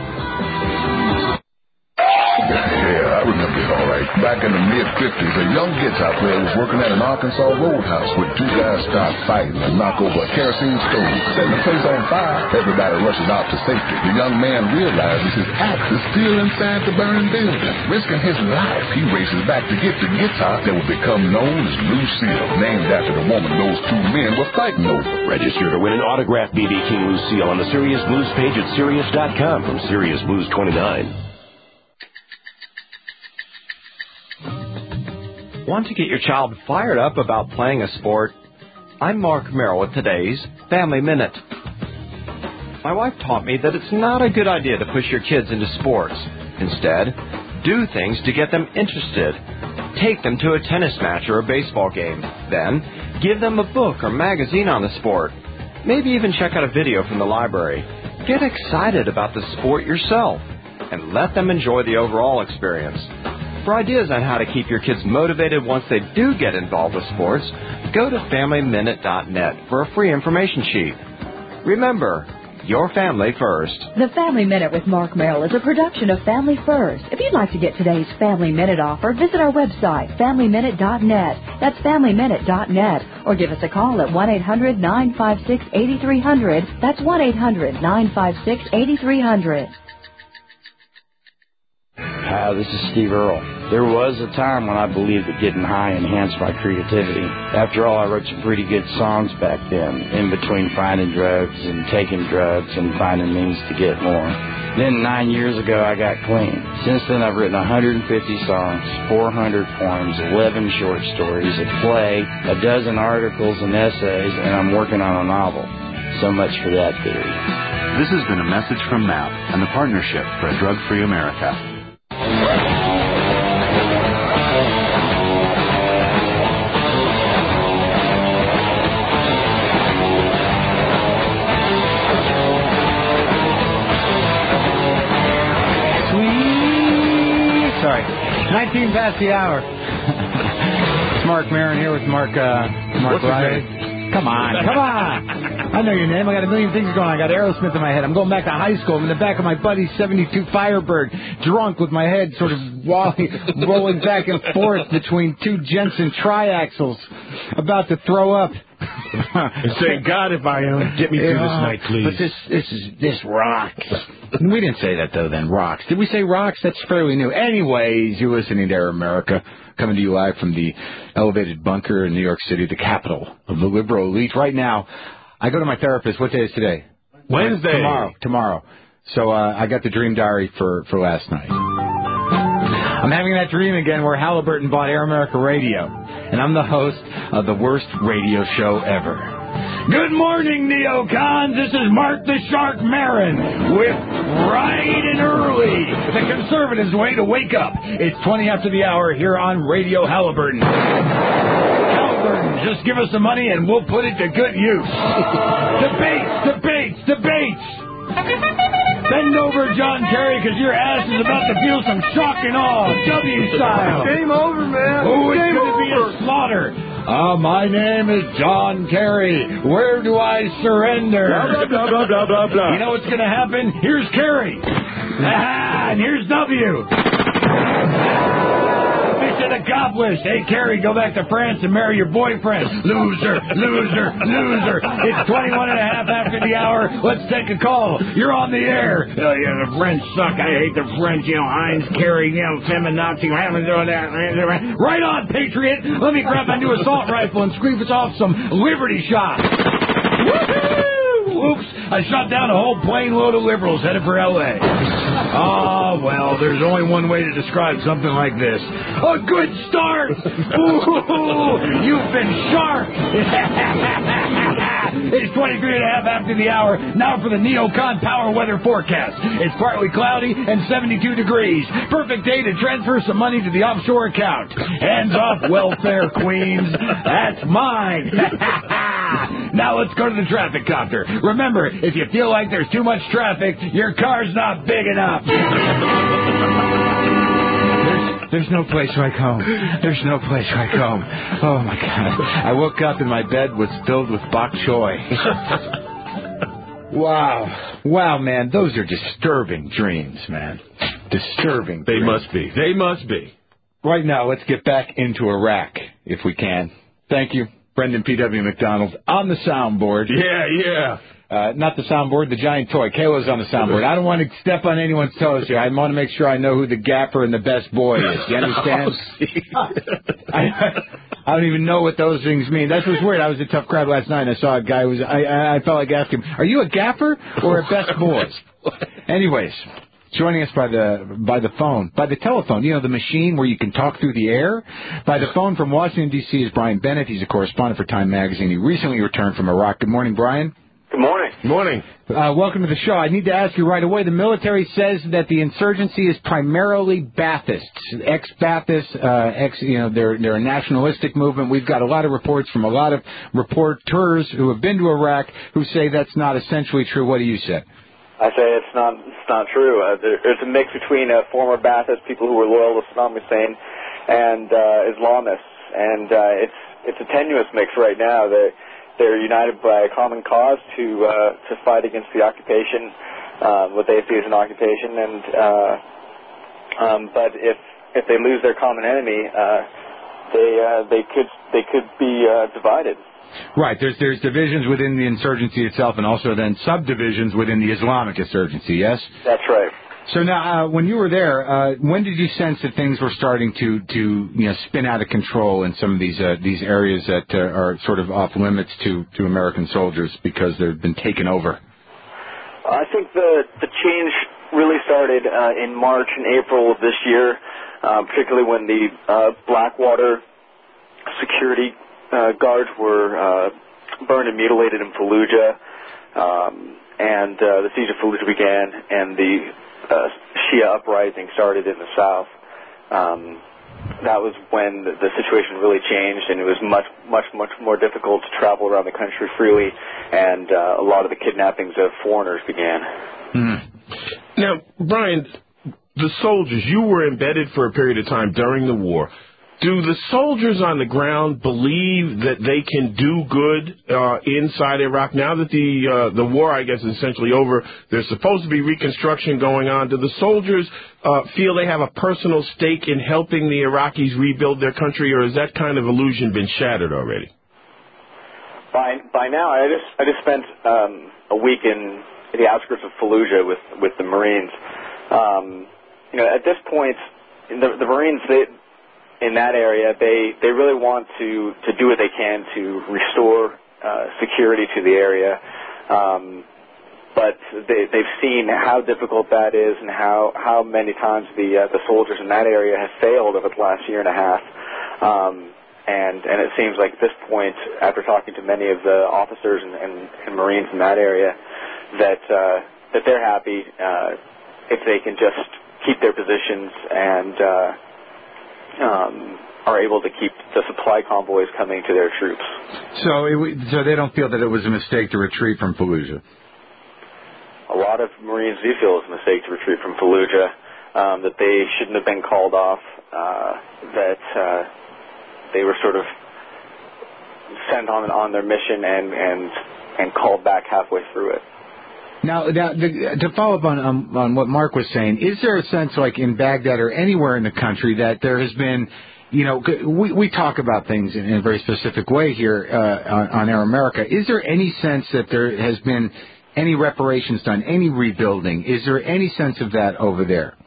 Yeah, I remember it all right. Back in the mid-50s, a young guitar player was working at an Arkansas roadhouse when two guys started fighting and knocked over a kerosene stove, setting the place on fire. Everybody rushes out to safety. The young man realizes his axe is still inside the burning building. Risking his life, he races back to get the guitar that would become known as Lucille, named after the woman those two men were fighting over.
Register to win an autographed B.B. King Lucille on the Sirius Blues page at Sirius.com from Sirius Blues 29.
Want to get your child fired up about playing a sport? I'm Mark Merrill with today's Family Minute. My wife taught me that it's not a good idea to push your kids into sports. Instead, do things to get them interested. Take them to a tennis match or a baseball game. Then, give them a book or magazine on the sport. Maybe even check out a video from the library. Get excited about the sport yourself and let them enjoy the overall experience. For ideas on how to keep your kids motivated once they do get involved with sports, go to FamilyMinute.net for a free information sheet. Remember, your family first.
The Family Minute with Mark Merrill is a production of Family First. If you'd like to get today's Family Minute offer, visit our website, FamilyMinute.net. That's FamilyMinute.net. Or give us a call at 1-800-956-8300. That's 1-800-956-8300.
Hi, this is Steve Earle. There was a time when I believed that getting high enhanced my creativity. After all, I wrote some pretty good songs back then, in between finding drugs and taking drugs and finding means to get more. Then 9 years ago, I got clean. Since then, I've written 150 songs, 400 poems, 11 short stories, a play, a dozen articles and essays, and I'm working on a novel. So much for that theory.
This has been a message from MAP and the Partnership for a Drug-Free America.
19 past the hour. It's Mark Maron here with Mark Riley. Come on. I know your name. I got a million things going on. I got Aerosmith in my head. I'm going back to high school. I'm in the back of my buddy's 72 Firebird, drunk with my head sort of rolling back and forth between two Jensen triaxles, about to throw up.
And say, God, if I am, get me through this night, please.
But this rocks. We didn't say that, though, then. Rocks. Did we say rocks? That's fairly new. Anyways, you're listening to Air America, coming to you live from the elevated bunker in New York City, the capital of the liberal elite. Right now, I go to my therapist. What day is today?
Wednesday.
Tomorrow. So I got the dream diary for last night. I'm having that dream again where Halliburton bought Air America Radio, and I'm the host of the worst radio show ever. Good morning, neocons. This is Mark the Shark Maron with Bright and Early, the conservatives' way to wake up. It's 20 after the hour here on Radio Halliburton. Halliburton, just give us the money and we'll put it to good use. Debates. Bend over, John Kerry, because your ass is about to feel some shock and awe, W style.
Game over, man.
Oh, it's going to be a slaughter. My name is John Kerry. Where do I surrender?
Blah, blah, blah, blah, blah, blah.
You know what's going to happen? Here's Kerry. And here's W. Mission accomplished. Hey, Kerry, go back to France and marry your boyfriend. Loser. It's 21 and a half after the hour. Let's take a call. You're on the air. Oh, yeah, the French suck. I hate the French. Heinz, Kerry, feminazi. Right on, Patriot. Let me grab my new assault rifle and squeeze off some Liberty shots. Woohoo! Oops, I shot down a whole plane load of liberals headed for L.A. Oh, well, there's only one way to describe something like this. A good start! Ooh, you've been sharp! It's 23 and a half after the hour. Now for the Neocon Power Weather Forecast. It's partly cloudy and 72 degrees. Perfect day to transfer some money to the offshore account. Hands off welfare, Queens. That's mine. Now let's go to the traffic copter. Remember, if you feel like there's too much traffic, your car's not big enough. There's no place like home. There's no place like home. Oh, my God. I woke up and my bed was filled with bok choy. Wow, man. Those are disturbing dreams, man. Disturbing dreams.
They must be.
Right now, let's get back into Iraq, if we can. Thank you, Brendan P.W. McDonald, on the soundboard.
Yeah.
Not the soundboard, the giant toy. Kayla's on the soundboard. I don't want to step on anyone's toes here. I want to make sure I know who the gaffer and the best boy is. You understand? I don't even know what those things mean. That's what's weird. I was at Tough Crowd last night, and I saw a guy who was... I felt like asking him, are you a gaffer or a best boy? Anyways, joining us by the phone, by the telephone, the machine where you can talk through the air. By the phone from Washington, D.C. is Brian Bennett. He's a correspondent for Time Magazine. He recently returned from Iraq. Good morning, Brian.
Good morning.
Morning.
Welcome to the show. I need to ask you right away. The military says that the insurgency is primarily Baathists, ex-Baathists, they're a nationalistic movement. We've got a lot of reports from a lot of reporters who have been to Iraq who say that's not essentially true. What do you say?
I say it's not true. There's a mix between former Baathists, people who were loyal to Saddam Hussein, and Islamists, and it's a tenuous mix right now. They're united by a common cause to fight against the occupation, what they see as an occupation, but if they lose their common enemy, they could be divided.
Right. There's divisions within the insurgency itself, and also then subdivisions within the Islamic insurgency. Yes.
That's right.
So now, when you were there, when did you sense that things were starting to spin out of control in some of these areas that are sort of off limits to American soldiers because they've been taken over?
I think the change really started in March and April of this year, particularly when the Blackwater security guards were burned and mutilated in Fallujah, and the siege of Fallujah began, and the Shia uprising started in the south. That was when the situation really changed, and it was much more difficult to travel around the country freely, and a lot of the kidnappings of foreigners began.
Mm-hmm. Now, Brian, the soldiers, you were embedded for a period of time during the war. Do the soldiers on the ground believe that they can do good inside Iraq now that the war, I guess, is essentially over? There's supposed to be reconstruction going on. Do the soldiers feel they have a personal stake in helping the Iraqis rebuild their country, or has that kind of illusion been shattered already?
By now, I just spent a week in the outskirts of Fallujah with the Marines. At this point, the Marines, in that area, they really want to do what they can to restore security to the area, but they've seen how difficult that is and how many times the soldiers in that area have failed over the last year and a half, and it seems like at this point, after talking to many of the officers and Marines in that area, that they're happy if they can just keep their positions and are able to keep the supply convoys coming to their troops.
So they don't feel that it was a mistake to retreat from Fallujah?
A lot of Marines do feel it's a mistake to retreat from Fallujah, that they shouldn't have been called off, that they were sort of sent on their mission and called back halfway through it.
Now, to follow up on what Mark was saying, is there a sense, like in Baghdad or anywhere in the country, that there has been, we talk about things in a very specific way here on Air America. Is there any sense that there has been any reparations done, any rebuilding? Is there any sense of that over there?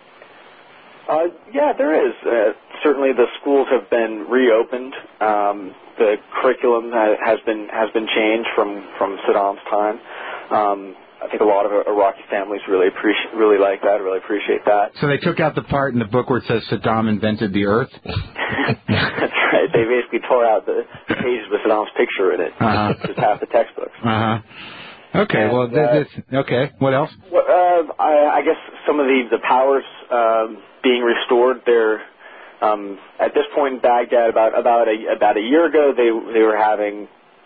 Yeah, there is. Certainly, the schools have been reopened. The curriculum has been changed from Saddam's time. I think a lot of Iraqi families really like that, really appreciate that.
So they took out the part in the book where it says Saddam invented the earth?
That's right. They basically tore out the pages with Saddam's picture in it. Just half the textbooks.
Okay, and, okay. What else?
I guess some of the powers being restored. They're at this point in Baghdad, about a year ago, they were having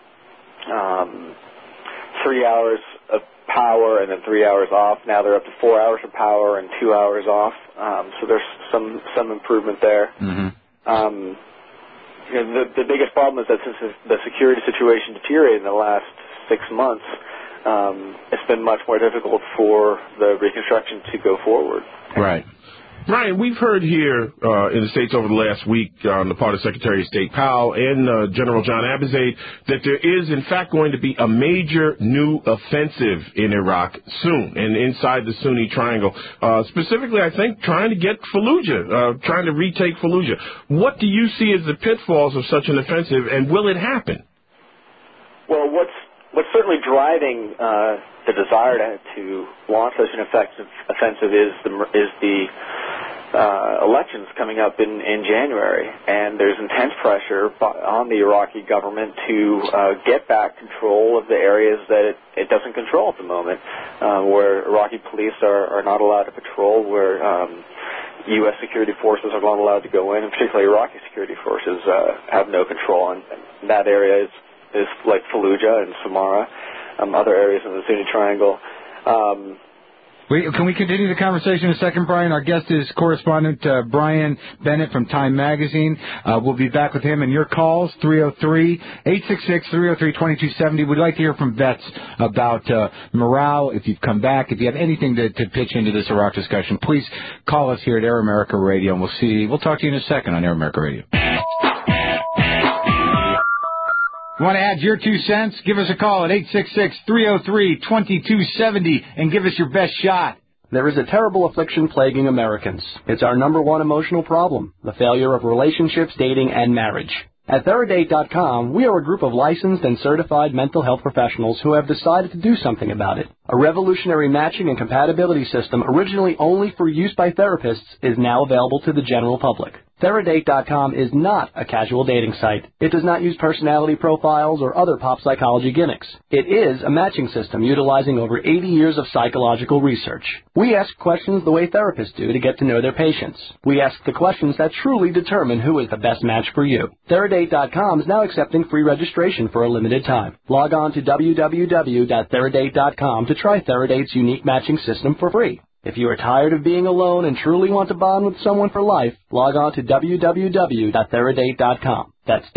3 hours of power and then 3 hours off. Now they're up to 4 hours of power and 2 hours off. So there's some improvement there.
Mm-hmm.
The biggest problem is that since the security situation deteriorated in the last 6 months, it's been much more difficult for the reconstruction to go forward.
Right.
Brian, we've heard here in the States over the last week on the part of Secretary of State Powell and General John Abizaid that there is, in fact, going to be a major new offensive in Iraq soon and inside the Sunni Triangle. Specifically, I think, trying to get Fallujah, trying to retake Fallujah. What do you see as the pitfalls of such an offensive, and will it happen?
Well, what's certainly driving the desire to launch such an effective offensive is the elections coming up in January, and there's intense pressure on the Iraqi government to get back control of the areas that it doesn't control at the moment, where Iraqi police are not allowed to patrol, where U.S. security forces are not allowed to go in, and particularly Iraqi security forces have no control. And that area is like Fallujah and Samarra, other areas in the Sunni Triangle.
Can we continue the conversation in a second, Brian? Our guest is correspondent Brian Bennett from Time Magazine. We'll be back with him and your calls, 303-866-303-2270. We'd like to hear from vets about morale, if you've come back. If you have anything to pitch into this Iraq discussion, please call us here at Air America Radio, and we'll talk to you in a second on Air America Radio. You want to add your 2 cents? Give us a call at 866-303-2270 and give us your best shot.
There is a terrible affliction plaguing Americans. It's our #1 emotional problem, the failure of relationships, dating, and marriage. At Theradate.com, we are a group of licensed and certified mental health professionals who have decided to do something about it. A revolutionary matching and compatibility system originally only for use by therapists is now available to the general public. Theradate.com is not a casual dating site. It does not use personality profiles or other pop psychology gimmicks. It is a matching system utilizing over 80 years of psychological research. We ask questions the way therapists do to get to know their patients. We ask the questions that truly determine who is the best match for you. Theradate.com is now accepting free registration for a limited time. Log on to www.theradate.com to try Theradate's unique matching system for free. If you are tired of being alone and truly want to bond with someone for life, log on to www.theradate.com. That's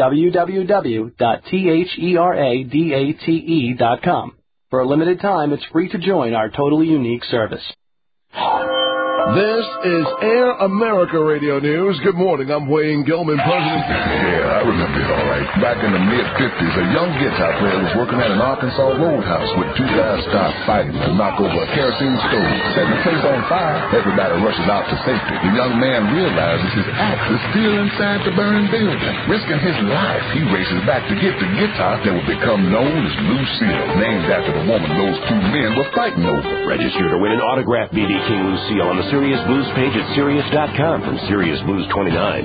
www.theradate.com. For a limited time, it's free to join our totally unique service.
This is Air America Radio News. Good morning. I'm Wayne Gilman, President.
Yeah, I remember it all right. Back in the mid-50s, a young guitar player was working at an Arkansas roadhouse when two guys stopped fighting to knock over a kerosene stove. Setting the place on fire, everybody rushes out to safety. The young man realizes his axe is still inside the burning building. Risking his life, he races back to get the guitar that would become known as Lucille, named after the woman those two men were fighting over.
Register to win an autographed B.B. King Lucille on the Sirius Blues page at Sirius.com from Sirius Blues 29.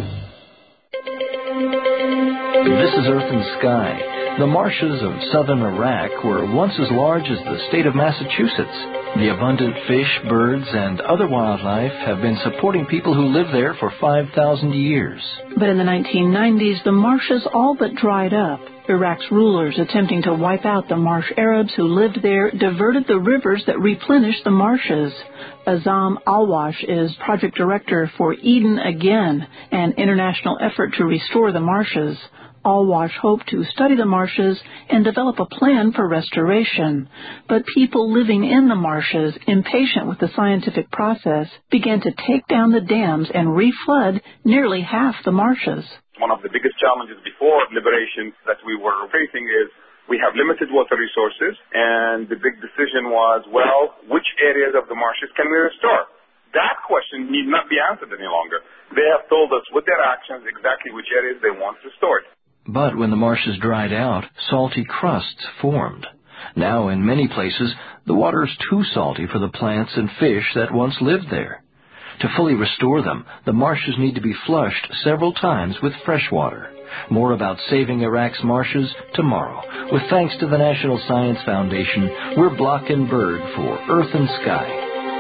This is Earth and Sky. The marshes of southern Iraq were once as large as the state of Massachusetts. The abundant fish, birds, and other wildlife have been supporting people who live there for 5,000 years.
But in the 1990s, the marshes all but dried up. Iraq's rulers, attempting to wipe out the marsh Arabs who lived there, diverted the rivers that replenished the marshes. Azam Alwash is project director for Eden Again, an international effort to restore the marshes. Alwash hoped to study the marshes and develop a plan for restoration. But people living in the marshes, impatient with the scientific process, began to take down the dams and reflood nearly half the marshes.
One of the biggest challenges before liberation that we were facing is we have limited water resources, and the big decision was, well, which areas of the marshes can we restore? That question need not be answered any longer. They have told us with their actions exactly which areas they want restored.
But when the marshes dried out, salty crusts formed. Now, in many places, the water is too salty for the plants and fish that once lived there. To fully restore them, the marshes need to be flushed several times with fresh water. More about saving Iraq's marshes tomorrow. With thanks to the National Science Foundation, we're Block and Bird for Earth and Sky.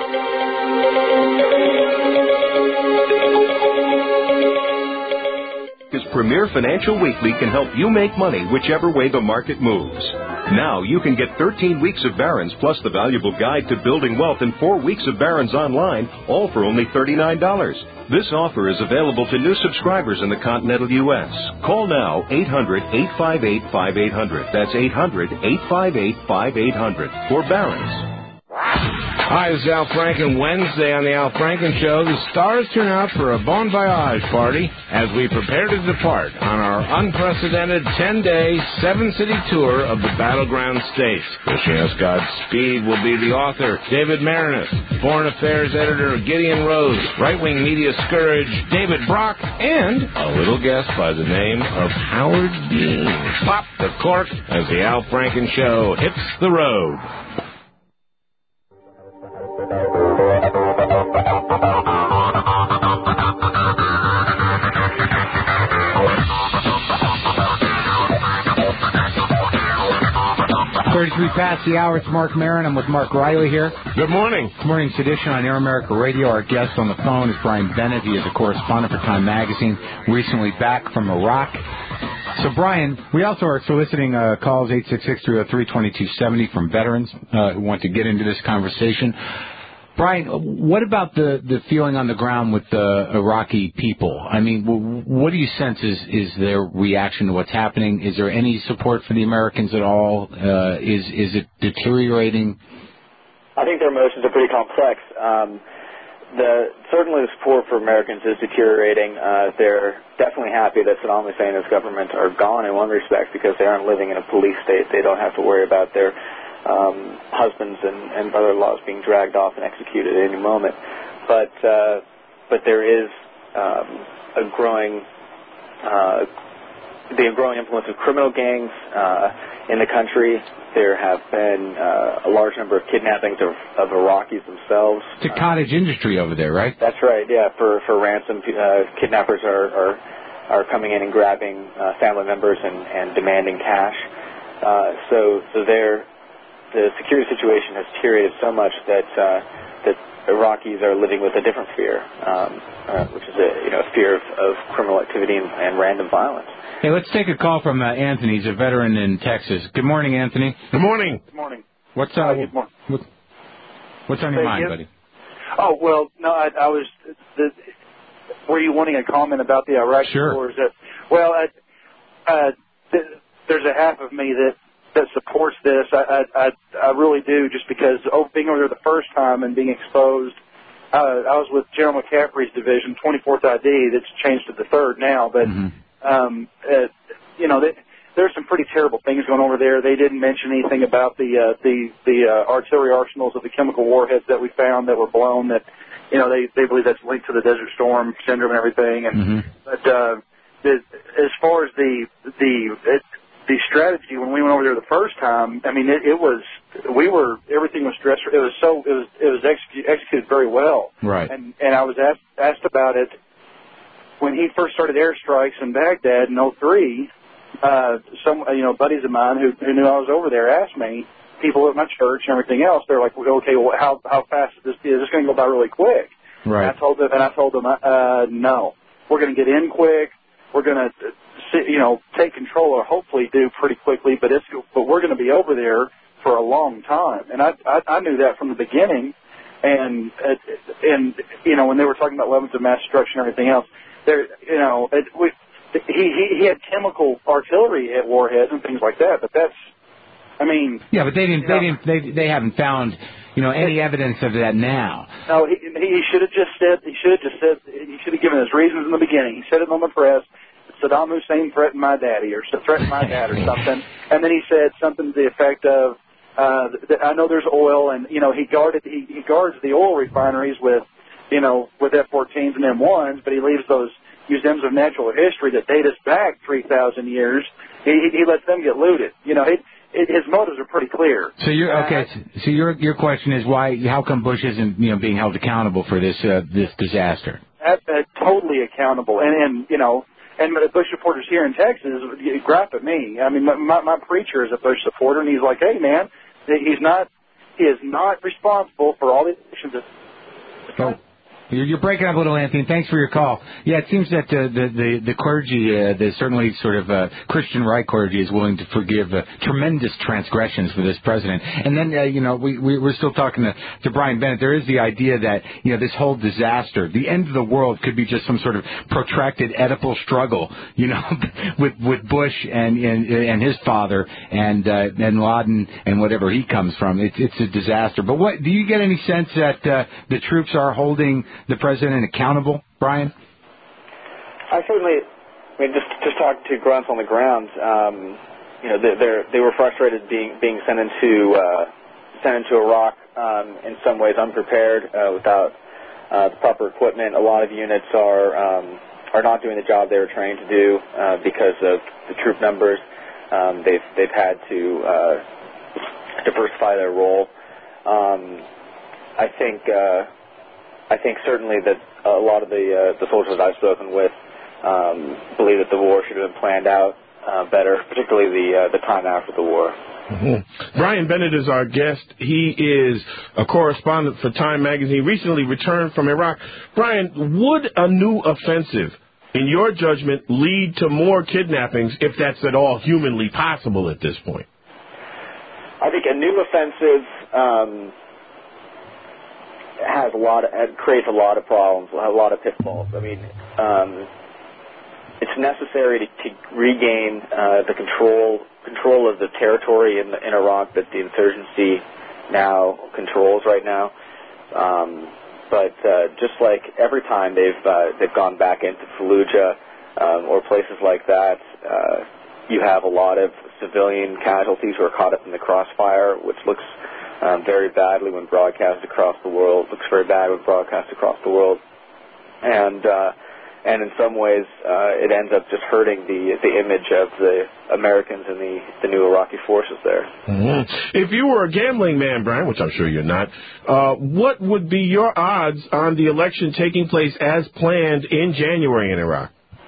Premier Financial Weekly can help you make money whichever way the market moves. Now you can get 13 weeks of Barron's plus the valuable guide to building wealth and 4 weeks of Barron's online, all for only $39. This offer is available to new subscribers in the continental U.S. Call now 800-858-5800. That's 800-858-5800 for Barron's.
Hi, this is Al Franken. Wednesday on the Al Franken Show, the stars turn out for a bon voyage party as we prepare to depart on our unprecedented 10-day, 7-city tour of the battleground states. Wishing us Godspeed will be the author, David Marinus, Foreign Affairs Editor, Gideon Rose, right-wing media scourge, David Brock, and a little guest by the name of Howard Dean. Pop the cork as the Al Franken Show hits the road.
33 past the hour. It's Mark Maron. I'm with Mark Riley here.
Good morning.
Good morning, Sedition on Air America Radio. Our guest on the phone is Brian Bennett. He is a correspondent for Time Magazine, recently back from Iraq. So, Brian, we also are soliciting calls 866-303-2270 from veterans who want to get into this conversation. Brian, what about the feeling on the ground with the Iraqi people? I mean, what do you sense is their reaction to what's happening? Is there any support for the Americans at all? Is it deteriorating?
I think their emotions are pretty complex. Certainly the support for Americans is deteriorating. They're definitely happy that Saddam Hussein and his government are gone in one respect because they aren't living in a police state. They don't have to worry about their husbands and brother-in-laws being dragged off and executed at any moment. But there is a growing influence of criminal gangs in the country. There have been a large number of kidnappings of Iraqis themselves.
It's a cottage industry over there, right?
That's right, yeah. For ransom, kidnappers are coming in and grabbing family members and demanding cash. So the security situation has deteriorated so much that Iraqis are living with a different fear, which is a fear of criminal activity and random violence.
Hey, let's take a call from Anthony. He's a veteran in Texas. Good morning, Anthony.
Good morning.
Good morning.
What's on your mind, buddy?
Oh, well, no, I was. Were you wanting a comment about the Iraq War? Is that, well, there's a half of me that supports this. I really do, just because being over there the first time and being exposed. I was with General McCaffrey's division, 24th ID. That's changed to the 3rd now, but there's some pretty terrible things going over there. They didn't mention anything about the artillery arsenals of the chemical warheads that we found that were blown. That they believe that's linked to the Desert Storm syndrome and everything. And but as far as the strategy when we went over there the first time, I mean everything was stressed. It was executed very well.
Right.
And I was asked about it when he first started airstrikes in Baghdad in 2003. Some buddies of mine who knew I was over there asked me, people at my church and everything else, they're like, okay, well, how fast is this? Is this going to go by really quick?
Right.
And I told them, no, we're going to get in quick. We're going to take control, or hopefully do pretty quickly, but we're going to be over there for a long time. And I knew that from the beginning. And when they were talking about weapons of mass destruction and everything else, he had chemical artillery at warheads and things like that, but that's, I mean.
Yeah, but they haven't found, any evidence of that now.
No, he should have given his reasons in the beginning. He said it on the press. Saddam Hussein threatened my daddy, or threatened my dad, or something. And then he said something to the effect of, I know there's oil, and he guards the oil refineries with F-14s and M1s, but he leaves those museums of natural history that date us back 3,000 years. He lets them get looted. His motives are pretty clear.
So So your question is how come Bush isn't being held accountable for this disaster?
Totally accountable, and the Bush supporters here in Texas gripe at me. I mean, my preacher is a Bush supporter, and he's like, hey man, he is not responsible for all the actions.
You're breaking up a little, Anthony. Thanks for your call. Yeah, it seems that the clergy, certainly sort of Christian right clergy, is willing to forgive tremendous transgressions for this president. And then, we're still talking to Brian Bennett. There is the idea that, this whole disaster, the end of the world, could be just some sort of protracted Oedipal struggle, with Bush and his father and Laden and whatever he comes from. It's a disaster. But do you get any sense that the troops are holding the president accountable, Brian?
I certainly, just talking to grunts on the ground, they were frustrated being sent into Iraq in some ways unprepared, without the proper equipment. A lot of units are not doing the job they were trained to do because of the troop numbers. They've had to diversify their role. I think certainly that a lot of the soldiers I've spoken with believe that the war should have been planned out better, particularly the time after the war.
Mm-hmm. Brian Bennett is our guest. He is a correspondent for Time magazine, recently returned from Iraq. Brian, would a new offensive, in your judgment, lead to more kidnappings, if that's at all humanly possible at this point?
I think a new offensive creates a lot of problems, a lot of pitfalls. I mean, it's necessary to regain the control of the territory in Iraq that the insurgency now controls right now. But just like every time they've gone back into Fallujah or places like that, you have a lot of civilian casualties who are caught up in the crossfire, which looks very badly when broadcast across the world. Looks very bad when broadcast across the world, and in some ways it ends up just hurting the image of the Americans and the new Iraqi forces there.
Mm-hmm. If you were a gambling man, Brian, which I'm sure you're not, what would be your odds on the election taking place as planned in January in Iraq?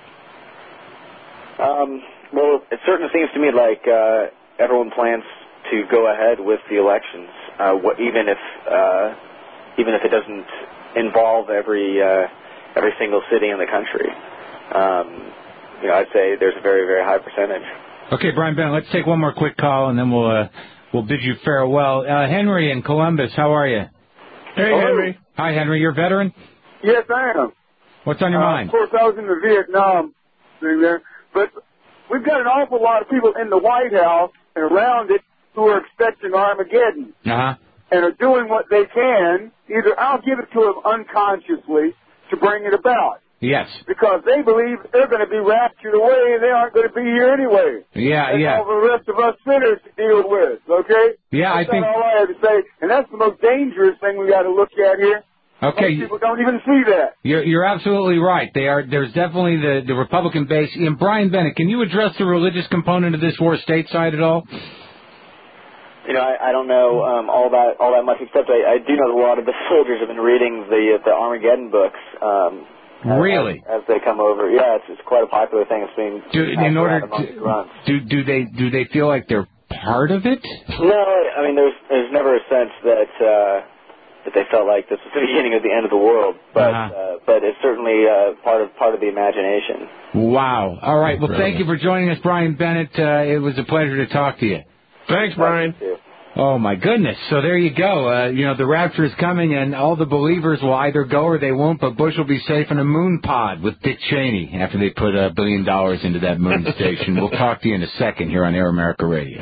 Well, it certainly seems to me like everyone plans to go ahead with the elections, even if it doesn't involve every single city in the country. I'd say there's a very, very high percentage.
Okay, Brian Bennett, let's take one more quick call, and then we'll bid you farewell. Henry in Columbus, how are you?
Hey, Henry.
Hi, Henry. You're a veteran?
Yes, I am.
What's on your mind?
Of course, I was in the Vietnam thing there. But we've got an awful lot of people in the White House and around it who are expecting Armageddon
Uh-huh.
and are doing what they can. Either I'll give it to them unconsciously to bring it about.
Yes.
Because they believe they're going to be raptured away and they aren't going to be here anyway.
Yeah,
That's
yeah.
all the rest of us sinners to deal with, okay?
Yeah, I
That's
think...
all I have to say. And that's the most dangerous thing we got to look at here.
Okay.
Most people don't even see that.
You're absolutely right. There's definitely the Republican base. And Brian Bennett, can you address the religious component of this war stateside at all?
You know, I don't know all that much, except I do know that a lot of the soldiers have been reading the Armageddon books.
Really?
As they come over, yeah, it's quite a popular thing. It's being
In order
amongst grunts.
do they feel like they're part of it?
No, I mean there's never a sense that they felt like this was the beginning of the end of the world, but it's certainly part of the imagination.
Wow. All right. Well, thank you for joining us, Brian Bennett. It was a pleasure to talk to you.
Thanks, Brian.
Oh, my goodness. So there you go. The rapture is coming, and all the believers will either go or they won't, but Bush will be safe in a moon pod with Dick Cheney after they put $1 billion into that moon station. We'll talk to you in a second here on Air America Radio.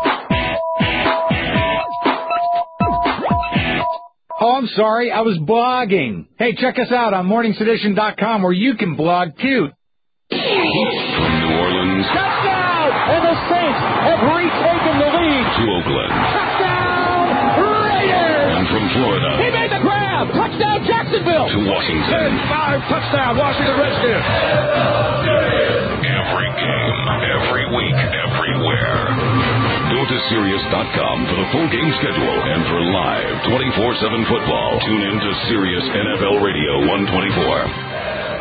Oh, I'm sorry. I was blogging. Hey, check us out on morningsedition.com where you can blog, too.
From New Orleans
Touchdown! And the Saints have retaken the lead.
to Oakland
Touchdown! Raiders!
and from Florida
He made the grab! Touchdown, Jacksonville!
to Washington.
10-5 touchdown, Washington Redskins!
Every game, every week, everywhere. Go to Sirius.com for the full game schedule and for live 24/7 football. Tune in to Sirius NFL Radio 124.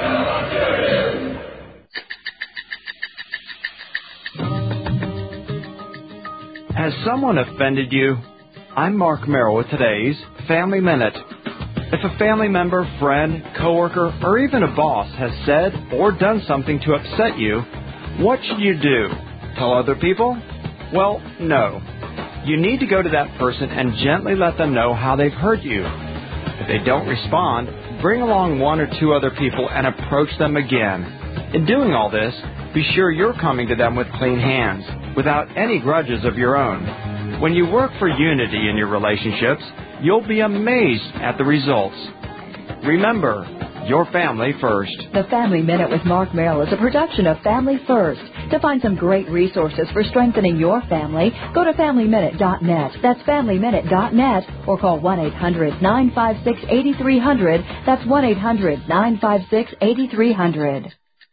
Has someone offended you? I'm Mark Merrill with today's Family Minute. If a family member, friend, coworker, or even a boss has said or done something to upset you, what should you do? Tell other people? Well, no. You need to go to that person and gently let them know how they've hurt you. If they don't respond, bring along 1 or 2 other people and approach them again. In doing all this, be sure you're coming to them with clean hands, without any grudges of your own. When you work for unity in your relationships, you'll be amazed at the results. Remember, your family first.
The Family Minute with Mark Merrill is a production of Family First. To find some great resources for strengthening your family, go to FamilyMinute.net. That's FamilyMinute.net, or call 1-800-956-8300. That's 1-800-956-8300.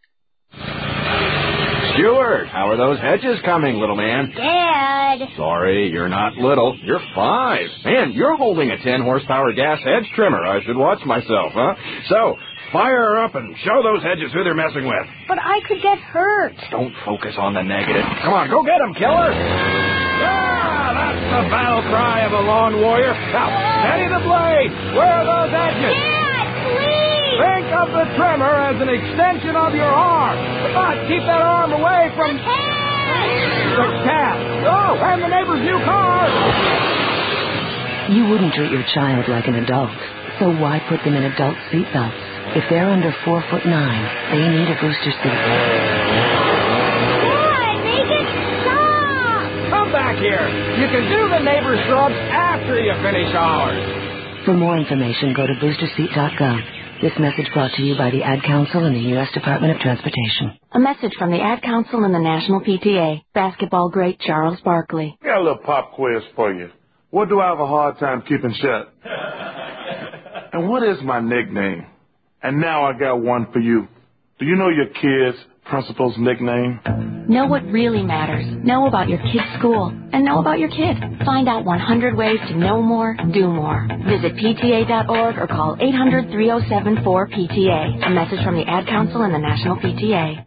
Stuart, how are those hedges coming, little man?
Dad!
Sorry, you're not little. You're 5. Man, you're holding a 10-horsepower gas hedge trimmer. I should watch myself, huh? So, fire up and show those hedges who they're messing with.
But I could get hurt.
Don't focus on the negative. Come on, go get them, killer! Yeah, that's the battle cry of a lawn warrior. Now, steady the blade. Where are those hedges?
Dad, please!
Think of the trimmer as an extension of your arm. Come on, keep that arm away from... The cat. Oh, and the neighbor's new car.
You wouldn't treat your child like an adult, so why put them in adult seatbelts? If they're under 4'9", they need a booster seat.
Dad, make it stop!
Come back here. You can do the neighbor's shrubs after you finish ours.
For more information, go to boosterseat.gov. This message brought to you by the Ad Council and the U.S. Department of Transportation.
A message from the Ad Council and the National PTA. Basketball great Charles Barkley.
Got a little pop quiz for you. What do I have a hard time keeping shut? And what is my nickname? And now I got one for you. Do you know your kid's principal's nickname?
Know what really matters. Know about your kid's school. And know about your kid. Find out 100 ways to know more, do more. Visit PTA.org or call 800-307-4PTA. A message from the Ad Council and the National PTA.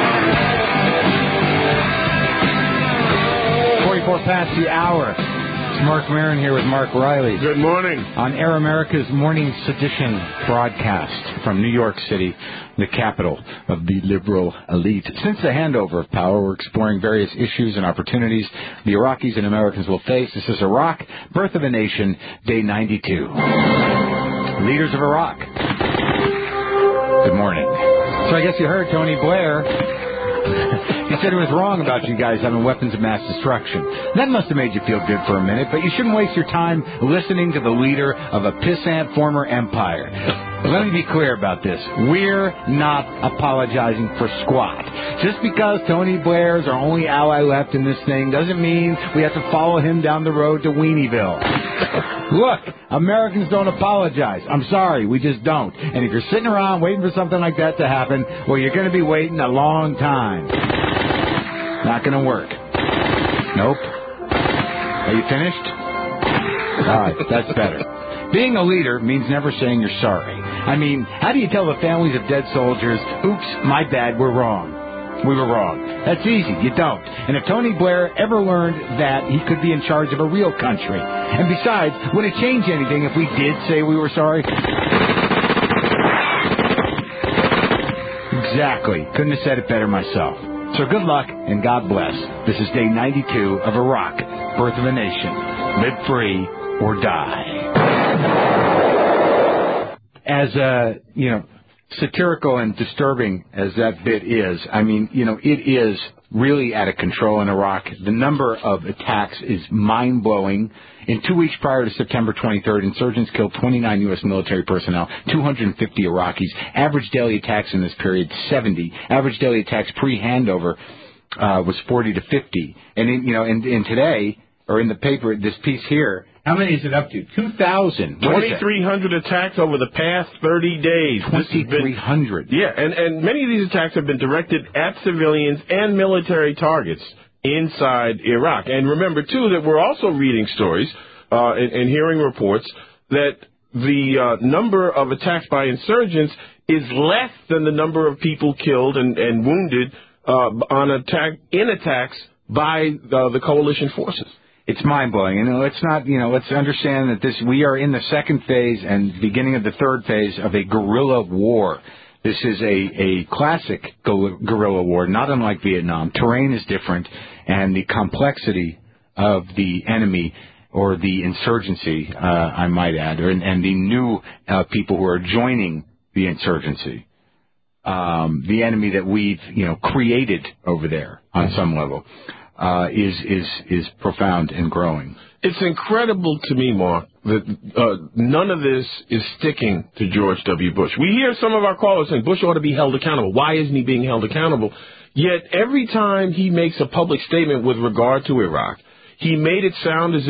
Past the hour. It's Mark Maron here with Mark Riley.
Good morning.
On Air America's Morning Sedition broadcast from New York City, the capital of the liberal elite. Since the handover of power, we're exploring various issues and opportunities the Iraqis and Americans will face. This is Iraq, Birth of a Nation, Day 92. Leaders of Iraq. Good morning. So I guess you heard Tony Blair. He said he was wrong about you guys having weapons of mass destruction. That must have made you feel good for a minute, but you shouldn't waste your time listening to the leader of a pissant former empire. Let me be clear about this. We're not apologizing for squat. Just because Tony Blair is our only ally left in this thing doesn't mean we have to follow him down the road to Weenieville. Look, Americans don't apologize. I'm sorry, we just don't. And if you're sitting around waiting for something like that to happen, well, you're going to be waiting a long time. Not going to work. Nope. Are you finished? All right, that's better. Being a leader means never saying you're sorry. I mean, how do you tell the families of dead soldiers, oops, my bad, we're wrong? We were wrong. That's easy. You don't. And if Tony Blair ever learned that, he could be in charge of a real country. And besides, would it change anything if we did say we were sorry? Exactly. Couldn't have said it better myself. So good luck and God bless. This is Day 92 of Iraq, Birth of a Nation. Live free or die. As satirical and disturbing as that bit is, I mean, it is really out of control in Iraq. The number of attacks is mind-blowing. In 2 weeks prior to September 23rd, insurgents killed 29 U.S. military personnel, 250 Iraqis. Average daily attacks in this period, 70. Average daily attacks pre-handover was 40 to 50. And, and today, or in the paper, this piece here, how many is it up to? 2,000.
2,300 attacks over the past 30 days.
2,300.
Yeah, and many of these attacks have been directed at civilians and military targets inside Iraq. And remember, too, that we're also reading stories and hearing reports that the number of attacks by insurgents is less than the number of people killed and wounded in attacks by the coalition forces.
It's mind-blowing. Let's understand that we are in the second phase and beginning of the third phase of a guerrilla war. This is a classic guerrilla war, not unlike Vietnam. Terrain is different, and the complexity of the enemy, or the insurgency, I might add, and the new people who are joining the insurgency, the enemy that we've created over there on some level, is profound and growing.
It's incredible to me, Mark, that none of this is sticking to George W. Bush. We hear some of our callers saying Bush ought to be held accountable. Why isn't he being held accountable? Yet every time he makes a public statement with regard to Iraq, he makes it sound as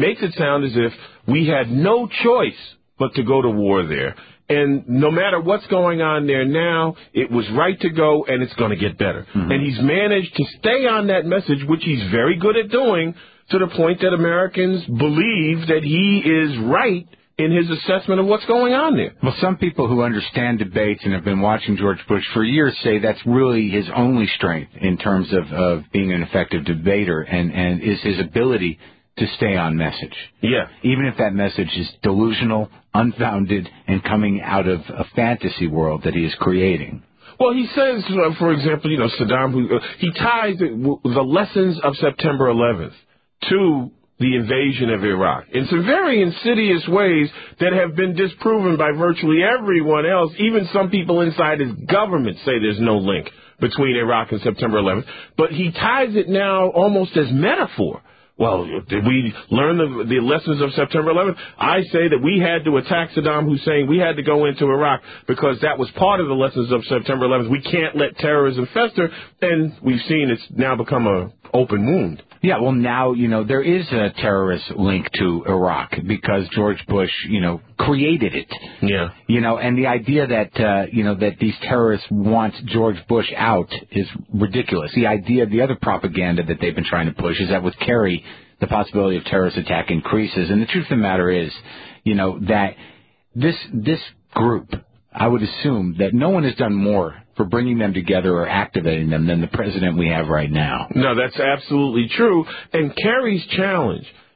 if we had no choice but to go to war there. And no matter what's going on there now, it was right to go, and it's going to get better. Mm-hmm. And he's managed to stay on that message, which he's very good at doing, to the point that Americans believe that he is right in his assessment of what's going on there.
Well, some people who understand debates and have been watching George Bush for years say that's really his only strength in terms of being an effective debater, and is his ability to stay on message.
Yeah.
Even if that message is delusional, unfounded, and coming out of a fantasy world that he is creating.
Well, he says, for example, Saddam, he ties the lessons of September 11th to the invasion of Iraq in some very insidious ways that have been disproven by virtually everyone else. Even some people inside his government say there's no link between Iraq and September 11th. But he ties it now almost as metaphor. Well, did we learn the lessons of September 11th? I say that we had to attack Saddam Hussein. We had to go into Iraq because that was part of the lessons of September 11th. We can't let terrorism fester, and we've seen it's now become an open wound.
Yeah, well, now, there is a terrorist link to Iraq because George Bush, created it.
Yeah.
And the idea that, that these terrorists want George Bush out is ridiculous. The idea, the other propaganda that they've been trying to push is that with Kerry, the possibility of terrorist attack increases. And the truth of the matter is, that this group, I would assume that no one has done more for bringing them together or activating them than the president we have right now.
No, that's absolutely true. And Kerry's challenge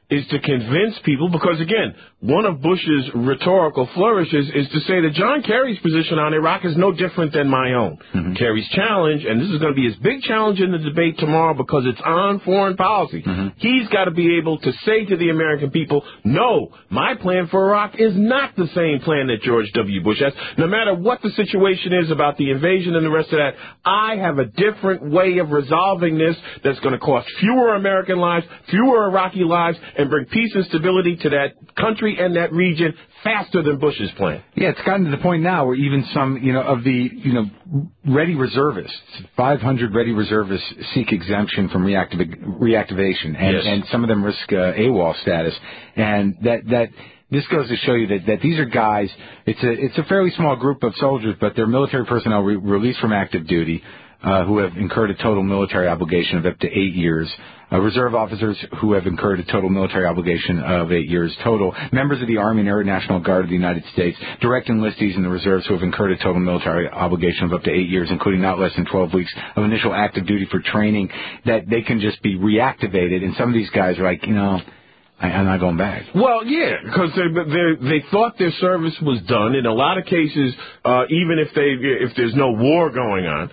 is to convince people, because, again, one of Bush's rhetorical flourishes is to say that John Kerry's position on Iraq is no different than my own.
Mm-hmm.
Kerry's challenge, and this is going to be his big challenge in the debate tomorrow because it's on foreign policy.
Mm-hmm.
He's got to be able to say to the American people, no, my plan for Iraq is not the same plan that George W. Bush has. No matter what the situation is about the invasion and the rest of that, I have a different way of resolving this that's going to cost fewer American lives, fewer Iraqi lives, and bring peace and stability to that country and that region faster than Bush's plan.
Yeah, it's gotten to the point now where even some, of the, ready reservists, 500 ready reservists seek exemption from reactivation, and some of them risk AWOL status, and that this goes to show you that these are guys. It's a fairly small group of soldiers, but they're military personnel released from active duty who have incurred a total military obligation of up to 8 years. Reserve officers who have incurred a total military obligation of 8 years total, members of the Army and Air National Guard of the United States, direct enlistees in the reserves who have incurred a total military obligation of up to 8 years, including not less than 12 weeks of initial active duty for training, that they can just be reactivated. And some of these guys are like, I'm not going back.
Well, yeah, because they thought their service was done. In a lot of cases, even if there's no war going on,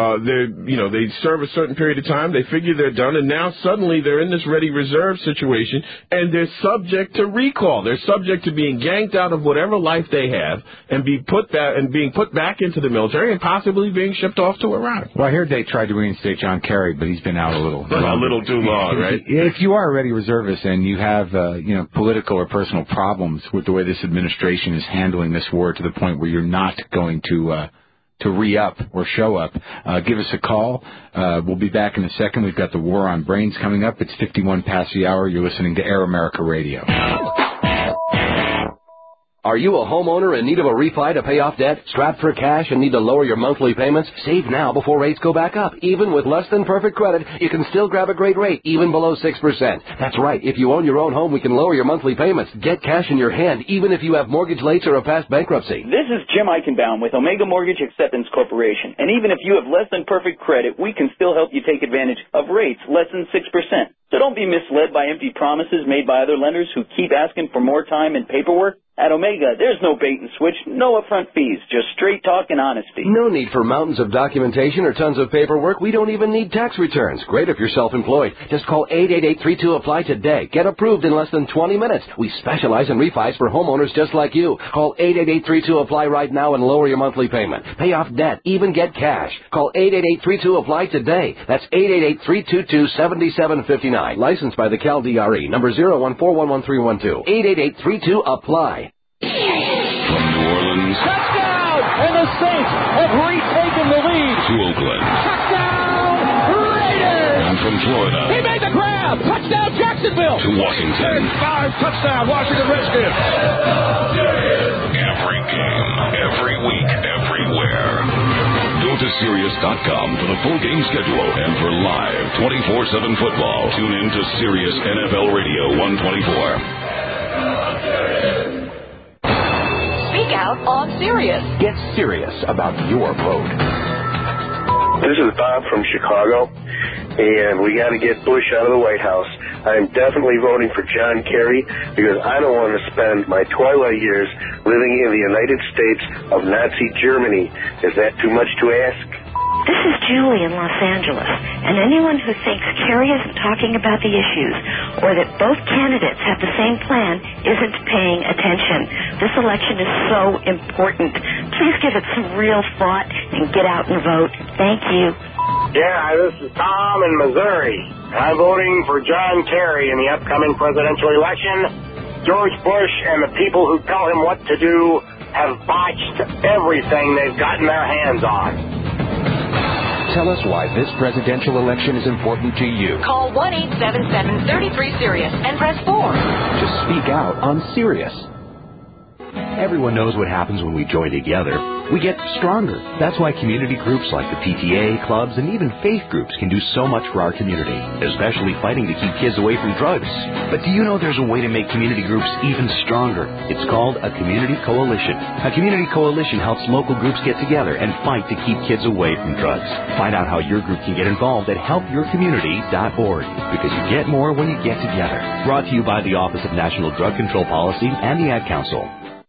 they serve a certain period of time, they figure they're done, and now suddenly they're in this ready reserve situation, and they're subject to recall. They're subject to being yanked out of whatever life they have and being put back into the military and possibly being shipped off to Iraq.
Well, I heard they tried to reinstate John Kerry, but he's been out a little
too long, right?
If you are a ready reservist and you have political or personal problems with the way this administration is handling this war to the point where you're not going to re-up or show up, give us a call. We'll be back in a second. We've got the War on Brains coming up. It's 51 past the hour. You're listening to Air America Radio.
Are you a homeowner in need of a refi to pay off debt, strapped for cash, and need to lower your monthly payments? Save now before rates go back up. Even with less than perfect credit, you can still grab a great rate, even below 6%. That's right. If you own your own home, we can lower your monthly payments. Get cash in your hand, even if you have mortgage lates or a past bankruptcy.
This is Jim Eichenbaum with Omega Mortgage Acceptance Corporation. And even if you have less than perfect credit, we can still help you take advantage of rates less than 6%. So don't be misled by empty promises made by other lenders who keep asking for more time and paperwork. At Omega, there's no bait and switch, no upfront fees, just straight talk and honesty.
No need for mountains of documentation or tons of paperwork. We don't even need tax returns. Great if you're self-employed. Just call 888-32-APPLY today. Get approved in less than 20 minutes. We specialize in refis for homeowners just like you. Call 888-32-APPLY right now and lower your monthly payment. Pay off debt, even get cash. Call 888-32-APPLY today. That's 888-322-7759. Licensed by the CalDRE. Number 014113112. 888-32-APPLY.
From New Orleans.
Touchdown! And the Saints have retaken the lead.
To Oakland.
Touchdown! Raiders!
And from Florida.
He made the grab! Touchdown Jacksonville!
To Washington.
5 touchdown Washington Redskins!
Every game, every week, everywhere. Go to Sirius.com for the full game schedule and for live 24/7 football. Tune in to Sirius NFL Radio 124.
Speak out on Sirius.
Get serious about your vote.
This is Bob from Chicago, and we got to get Bush out of the White House. I'm definitely voting for John Kerry because I don't want to spend my twilight years living in the United States of Nazi Germany. Is that too much to ask?
This is Julie in Los Angeles, and anyone who thinks Kerry isn't talking about the issues or that both candidates have the same plan isn't paying attention. This election is so important. Please give it some real thought and get out and vote. Thank you.
Yeah, this is Tom in Missouri. I'm voting for John Kerry in the upcoming presidential election. George Bush and the people who tell him what to do have botched everything they've gotten their hands on.
Tell us why this presidential election is important to you.
Call 1-877-33-SIRIUS and press 4.
Just speak out on Sirius. Everyone knows what happens when we join together. we get stronger. That's why community groups like the PTA, clubs, and even faith groups can do so much for our community, especially fighting to keep kids away from drugs. But do you know there's a way to make community groups even stronger? It's called a community coalition. A community coalition helps local groups get together and fight to keep kids away from drugs. Find out how your group can get involved at helpyourcommunity.org, because you get more when you get together. Brought to you by the Office of National Drug Control Policy and the Ad Council.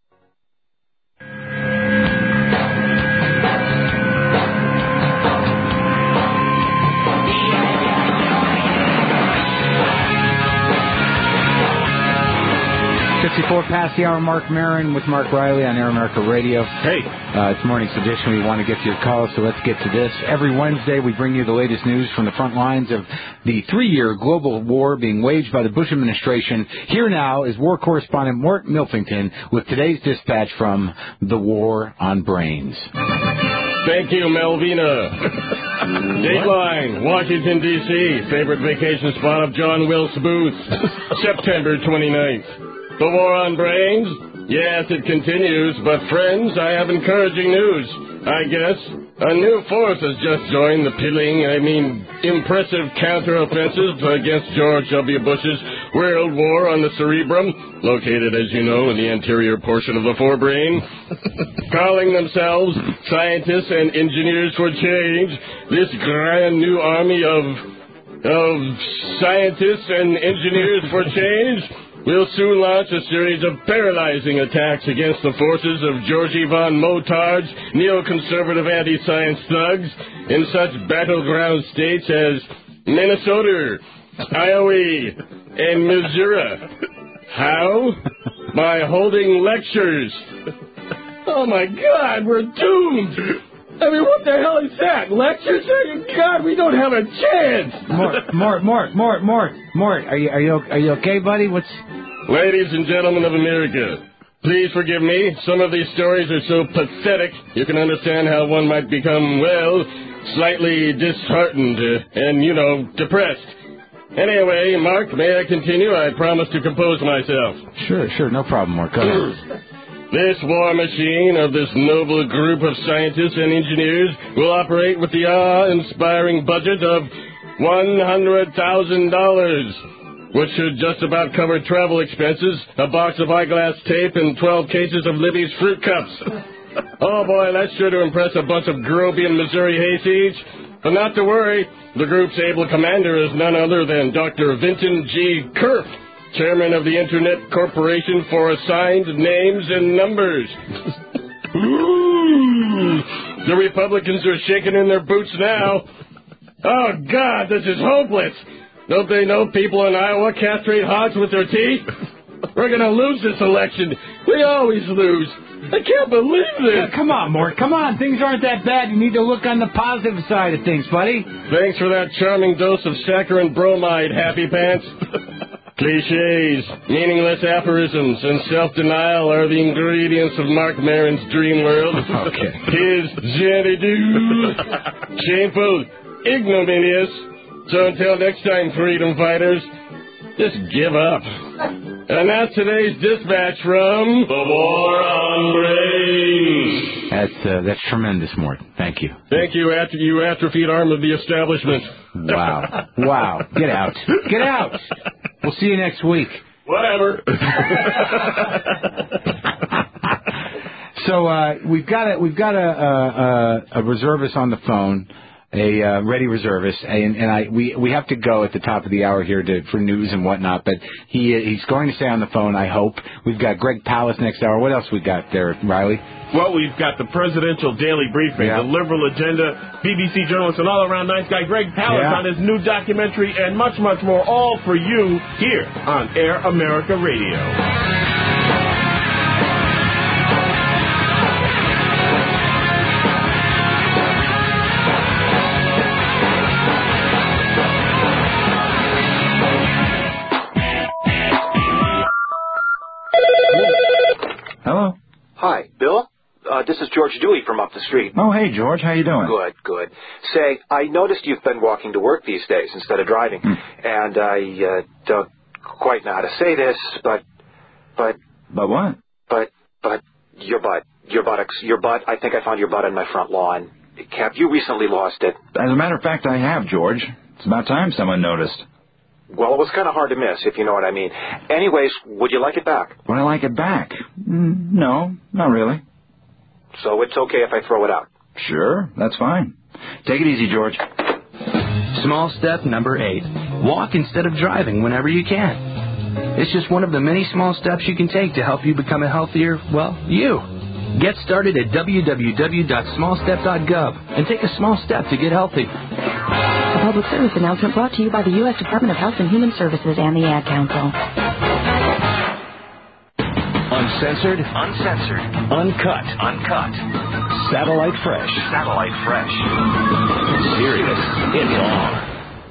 54 past the hour, Mark Maron with Mark Riley on Air America Radio.
Hey.
It's morning's edition. We want to get to your calls, so let's get to this. Every Wednesday, we bring you the latest news from the front lines of the 3-year global war being waged by the Bush administration. Here now is war correspondent Mort Milfington with today's dispatch from the War on Brains.
Thank you, Melvina. Dateline, Washington, D.C., favorite vacation spot of John Wilkes Booth, September 29th. The war on brains? Yes, it continues, but friends, I have encouraging news. I guess a new force has just joined the impressive counteroffensive against George W. Bush's World War on the cerebrum, located, as you know, in the anterior portion of the forebrain. Calling themselves Scientists and Engineers for Change, this grand new army of Scientists and Engineers for Change will soon launch a series of paralyzing attacks against the forces of Georgie von Motard's neoconservative anti-science thugs in such battleground states as Minnesota, Iowa, and Missouri. How? By holding lectures. Oh, my God, we're doomed. I mean, what the hell is that? Lectures? God, we don't have a chance.
Mort, are you okay, buddy?
Ladies and gentlemen of America, please forgive me. Some of these stories are so pathetic, you can understand how one might become, slightly disheartened and, depressed. Anyway, Mark, may I continue? I promise to compose myself.
Sure, no problem, Mark. Go ahead.
This war machine of this noble group of scientists and engineers will operate with the awe-inspiring budget of $100,000, which should just about cover travel expenses, a box of eyeglass tape, and 12 cases of Libby's fruit cups. Oh, boy, that's sure to impress a bunch of Grobian, Missouri hayseeds. But not to worry, the group's able commander is none other than Dr. Vinton G. Cerf, chairman of the Internet Corporation for Assigned Names and Numbers. Ooh, the Republicans are shaking in their boots now. Oh, God, this is hopeless. Don't they know people in Iowa castrate hogs with their teeth? We're going to lose this election. We always lose. I can't believe this.
Come on, Mort. Come on. Things aren't that bad. You need to look on the positive side of things, buddy.
Thanks for that charming dose of saccharin bromide, Happy Pants. Cliches, meaningless aphorisms, and self-denial are the ingredients of Mark Maron's dream world.
Okay.
His xanadu, shameful, ignominious. So until next time, freedom fighters, just give up. And that's today's dispatch from the War on Brains.
That's tremendous, Mort. Thank you.
Thank you, you atrophied arm of the establishment.
Wow. Get out. We'll see you next week.
Whatever.
So we've got a reservist on the phone. A ready reservist, and we have to go at the top of the hour here for news and whatnot, but he's going to stay on the phone, I hope. We've got Greg Palast next hour. What else we got there, Riley?
Well, we've got the presidential daily briefing, the liberal agenda, BBC journalist and all-around nice guy Greg Palast on his new documentary, and much, much more, all for you here on Air America Radio.
Hello?
Hi, Bill? This is George Dewey from up the street.
Oh, hey, George. How you doing?
Good. Say, I noticed you've been walking to work these days instead of driving. And I don't quite know how to say this, but...
But what?
But your butt. Your butt. I think I found your butt on my front lawn. Cap, you recently lost it.
As a matter of fact, I have, George. It's about time someone noticed.
Well, it was kind of hard to miss, if you know what I mean. Anyways, would you like it back?
Would I like it back? No, not really.
So it's okay if I throw it out?
Sure, that's fine. Take it easy, George.
Small step number 8. Walk instead of driving whenever you can. It's just one of the many small steps you can take to help you become a healthier, you. Get started at www.smallstep.gov and take a small step to get healthy.
A public service announcement brought to you by the U.S. Department of Health and Human Services and the Ad Council.
Uncensored, uncut. Satellite fresh. Sirius, it's on.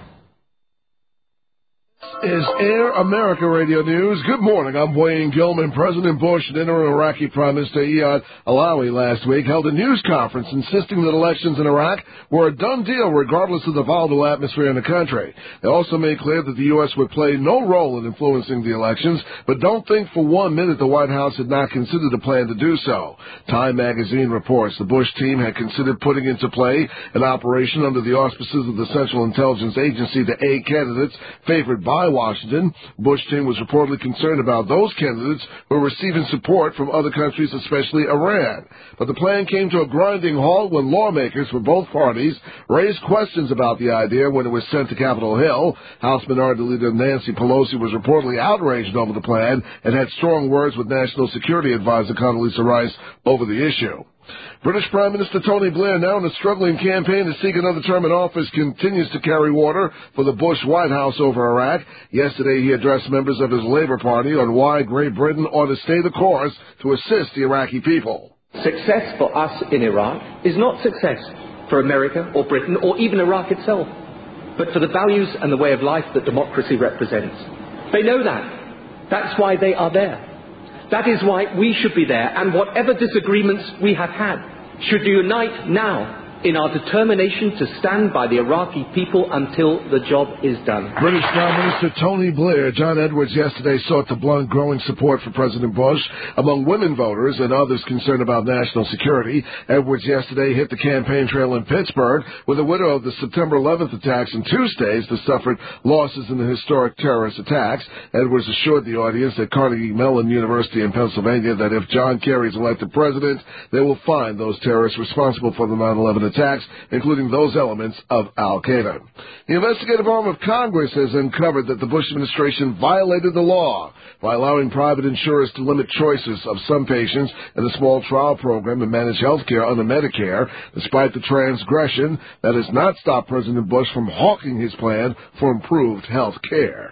Is Air America Radio News. Good morning. I'm Wayne Gilman. President Bush and interim Iraqi Prime Minister Iyad Allawi last week held a news conference insisting that elections in Iraq were a done deal regardless of the volatile atmosphere in the country. They also made clear that the U.S. would play no role in influencing the elections, but don't think for 1 minute the White House had not considered a plan to do so. Time magazine reports the Bush team had considered putting into play an operation under the auspices of the Central Intelligence Agency to aid candidates favored by Washington. Bush team was reportedly concerned about those candidates who were receiving support from other countries, especially Iran. But the plan came to a grinding halt when lawmakers for both parties raised questions about the idea when it was sent to Capitol Hill. House Minority Leader Nancy Pelosi was reportedly outraged over the plan and had strong words with National Security Advisor Condoleezza Rice over the issue. British Prime Minister Tony Blair, now in a struggling campaign to seek another term in office, continues to carry water for the Bush White House over Iraq. Yesterday, he addressed members of his Labour Party on why Great Britain ought to stay the course to assist the Iraqi people.
Success for us in Iraq is not success for America or Britain or even Iraq itself, but for the values and the way of life that democracy represents. They know that. That's why they are there. That is why we should be there, and whatever disagreements we have had should unite now in our determination to stand by the Iraqi people until the job is done.
British Prime Minister Tony Blair, John Edwards, yesterday sought to blunt growing support for President Bush among women voters and others concerned about national security. Edwards yesterday hit the campaign trail in Pittsburgh, where the widow of the September 11th attacks in 2 states that suffered losses in the historic terrorist attacks. Edwards assured the audience at Carnegie Mellon University in Pennsylvania that if John Kerry is elected president, they will find those terrorists responsible for the 9/11 attacks, including those elements of al-Qaeda. The investigative arm of Congress has uncovered that the Bush administration violated the law by allowing private insurers to limit choices of some patients in a small trial program to manage health care under Medicare. Despite the transgression, that has not stopped President Bush from hawking his plan for improved health care.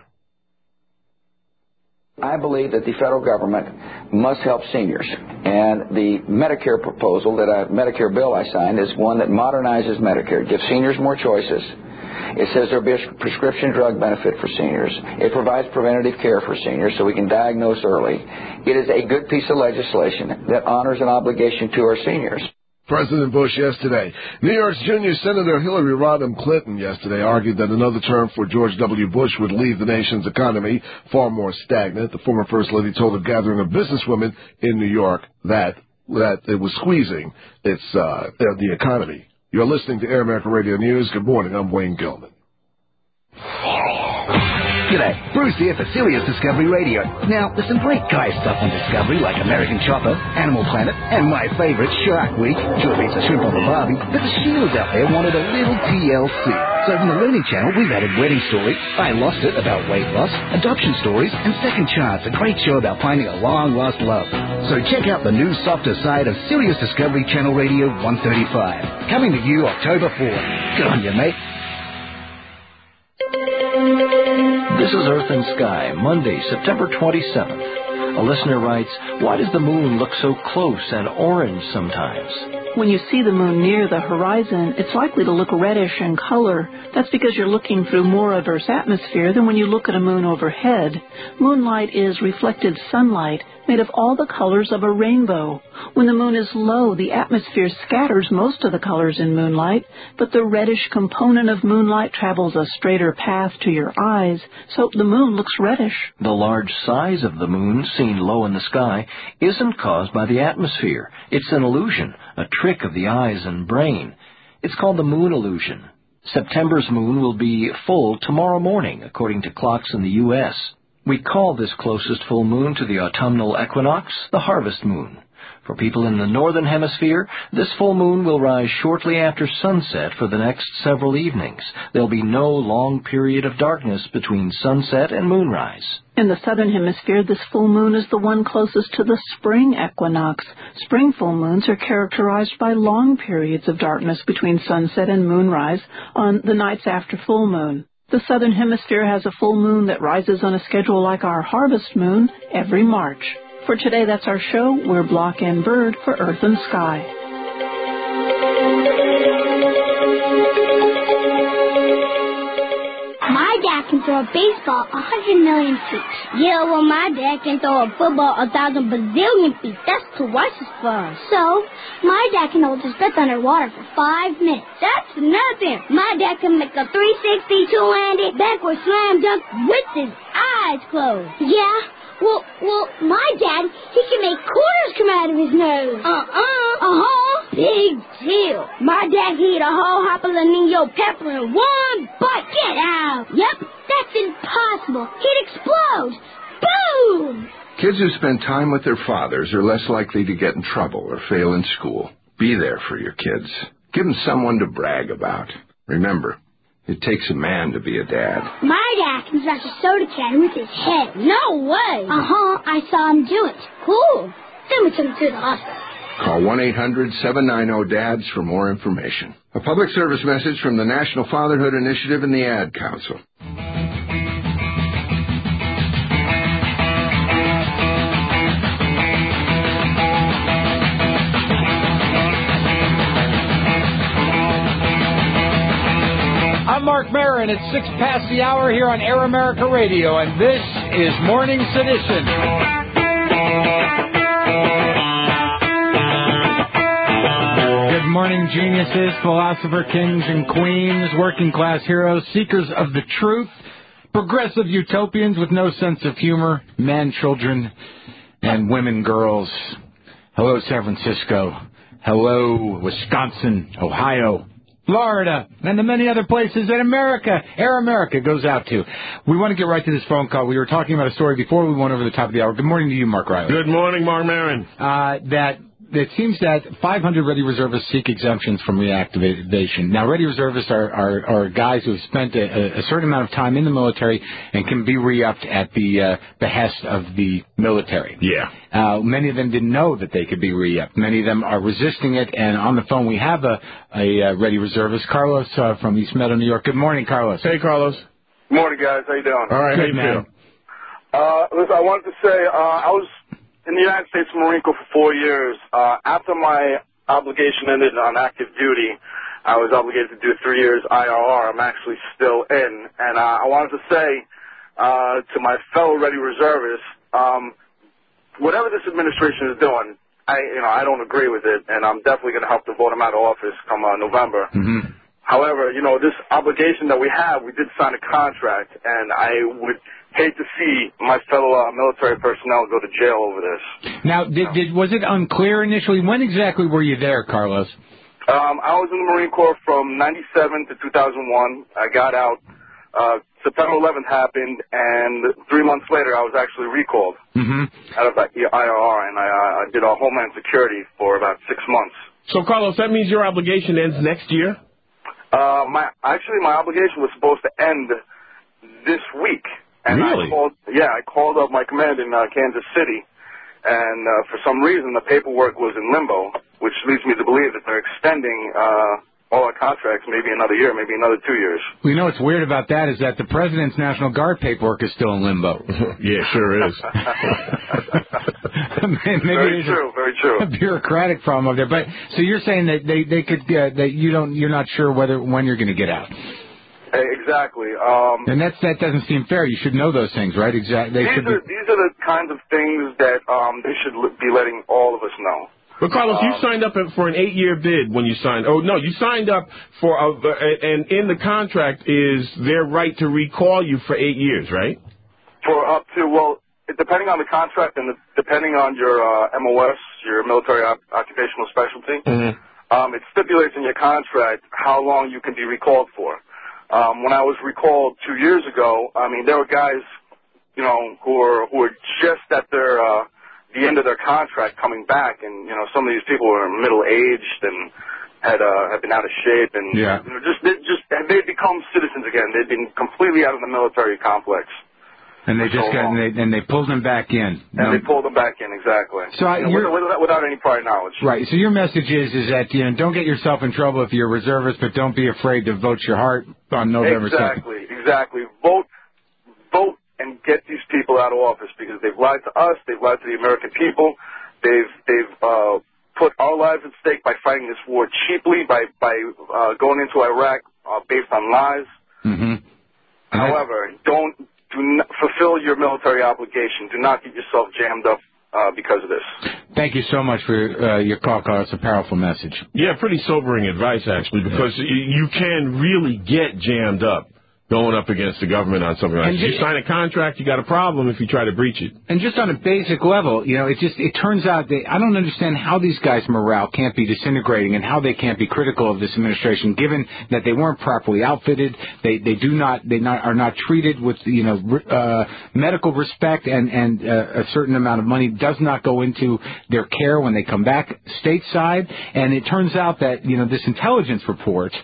I believe that the federal government must help seniors, and the Medicare proposal, Medicare bill I signed, is one that modernizes Medicare, gives seniors more choices. It says there will be a prescription drug benefit for seniors. It provides preventative care for seniors so we can diagnose early. It is a good piece of legislation that honors an obligation to our seniors.
President Bush yesterday. New York's junior Senator Hillary Rodham Clinton yesterday argued that another term for George W. Bush would leave the nation's economy far more stagnant. The former First Lady told a gathering of businesswomen in New York that it was squeezing the economy. You're listening to Air America Radio News. Good morning. I'm Wayne Gilman.
G'day, Bruce here for Sirius Discovery Radio. Now, there's some great guy stuff on Discovery, like American Chopper, Animal Planet, and my favorite, Shark Week. Sure beats a shrimp on the barbie, but the Shields out there wanted a little TLC. So from the Learning Channel, we've added Wedding Story, I Lost It about weight loss, adoption stories, and Second Chance, a great show about finding a long-lost love. So check out the new, softer side of Sirius Discovery Channel Radio 135. Coming to you October 4th. Good on you, mate.
This is Earth and Sky, Monday, September 27th. A listener writes, why does the moon look so close and orange sometimes?
When you see the moon near the horizon, it's likely to look reddish in color. That's because you're looking through more of Earth's atmosphere than when you look at a moon overhead. Moonlight is reflected sunlight made of all the colors of a rainbow. When the moon is low, the atmosphere scatters most of the colors in moonlight, but the reddish component of moonlight travels a straighter path to your eyes, so the moon looks reddish.
The large size of the moon, seen low in the sky, isn't caused by the atmosphere. It's an illusion, a trick of the eyes and brain. It's called the moon illusion. September's moon will be full tomorrow morning, according to clocks in the U.S. We call this closest full moon to the autumnal equinox the harvest moon. For people in the northern hemisphere, this full moon will rise shortly after sunset for the next several evenings. There'll be no long period of darkness between sunset and moonrise.
In the southern hemisphere, this full moon is the one closest to the spring equinox. Spring full moons are characterized by long periods of darkness between sunset and moonrise on the nights after full moon. The southern hemisphere has a full moon that rises on a schedule like our harvest moon every March. For today, that's our show. We're Block and Bird for Earth and Sky.
My dad can throw a baseball 100 million feet. Yeah, well, my dad can throw a football 1,000 bazillion feet. That's twice as far. So, my dad can hold his breath underwater for 5 minutes. That's nothing. My dad can make a 360 two-handed backward slam dunk with his eyes closed. Yeah. Well, my dad, he can make quarters come out of his nose. Big deal. My dad can eat a whole jalapeno pepper in one bite. Get out. Yep, that's impossible. He'd explode. Boom!
Kids who spend time with their fathers are less likely to get in trouble or fail in school. Be there for your kids. Give them someone to brag about. Remember, it takes a man to be a dad.
My dad can smash a soda can with his head. No way. I saw him do it. Cool. Then we took him to the hospital.
Call 1-800-790-DADS for more information. A public service message from the National Fatherhood Initiative and the Ad Council.
I'm Mark Maron. It's 6 past the hour here on Air America Radio, and this is Morning Sedition. Good morning, geniuses, philosopher kings and queens, working class heroes, seekers of the truth, progressive utopians with no sense of humor, man children, and women girls. Hello, San Francisco. Hello, Wisconsin, Ohio, Florida, and the many other places that Air America goes out to. We want to get right to this phone call. We were talking about a story before we went over the top of the hour. Good morning to you, Mark Riley.
Good morning, Mark Maron.
It seems that 500 Ready Reservists seek exemptions from reactivation. Now, Ready Reservists are guys who have spent a certain amount of time in the military and can be re-upped at the behest of the military.
Yeah.
Many of them didn't know that they could be re-upped. Many of them are resisting it. And on the phone, we have a Ready Reservist, Carlos from East Meadow, New York. Good morning, Carlos.
Hey, Carlos.
Good morning, guys. How you doing?
All right.
Good, man.
Listen, I wanted to say I was in the United States Marine Corps for 4 years. After my obligation ended on active duty, I was obligated to do 3 years IRR. I'm actually still in. And I wanted to say to my fellow Ready Reservists, whatever this administration is doing, I don't agree with it, and I'm definitely going to help to vote them out of office come November.
Mm-hmm.
However, this obligation that we have, we did sign a contract, and I would hate to see my fellow military personnel go to jail over this.
Now, was it unclear initially? When exactly were you there, Carlos?
I was in the Marine Corps from 97 to 2001. I got out. September 11th happened, and 3 months later, I was actually recalled out of IRR, and I did Homeland Security for about 6 months.
So, Carlos, that means your obligation ends next year?
My obligation was supposed to end this week. And
really?
I called up my command in Kansas City, and for some reason the paperwork was in limbo, which leads me to believe that they're extending all our contracts maybe another year, maybe another 2 years.
Well, you know what's weird about that is that the President's National Guard paperwork is still in limbo.
Yeah, sure is.
Very true.
A bureaucratic problem over there. But so you're saying that they could that you're not sure when you're going to get out.
Exactly.
And that doesn't seem fair. You should know those things, right? Exactly.
These are the kinds of things that they should be letting all of us know.
But Carlos, you signed up for an 8-year bid when you signed. Oh no, you signed up for and in the contract is their right to recall you for 8 years, right?
For up to depending on the contract and depending on your MOS, your military occupational specialty, it stipulates in your contract how long you can be recalled for. When I was recalled 2 years ago, I mean there were guys, who were just at their the end of their contract coming back, and some of these people were middle-aged and had been out of shape, and they'd become citizens again. They'd been completely out of the military complex.
And they just they pulled them back in.
And they pulled them back in, exactly.
So
without any prior knowledge.
Right. So your message is that don't get yourself in trouble if you're a reservist, but don't be afraid to vote your heart on November 2nd.
Exactly. Vote and get these people out of office because they've lied to us. They've lied to the American people. They've put our lives at stake by fighting this war cheaply, by going into Iraq based on lies.
Mm-hmm.
However, do not fulfill your military obligation. Do not get yourself jammed up because of this.
Thank you so much for your call, Carl. It's a powerful message.
Yeah, pretty sobering advice, actually, because you can really get jammed up going up against the government on something like that. You sign a contract, you got a problem if you try to breach it.
And just on a basic level, it turns out that I don't understand how these guys' morale can't be disintegrating and how they can't be critical of this administration, given that they weren't properly outfitted, they are not treated with medical respect, and a certain amount of money does not go into their care when they come back stateside. And it turns out that this intelligence report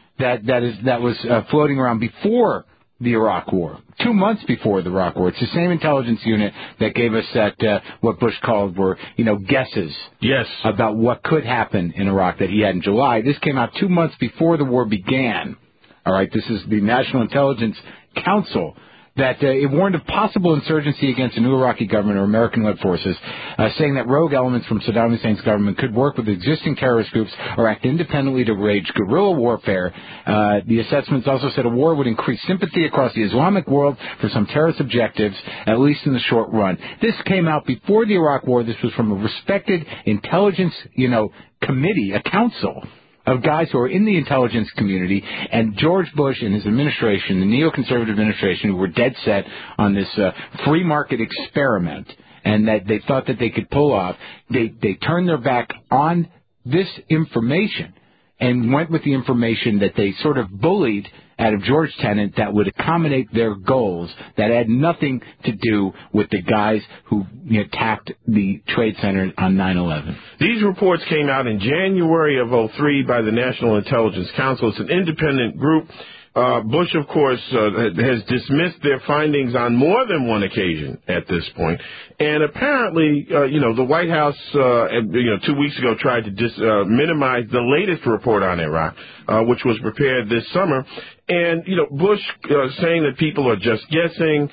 that was floating around before the Iraq War, 2 months before the Iraq War. It's the same intelligence unit that gave us that what Bush called were guesses.
Yes.
About what could happen in Iraq that he had in July. This came out 2 months before the war began. All right, this is the National Intelligence Council. That it warned of possible insurgency against a new Iraqi government or American-led forces, saying that rogue elements from Saddam Hussein's government could work with existing terrorist groups or act independently to wage guerrilla warfare. The assessments also said a war would increase sympathy across the Islamic world for some terrorist objectives, at least in the short run. This came out before the Iraq War. This was from a respected intelligence, committee, a council of guys who are in the intelligence community, and George Bush and his administration, the neoconservative administration, who were dead set on this free market experiment, and that they thought that they could pull off, they turned their back on this information and went with the information that they sort of bullied out of George Tenet that would accommodate their goals, that had nothing to do with the guys who attacked the Trade Center on 9/11.
These reports came out in January of 2003 by the National Intelligence Council. It's an independent group. Bush, of course, has dismissed their findings on more than one occasion at this point. And apparently, the White House, 2 weeks ago tried to minimize the latest report on Iraq, which was prepared this summer. And, Bush saying that people are just guessing.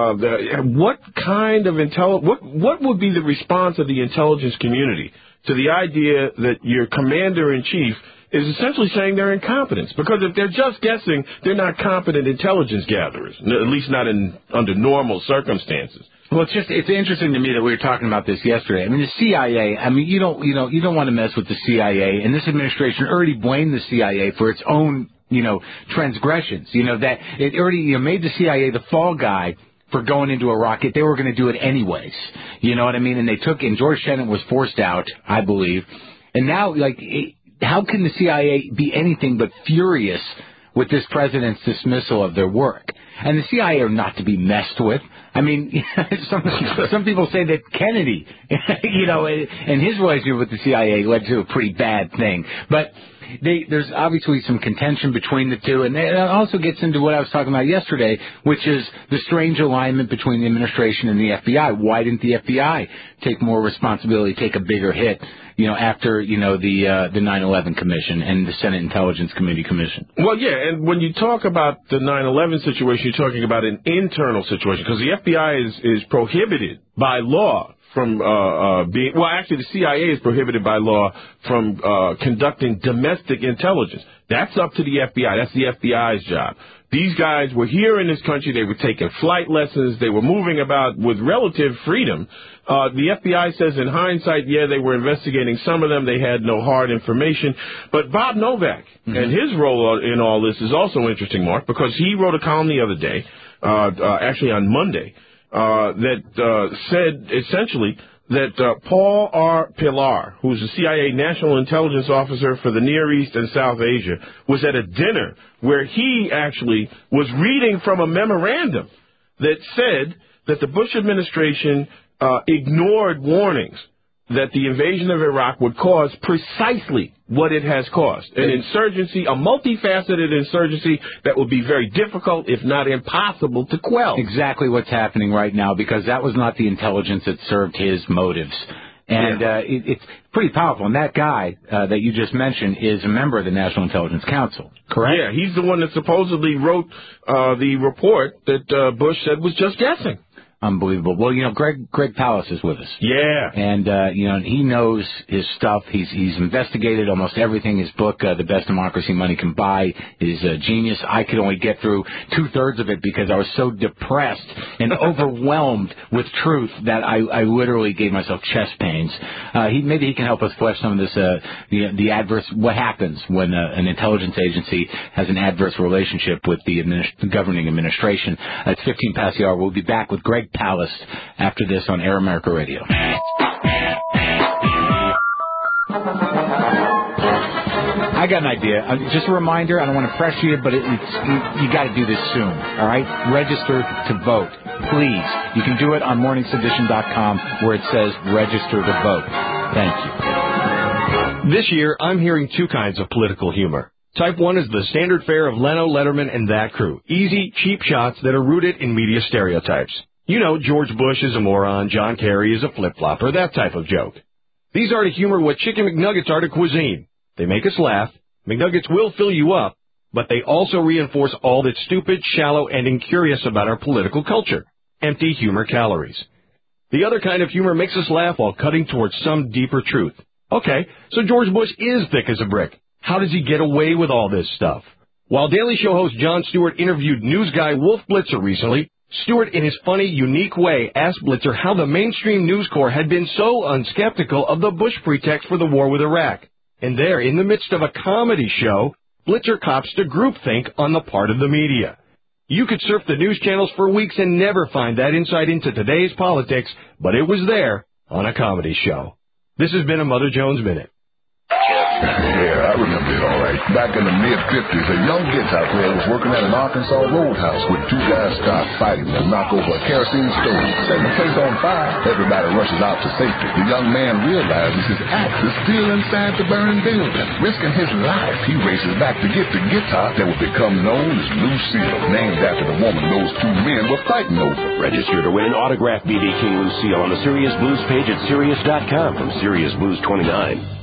What kind of what would be the response of the intelligence community to the idea that your commander-in-chief is essentially saying they're incompetent? Because if they're just guessing, they're not competent intelligence gatherers, at least not under normal circumstances.
Well, it's interesting to me that we were talking about this yesterday. I mean, the CIA. I mean, you don't want to mess with the CIA, and this administration already blamed the CIA for its own transgressions. That it already made the CIA the fall guy for going into Iraq. They were going to do it anyways. You know what I mean? And and George Tenet was forced out, I believe. And now, how can the CIA be anything but furious with this president's dismissal of their work? And the CIA are not to be messed with. I mean, some people say that Kennedy, and his relationship with the CIA led to a pretty bad thing. But there's obviously some contention between the two, and it also gets into what I was talking about yesterday, which is the strange alignment between the administration and the FBI. Why didn't the FBI take more responsibility, take a bigger hit, after, the 9/11 Commission and the Senate Intelligence Committee Commission?
Well, yeah, and when you talk about the 9/11 situation, you're talking about an internal situation, because the FBI is prohibited by law from actually the CIA is prohibited by law from conducting domestic intelligence. That's up to the FBI. That's the FBI's job. These guys were here in this country. They were taking flight lessons. They were moving about with relative freedom. The FBI says in hindsight, yeah, they were investigating some of them. They had no hard information. But Bob Novak and his role in all this is also interesting, Mark, because he wrote a column the other day, actually on Monday, that said essentially that Paul R. Pillar, who's the CIA National Intelligence Officer for the Near East and South Asia, was at a dinner where he actually was reading from a memorandum that said that the Bush administration ignored warnings that the invasion of Iraq would cause precisely what it has caused. An insurgency, a multifaceted insurgency that would be very difficult, if not impossible, to quell.
Exactly what's happening right now, because that was not the intelligence that served his motives. And it's pretty powerful. And that guy that you just mentioned is a member of the National Intelligence Council, correct?
Yeah, he's the one that supposedly wrote the report that Bush said was just guessing.
Unbelievable. Well, Greg Palast is with us.
Yeah.
And, he knows his stuff. He's investigated almost everything. His book, The Best Democracy Money Can Buy, is genius. I could only get through 2/3 of it because I was so depressed and overwhelmed with truth that I literally gave myself chest pains. Maybe he can help us flesh some of this, the adverse, what happens when an intelligence agency has an adverse relationship with the governing administration. It's 15 past the hour. We'll be back with Greg Palast after this on Air America Radio. I got an idea. Just a reminder, I don't want to pressure you, but you got to do this soon, all right? Register to vote, please. You can do it on morningsedition.com where it says register to vote. Thank you.
This year, I'm hearing two kinds of political humor. Type 1 is the standard fare of Leno, Letterman, and that crew. Easy, cheap shots that are rooted in media stereotypes. George Bush is a moron, John Kerry is a flip-flopper, that type of joke. These are to humor what Chicken McNuggets are to cuisine. They make us laugh. McNuggets will fill you up, but they also reinforce all that's stupid, shallow, and incurious about our political culture. Empty humor calories. The other kind of humor makes us laugh while cutting towards some deeper truth. Okay, so George Bush is thick as a brick. How does he get away with all this stuff? While Daily Show host Jon Stewart interviewed news guy Wolf Blitzer recently, Stewart, in his funny, unique way, asked Blitzer how the mainstream News Corps had been so unskeptical of the Bush pretext for the war with Iraq. And there, in the midst of a comedy show, Blitzer cops to groupthink on the part of the media. You could surf the news channels for weeks and never find that insight into today's politics, but it was there on a comedy show. This has been a Mother Jones Minute.
Yeah, I remember it all right. Back in the mid-50s, a young guitar player was working at an Arkansas roadhouse when two guys started fighting and knocked over a kerosene stove, setting the place on fire. Everybody rushes out to safety. The young man realizes his axe is still inside the burning building. Risking his life, he races back to get the guitar that would become known as Lucille, named after the woman those two men were fighting over.
Register to win an autographed B.B. King Lucille on the Sirius Blues page at Sirius.com from Sirius Blues 29.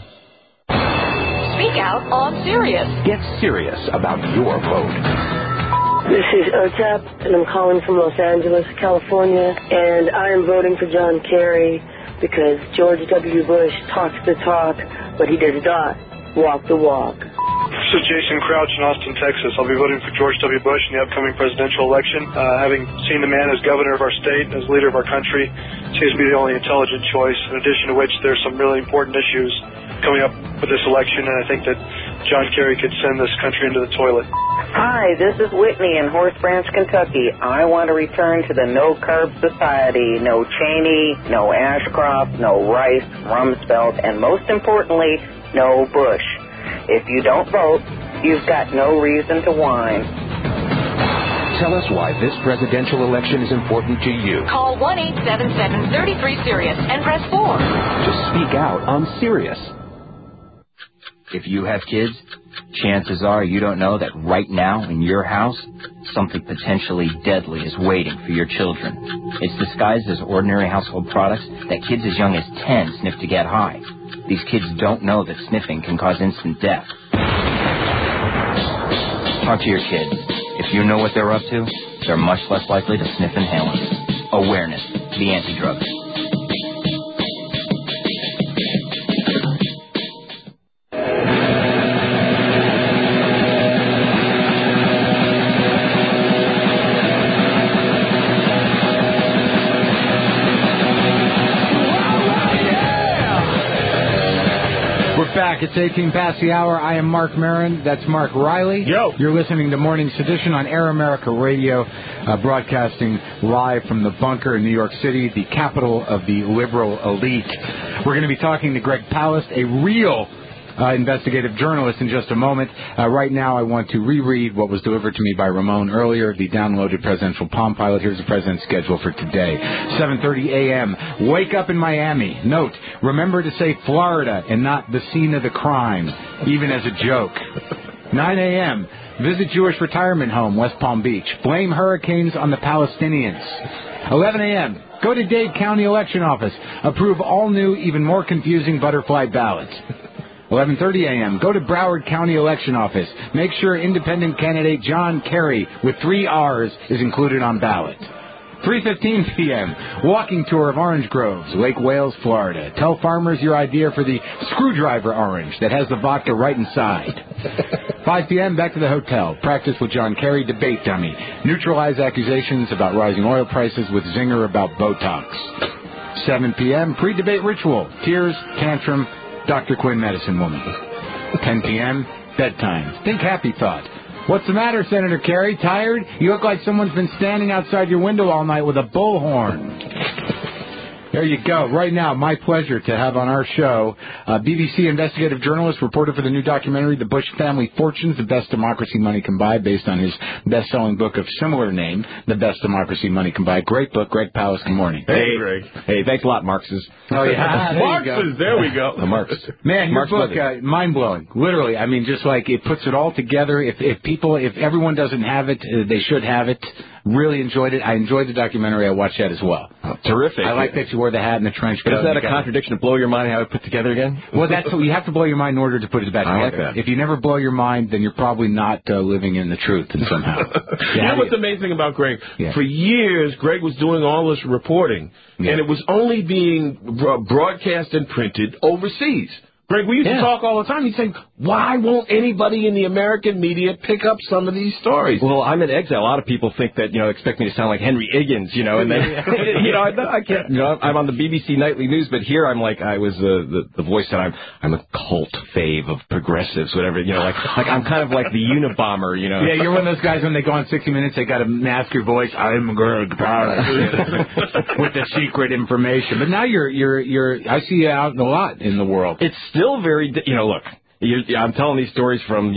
Speak out on Sirius.
Get serious about your vote.
This is Otep, and I'm calling from Los Angeles, California, and I am voting for John Kerry because George W. Bush talks the talk, but he does not walk the walk.
This is Jason Crouch in Austin, Texas. I'll be voting for George W. Bush in the upcoming presidential election. Having seen the man as governor of our state, as leader of our country, seems to be the only intelligent choice, in addition to which there's some really important issues coming up with this election, and I think that John Kerry could send this country into the toilet.
Hi, this is Whitney in Horse Branch, Kentucky. I want to return to the no-carb society. No Cheney, no Ashcroft, no Rice, Rumsfeld, and most importantly, no Bush. If you don't vote, you've got no reason to whine.
Tell us why this presidential election is important to you.
Call 1-877-33-SIRIUS and press 4.
To speak out on Sirius.
If you have kids, chances are you don't know that right now in your house, something potentially deadly is waiting for your children. It's disguised as ordinary household products that kids as young as 10 sniff to get high. These kids don't know that sniffing can cause instant death. Talk to your kids. If you know what they're up to, they're much less likely to sniff inhalants. Awareness, the anti-drug.
back. It's 18 past the hour. I am Mark Maron. That's Mark Riley.
Yo.
You're listening to Morning Sedition on Air America Radio, broadcasting live from the bunker in New York City, the capital of the liberal elite. We're going to be talking to Greg Palast, a real investigative journalist, in just a moment. Right now, I want to reread what was delivered to me by Ramon earlier, the downloaded presidential Palm Pilot. Here's the president's schedule for today. 7:30 a.m., wake up in Miami. Note, remember to say Florida and not the scene of the crime, even as a joke. 9 a.m., visit Jewish retirement home, West Palm Beach. Blame hurricanes on the Palestinians. 11 a.m., go to Dade County Election Office. Approve all new, even more confusing butterfly ballots. 11:30 a.m., go to Broward County Election Office. Make sure independent candidate John Kerry, with 3 R's, is included on ballot. 3:15 p.m., walking tour of orange groves, Lake Wales, Florida. Tell farmers your idea for the screwdriver orange that has the vodka right inside. 5 p.m., back to the hotel. Practice with John Kerry, debate dummy. Neutralize accusations about rising oil prices with zinger about Botox. 7 p.m., pre-debate ritual. Tears, tantrum, Dr. Quinn, medicine woman. 10 p.m., bedtime. Think happy thought. What's the matter, Senator Kerry? Tired? You look like someone's been standing outside your window all night with a bullhorn. There you go. Right now, my pleasure to have on our show BBC investigative journalist, reporter for the new documentary, The Bush Family Fortunes, The Best Democracy Money Can Buy, based on his best-selling book of similar name, The Best Democracy Money Can Buy. Great book, Greg Palast. Good morning.
Hey, Greg.
Hey, thanks a lot, Marxes.
Oh, yeah.
Marxes, there we go.
The Marx.
Man, your
Marx
book, mind-blowing. Literally. I mean, just like it puts it all together. If everyone doesn't have it, they should have it. Really enjoyed it. I enjoyed the documentary. I watched that as well.
Oh, terrific.
I like that you wore the hat and the trench coat.
Isn't that a contradiction to blow your mind how it put together again?
Well, that's what you have to blow your mind in order to put it back together.
I like that.
If you never blow your mind, then you're probably not living in the truth somehow.
You know what's amazing about Greg?
Yeah.
For years, Greg was doing all this reporting, and it was only being broadcast and printed overseas. Greg, we used to talk all the time. He'd say, why won't anybody in the American media pick up some of these stories?
Well, I'm in exile. A lot of people think that, expect me to sound like Henry Higgins, and then, I can't, I'm on the BBC Nightly News, but here I'm like, I was the voice that I'm a cult fave of progressives, whatever, like I'm kind of like the Unabomber,
Yeah, you're one of those guys when they go on 60 Minutes, they got to mask your voice. I'm Greg Palast with the secret information. But now I see you out a lot in the world.
It's still very, look, I'm telling these stories from,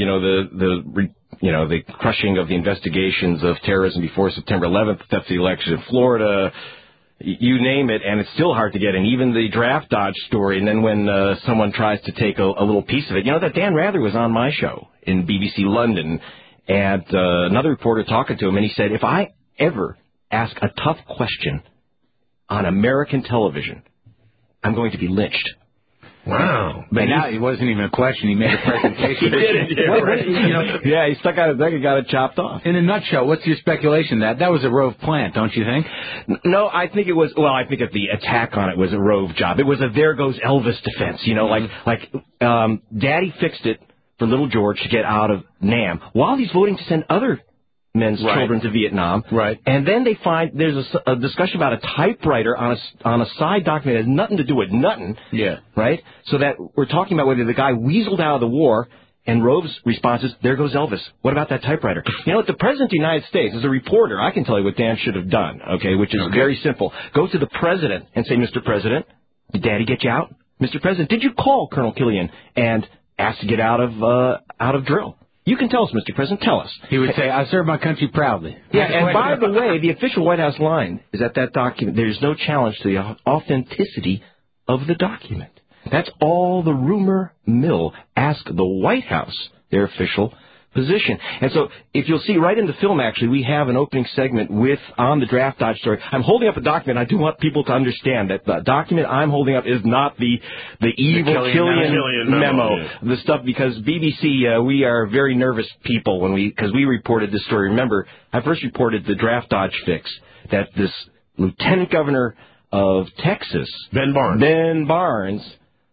the crushing of the investigations of terrorism before September 11th, that's the election in Florida, you name it, and it's still hard to get in. Even the draft dodge story, and then when someone tries to take a little piece of it, that Dan Rather was on my show in BBC London, and another reporter talking to him, and he said, if I ever ask a tough question on American television, I'm going to be lynched.
Wow.
But now it wasn't even a question. He made a presentation.
He did it. Yeah, he stuck out his neck and got it chopped off.
In a nutshell, what's your speculation? That was a Rove plant, don't you think?
No, I think it was, I think that the attack on it was a Rove job. It was a there goes Elvis defense, Daddy fixed it for little George to get out of Nam while he's voting to send other men's children to Vietnam.
Right.
And then they find there's a discussion about a typewriter on a side document that has nothing to do with nothing.
Yeah.
Right? So that we're talking about whether the guy weaseled out of the war, and Rove's response is, there goes Elvis. What about that typewriter? The President of the United States, as a reporter, I can tell you what Dan should have done, which is very simple. Go to the President and say, Mr. President, did Daddy get you out? Mr. President, did you call Colonel Killian and ask to get out of drill? You can tell us, Mr. President. Tell us.
He would say, I serve my country proudly.
Yeah, and by the way, the official White House line is that document, there's no challenge to the authenticity of the document. That's all the rumor mill asked the White House, their official position. And so if you'll see right in the film, actually, we have an opening segment on the draft dodge story. I'm holding up a document. I do want people to understand that the document I'm holding up is not the evil Killian memo. The stuff, because BBC, we are very nervous people because we reported this story. Remember, I first reported the draft dodge fix that this lieutenant governor of Texas,
Ben
Barnes,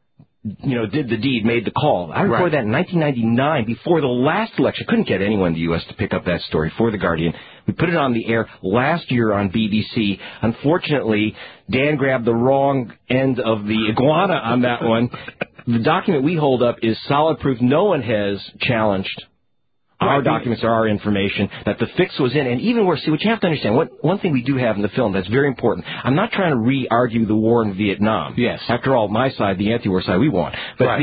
did the deed, made the call. I reported that in 1999, before the last election. Couldn't get anyone in the U.S. to pick up that story for The Guardian. We put it on the air last year on BBC. Unfortunately, Dan grabbed the wrong end of the iguana on that one.
The document we hold up is solid proof. No one has challenged our documents or our information that the fix was in. And even worse, see, what you have to understand, one thing we do have in the film that's very important. I'm not trying to re-argue the war in Vietnam.
Yes.
After all, my side, the anti-war side, we won. But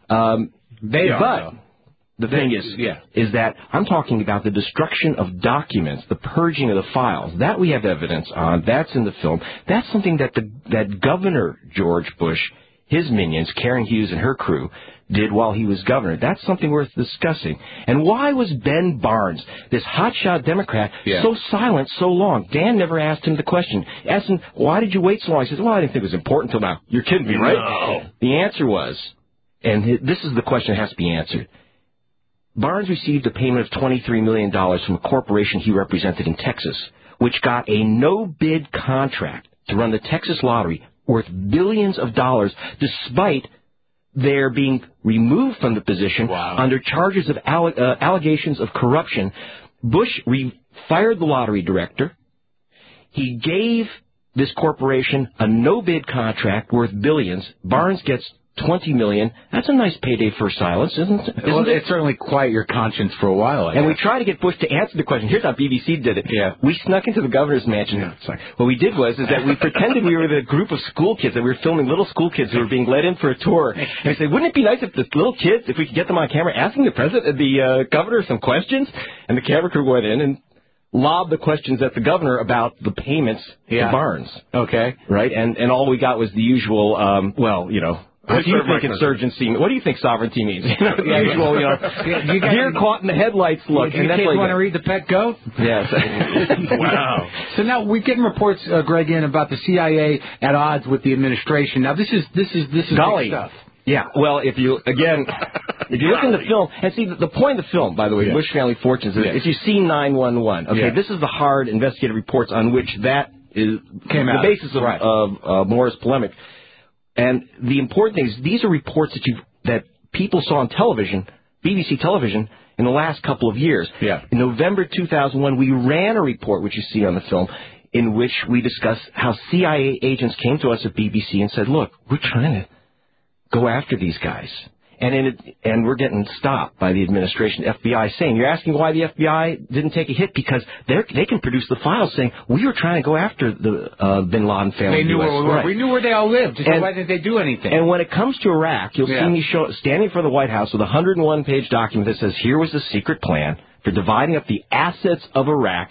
the thing is that I'm talking about the destruction of documents, the purging of the files. That we have evidence on. That's in the film. That's something that that Governor George Bush, his minions, Karen Hughes and her crew, did while he was governor. That's something worth discussing. And why was Ben Barnes, this hotshot Democrat, so silent so long? Dan never asked him the question. Asked him, why did you wait so long? He says, well, I didn't think it was important until now. You're kidding me, right?
No.
The answer was, and this is the question that has to be answered, Barnes received a payment of $23 million from a corporation he represented in Texas, which got a no-bid contract to run the Texas lottery worth billions of dollars, despite their being removed from the position under charges of allegations of corruption. Bush fired the lottery director. He gave this corporation a no-bid contract worth billions. Barnes gets $20 million. That's a nice payday for silence, isn't it?
Well, it certainly quiet your conscience for a while.
And we tried to get Bush to answer the question. Here's how BBC did it. We snuck into the governor's mansion. What we did was that we pretended we were the group of school kids, that we were filming little school kids who were being led in for a tour. And we said, wouldn't it be nice if the little kids, if we could get them on camera, asking the governor some questions? And the camera crew went in and lobbed the questions at the governor about the payments to Barnes.
Okay.
Right? And all we got was the usual, what do you think insurgency? What do you think sovereignty means? The usual, deer caught in the headlights look.
Do you kids want to read The Pet Goat?
Yes.
Wow. So now we're getting reports, Greg, in about the CIA at odds with the administration. Now this is
golly
big stuff.
Yeah. Well, if you look in the film, and see the point of the film, by the way, Bush Family Fortunes, is if you see 911. Okay, this is the hard investigative reports on which that is
came
the
out.
basis of Moore's polemic. And the important thing is these are reports that people saw on television, BBC television, in the last couple of years. In November 2001, we ran a report, which you see on the film, in which we discussed how CIA agents came to us at BBC and said, look, we're trying to go after these guys. And we're getting stopped by the administration, FBI, saying, you're asking why the FBI didn't take a hit? Because they can produce the files saying, we were trying to go after the bin Laden family.
They knew where we were. We knew where they all lived. So why didn't they do anything?
And when it comes to Iraq, you'll see me standing for the White House with a 101-page document that says, here was the secret plan for dividing up the assets of Iraq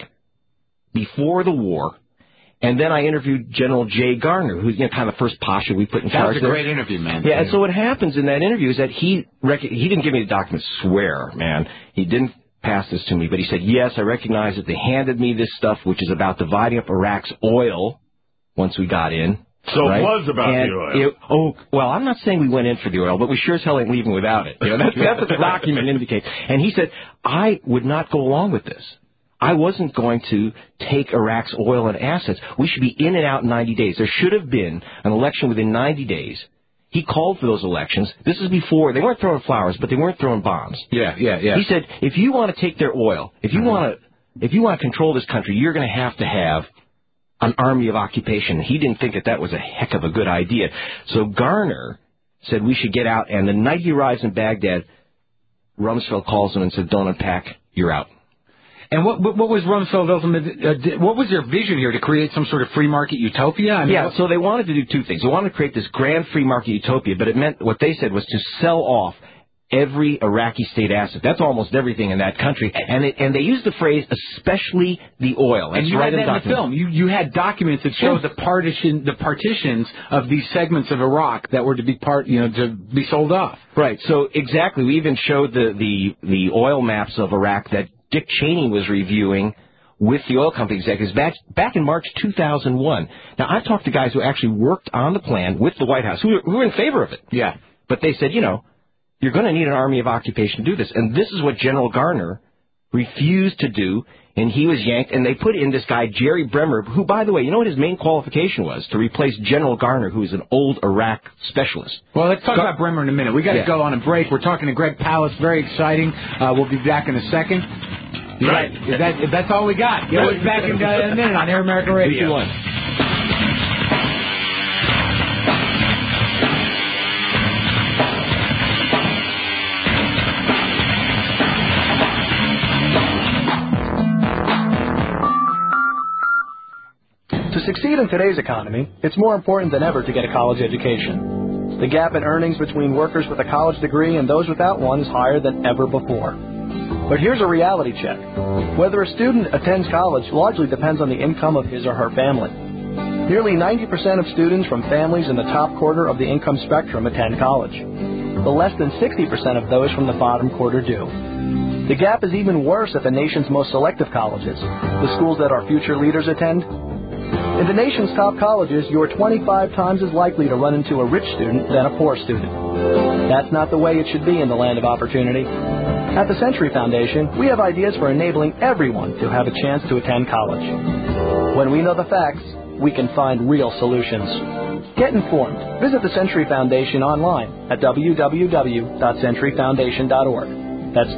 before the war. And then I interviewed General Jay Garner, who's kind of the first Pasha we put in charge.
That was a great interview, man.
Yeah, and so what happens in that interview is that he didn't give me the document, swear, man. He didn't pass this to me, but he said, yes, I recognize that they handed me this stuff, which is about dividing up Iraq's oil once we got in.
So it was about the oil.
Well, I'm not saying we went in for the oil, but we sure as hell ain't leaving without it. That's what the document indicates. And he said, I would not go along with this. I wasn't going to take Iraq's oil and assets. We should be in and out in 90 days. There should have been an election within 90 days. He called for those elections. This is before. They weren't throwing flowers, but they weren't throwing bombs.
Yeah.
He said, if you want to take their oil, if you want to control this country, you're going to have an army of occupation. He didn't think that was a heck of a good idea. So Garner said we should get out, and the night he arrives in Baghdad, Rumsfeld calls him and said, don't unpack, you're out.
And what was Rumsfeld's ultimate? What was their vision here, to create some sort of free market utopia?
So they wanted to do two things. They wanted to create this grand free market utopia, but it meant what they said was to sell off every Iraqi state asset. That's almost everything in that country. And they used the phrase, especially the oil. That's
and you
right
had that in the film. You had documents that showed the partitions of these segments of Iraq that were to be to be sold off.
Right. So exactly. We even showed the oil maps of Iraq that Dick Cheney was reviewing with the oil company executives back in March 2001. Now, I've talked to guys who actually worked on the plan with the White House, who were in favor of it.
Yeah.
But they said, you're going to need an army of occupation to do this. And this is what General Garner refused to do, and he was yanked. And they put in this guy, Jerry Bremer, who, by the way, you know what his main qualification was? To replace General Garner, who is an old Iraq specialist.
Well, let's talk about Bremer in a minute. We got to go on a break. We're talking to Greg Palast. Very exciting. We'll be back in a second.
Right.
That's all we got. We'll be back in a minute on Air America Radio.
3-2-1.
To succeed in today's economy, it's more important than ever to get a college education. The gap in earnings between workers with a college degree and those without one is higher than ever before. But here's a reality check. Whether a student attends college largely depends on the income of his or her family. Nearly 90% of students from families in the top quarter of the income spectrum attend college. But less than 60% of those from the bottom quarter do. The gap is even worse at the nation's most selective colleges, the schools that our future leaders attend. In the nation's top colleges, you are 25 times as likely to run into a rich student than a poor student. That's not the way it should be in the land of opportunity. At the Century Foundation, we have ideas for enabling everyone to have a chance to attend college. When we know the facts, we can find real solutions. Get informed. Visit the Century Foundation online at www.centuryfoundation.org. That's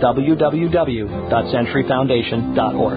www.centuryfoundation.org.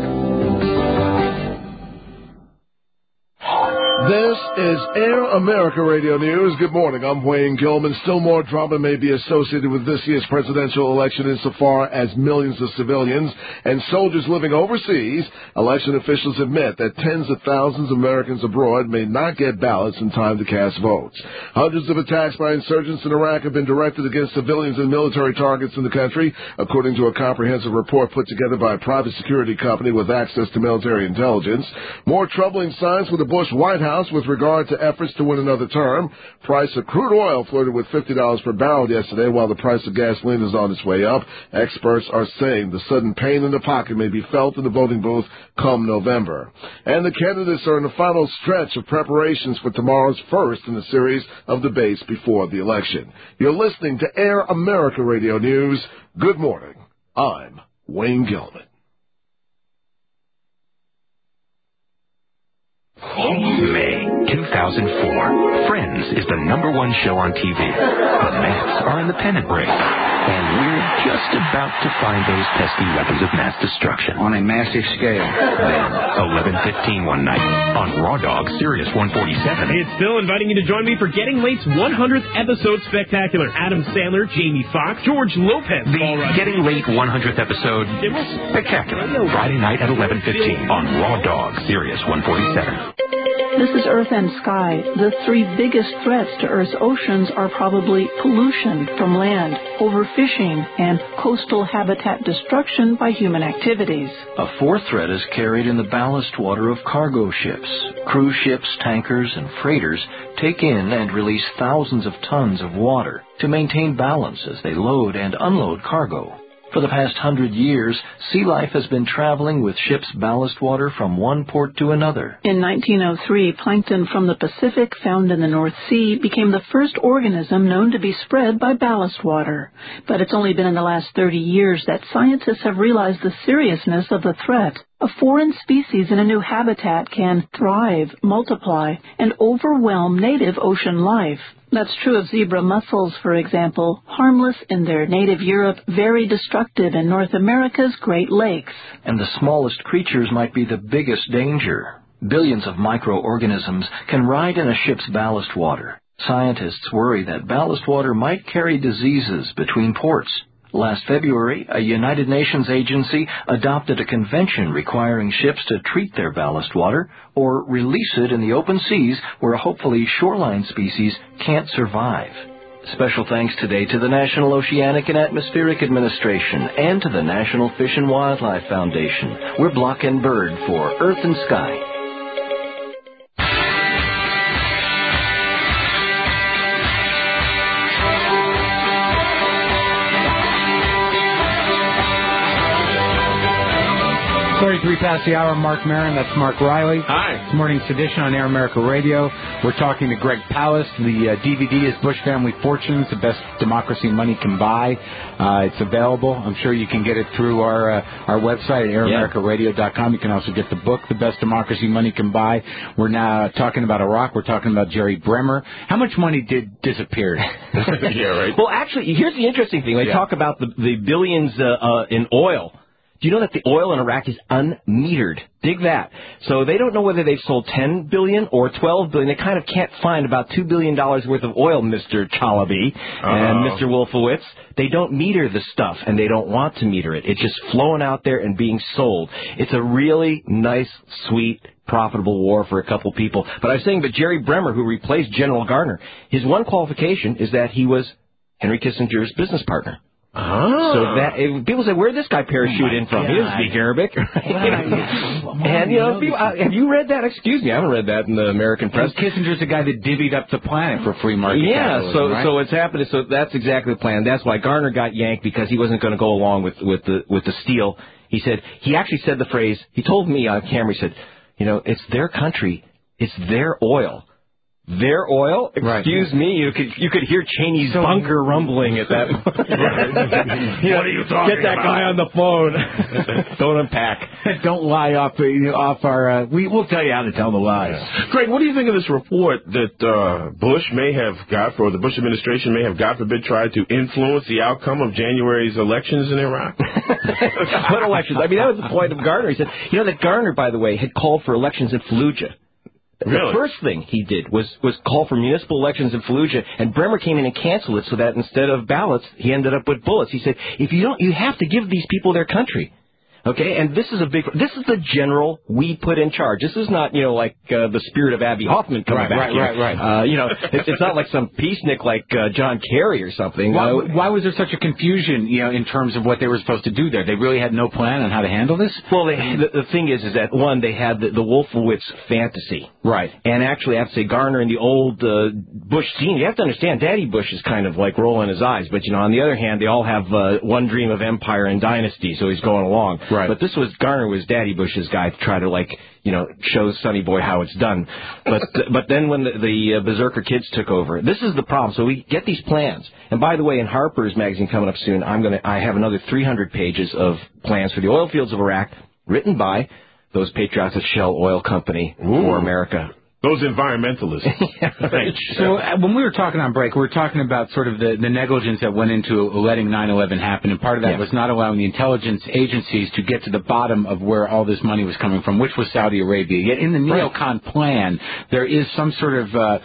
This is Air America Radio News. Good morning. I'm Wayne Gilman. Still more drama may be associated with this year's presidential election insofar as millions of civilians and soldiers living overseas. Election officials admit that tens of thousands of Americans abroad may not get ballots in time to cast votes. Hundreds of attacks by insurgents in Iraq have been directed against civilians and military targets in the country, according to a comprehensive report put together by a private security company with access to military intelligence. More troubling signs for the Bush White House with regard to efforts to win another term. Price of crude oil flirted with $50 per barrel yesterday, while the price of gasoline is on its way up. Experts are saying the sudden pain in the pocket may be felt in the voting booth come November. And the candidates are in the final stretch of preparations for tomorrow's first in a series of debates before the election. You're listening to Air America Radio News. Good morning. I'm Wayne Gilman.
May 2004. Friends is the #1 show on TV. The Mets are in the pennant race. And we're just about to find those pesky weapons of mass destruction.
On a massive scale.
Then, 11:15 one night, on Raw Dog, Sirius 147.
Hey, it's Phil inviting you to join me for Getting Late's 100th episode spectacular. Adam Sandler, Jamie Foxx, George Lopez.
The Getting Late 100th episode spectacular. Friday night at 11:15 on Raw Dog, Sirius 147.
This is Earth and Sky. The three biggest threats to Earth's oceans are probably pollution from land, overfishing, and coastal habitat destruction by human activities.
A fourth threat is carried in the ballast water of cargo ships. Cruise ships, tankers, and freighters take in and release thousands of tons of water to maintain balance as they load and unload cargo. For the past 100 years, sea life has been traveling with ships' ballast water from one port to another.
In 1903, plankton from the Pacific found in the North Sea became the first organism known to be spread by ballast water. But it's only been in the last 30 years that scientists have realized the seriousness of the threat. A foreign species in a new habitat can thrive, multiply, and overwhelm native ocean life. That's true of zebra mussels, for example, harmless in their native Europe, very destructive in North America's Great Lakes.
And the smallest creatures might be the biggest danger. Billions of microorganisms can ride in a ship's ballast water. Scientists worry that ballast water might carry diseases between ports. Last February, a United Nations agency adopted a convention requiring ships to treat their ballast water or release it in the open seas where hopefully shoreline species can't survive. Special thanks today to the National Oceanic and Atmospheric Administration and to the National Fish and Wildlife Foundation. We're Block and Bird for Earth and Sky.
Three past the hour, Mark Maron. That's Mark Riley.
Hi.
This morning's edition on Air America Radio. We're talking to Greg Palast. The DVD is Bush Family Fortunes, the best democracy money can buy. It's available. I'm sure you can get it through our website at AirAmericaRadio.com. You can also get the book, The Best Democracy Money Can Buy. We're now talking about Iraq. We're talking about Jerry Bremer. How much money did disappear?
Yeah, right.
Well, actually, here's the interesting thing. They talk about the billions in oil. Do you know that the oil in Iraq is unmetered? Dig that. So they don't know whether they've sold $10 billion or $12 billion. They kind of can't find about $2 billion worth of oil, Mr. Chalabi and Mr. Wolfowitz. They don't meter the stuff, and they don't want to meter it. It's just flowing out there and being sold. It's a really nice, sweet, profitable war for a couple people. But I was saying that Jerry Bremer, who replaced General Garner, his one qualification is that he was Henry Kissinger's business partner. So that people say, where'd this guy parachute in from?
God.
He doesn't speak Arabic. And, people, have you read that? Excuse me, I haven't read that in the American press.
Kissinger's the guy that divvied up the planet for free market capitalism, right?
So it's happened. So that's exactly the plan. That's why Garner got yanked, because he wasn't going to go along with the steal. He actually said the phrase, he told me on camera, he said, it's their country, it's their oil. Their oil? Excuse me, you could hear Cheney's bunker rumbling at that.
What are you talking
Get that
about?
guy on the phone. Don't unpack.
Don't lie off our. We'll tell you how to tell the lies.
Greg, what do you think of this report that Bush may have got, or the Bush administration may have, God forbid, tried to influence the outcome of January's elections in Iraq?
What elections? I mean, that was the point of Garner. He said, that Garner, by the way, had called for elections in Fallujah.
Really?
The first thing he did was call for municipal elections in Fallujah, and Bremer came in and canceled it so that instead of ballots, he ended up with bullets. He said, you have to give these people their country. Okay, and this is the general we put in charge. This is not, the spirit of Abby Hoffman coming back here.
Right.
It's not like some peacenik like John Kerry or something.
Why was there such a confusion, in terms of what they were supposed to do there? They really had no plan on how to handle this?
Well, the thing is that, one, they had the Wolfowitz fantasy.
Right.
And actually, I have to say, Garner and the old Bush senior, you have to understand, Daddy Bush is kind of like rolling his eyes. But, on the other hand, they all have one dream of empire and dynasty, so he's going along.
Right.
But Garner was Daddy Bush's guy to try to, show Sonny Boy how it's done. But then when the Berserker kids took over, this is the problem. So we get these plans. And by the way, in Harper's magazine coming up soon, I have another 300 pages of plans for the oil fields of Iraq, written by those patriots at Shell Oil Company for America.
Those environmentalists.
Right.
So when we were talking on break, we were talking about sort of the negligence that went into letting 9/11 happen, and part of that was not allowing the intelligence agencies to get to the bottom of where all this money was coming from, which was Saudi Arabia. Yet in the neocon plan, there is some sort of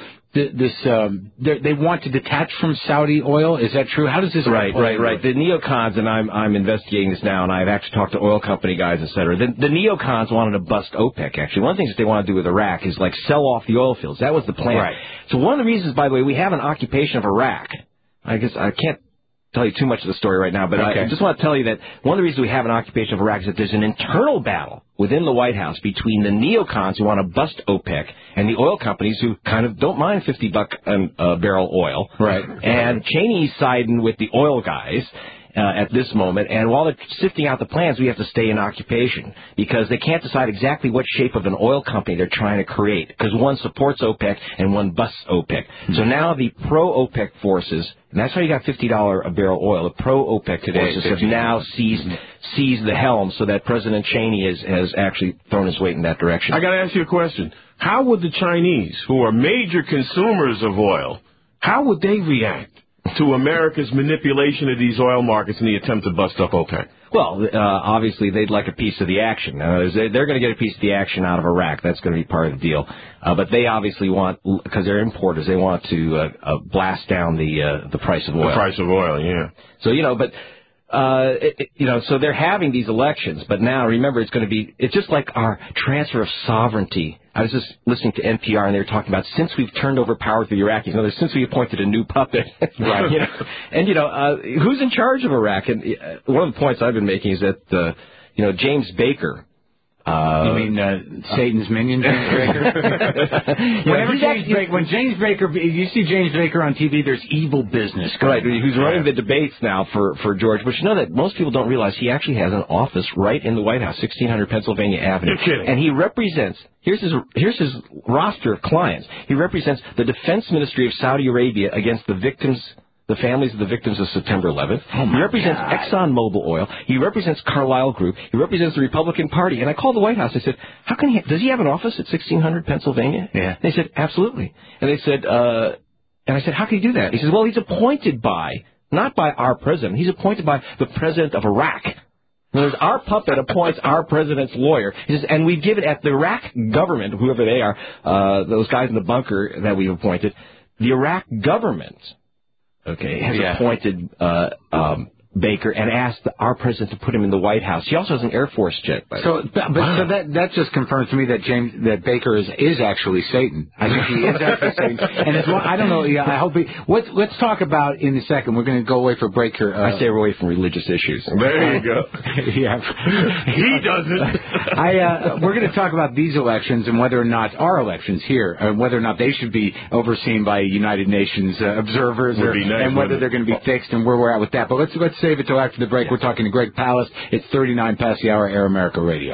they want to detach from Saudi oil. Is that true? How does this
Right. The neocons, and I'm investigating this now, and I've actually talked to oil company guys, et cetera. The neocons wanted to bust OPEC, actually. One of the things that they want to do with Iraq is, sell off the oil fields. That was the plan.
Right.
So one of the reasons, by the way, we have an occupation of Iraq, I guess I can't tell you too much of the story right now, but I just want to tell you that one of the reasons we have an occupation of Iraq is that there's an internal battle within the White House between the neocons who want to bust OPEC and the oil companies who kind of don't mind $50 a barrel oil.
Right.
And Cheney's siding with the oil guys at this moment, and while they're sifting out the plans, we have to stay in occupation because they can't decide exactly what shape of an oil company they're trying to create, because one supports OPEC and one busts OPEC. So now the pro-OPEC forces, and that's how you got $50 a barrel oil, the pro-OPEC forces have now seized the helm, so that President Cheney has actually thrown his weight in that direction.
I got to ask you a question. How would the Chinese, who are major consumers of oil, how would they react to America's manipulation of these oil markets in the attempt to bust up OPEC?
Well, obviously, they'd like a piece of the action. They're going to get a piece of the action out of Iraq. That's going to be part of the deal. But they obviously want, because they're importers, they want to blast down the price of oil.
The price of oil, yeah.
So, so they're having these elections, but now, remember, it's just like our transfer of sovereignty. I was just listening to NPR, and they were talking about since we've turned over power to the Iraqis, since we appointed a new puppet. Right. Who's in charge of Iraq? And one of the points I've been making is that, James Baker.
You mean Satan's minion, James Baker? When James Baker, you see James Baker on TV, there's evil business going on.
Who's running the debates now for George Bush. That most people don't realize he actually has an office right in the White House, 1600 Pennsylvania Avenue.
You're kidding.
And he represents, here's his roster of clients. He represents the Defense Ministry of Saudi Arabia against the families of the victims of September 11th. He represents ExxonMobil Oil. He represents Carlyle Group. He represents the Republican Party. And I called the White House. I said, does he have an office at 1600 Pennsylvania?
Yeah.
They said, absolutely. And they said, and I said, how can he do that? He says, well, he's appointed by, not by our president, he's appointed by the president of Iraq. Whereas our puppet appoints our president's lawyer. And we give it at the Iraq government, whoever they are, those guys in the bunker that we've appointed, the Iraq government, has appointed Baker and asked our president to put him in the White House. He also has an Air Force jet.
So that just confirms to me that Baker is actually Satan. I think he is actually Satan. And as well, I don't know. Yeah, I hope he. Let's talk about in a second. We're going to go away for a break here.
I stay away from religious issues.
There you go.
Yeah,
he doesn't.
We're going to talk about these elections and whether or not our elections here, whether or not they should be overseen by United Nations observers, and whether they're going to be fixed and where we're at with that. But let's save it till after the break. We're talking to Greg Palast. It's 39 past the hour, Air America Radio.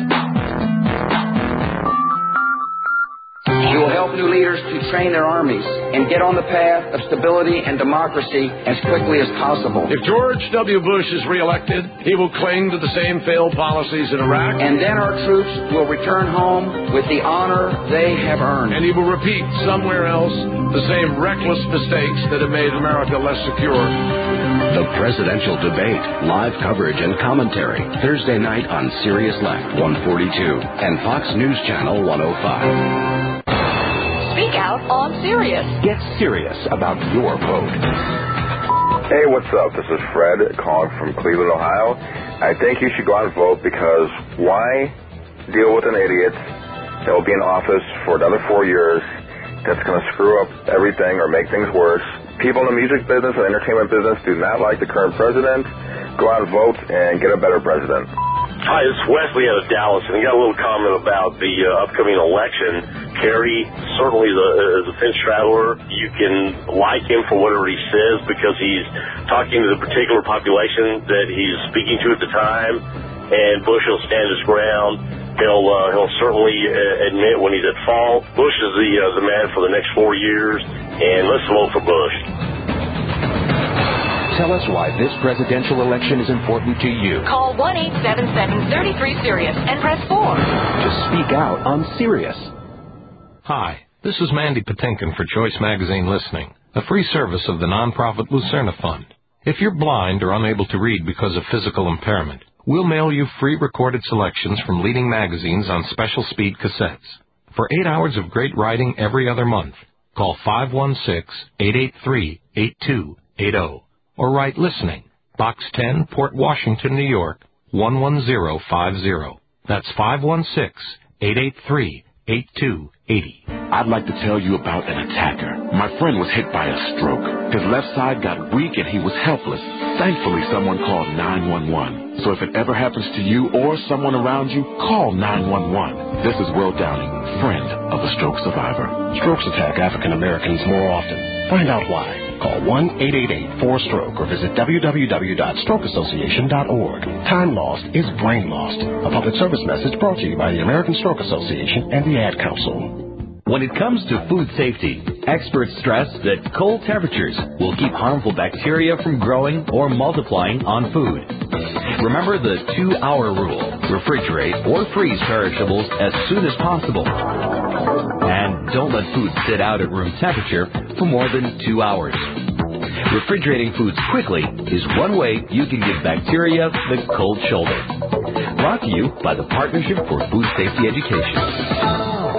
We will help new leaders to train their armies and get on the path of stability and democracy as quickly as possible.
If George W. Bush is reelected, he will cling to the same failed policies in Iraq.
And then our troops will return home with the honor they have earned.
And he will repeat somewhere else the same reckless mistakes that have made America less secure.
The Presidential Debate, live coverage and commentary, Thursday night on Sirius Left 142 and Fox News Channel 105.
Speak out on Sirius.
Get serious about your vote.
Hey, what's up? This is Fred calling from Cleveland, Ohio. I think you should go out and vote because why deal with an idiot that will be in office for another 4 years that's going to screw up everything or make things worse? People in the music business and entertainment business do not like the current president. Go out and vote and get a better president.
Hi, this is Wesley out of Dallas, and I got a little comment about the upcoming election. Kerry, certainly as a fence traveler, you can like him for whatever he says because he's talking to the particular population that he's speaking to at the time, and Bush will stand his ground. He'll certainly admit when he's at fault. Bush is the man for the next 4 years, and let's vote for Bush.
Tell us why this presidential election is important to you.
Call 1-877-33-SIRIUS and press 4.
To speak out on Sirius.
Hi, this is Mandy Patinkin for Choice Magazine Listening, a free service of the nonprofit Lucerna Fund. If you're blind or unable to read because of physical impairment, we'll mail you free recorded selections from leading magazines on special speed cassettes. For 8 hours of great writing every other month, call 516-883-8280 or write Listening, Box 10, Port Washington, New York, 11050. That's 516-883-8280.
I'd like to tell you about an attacker. My friend was hit by a stroke. His left side got weak and he was helpless. Thankfully, someone called 911. So if it ever happens to you or someone around you, call 911. This is Will Downing, friend of a stroke survivor.
Strokes attack African Americans more often. Find out why. Call 1-888-4STROKE or visit www.strokeassociation.org. Time lost is brain lost. A public service message brought to you by the American Stroke Association and the Ad Council.
When it comes to food safety, experts stress that cold temperatures will keep harmful bacteria from growing or multiplying on food. Remember the 2-hour rule. Refrigerate or freeze perishables as soon as possible. And don't let food sit out at room temperature for more than 2 hours. Refrigerating foods quickly is one way you can give bacteria the cold shoulder. Brought to you by the Partnership for Food Safety Education.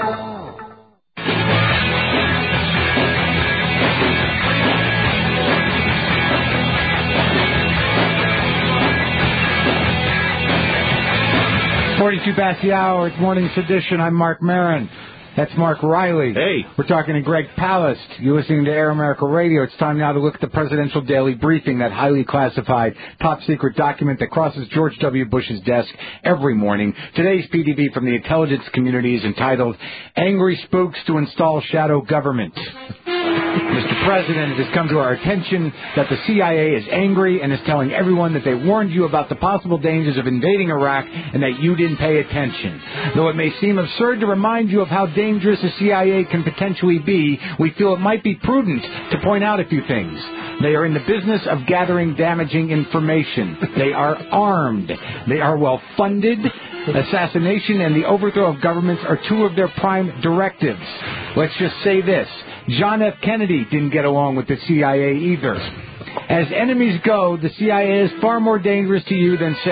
.42 past the hour. It's Morning Sedition. I'm Mark Maron. That's Mark Riley.
Hey.
We're talking to Greg Palast. You're listening to Air America Radio. It's time now to look at the Presidential Daily Briefing, that highly classified, top-secret document that crosses George W. Bush's desk every morning. Today's PDV from the intelligence community is entitled, Angry Spooks to Install Shadow Government. Mr. President, it has come to our attention that the CIA is angry and is telling everyone that they warned you about the possible dangers of invading Iraq and that you didn't pay attention. Though it may seem absurd to remind you of how dangerous the CIA can potentially be, we feel it might be prudent to point out a few things. They are in the business of gathering damaging information. They are armed. They are well-funded. Assassination and the overthrow of governments are two of their prime directives. Let's just say this. John F. Kennedy didn't get along with the CIA either. As enemies go, the CIA is far more dangerous to you than, say,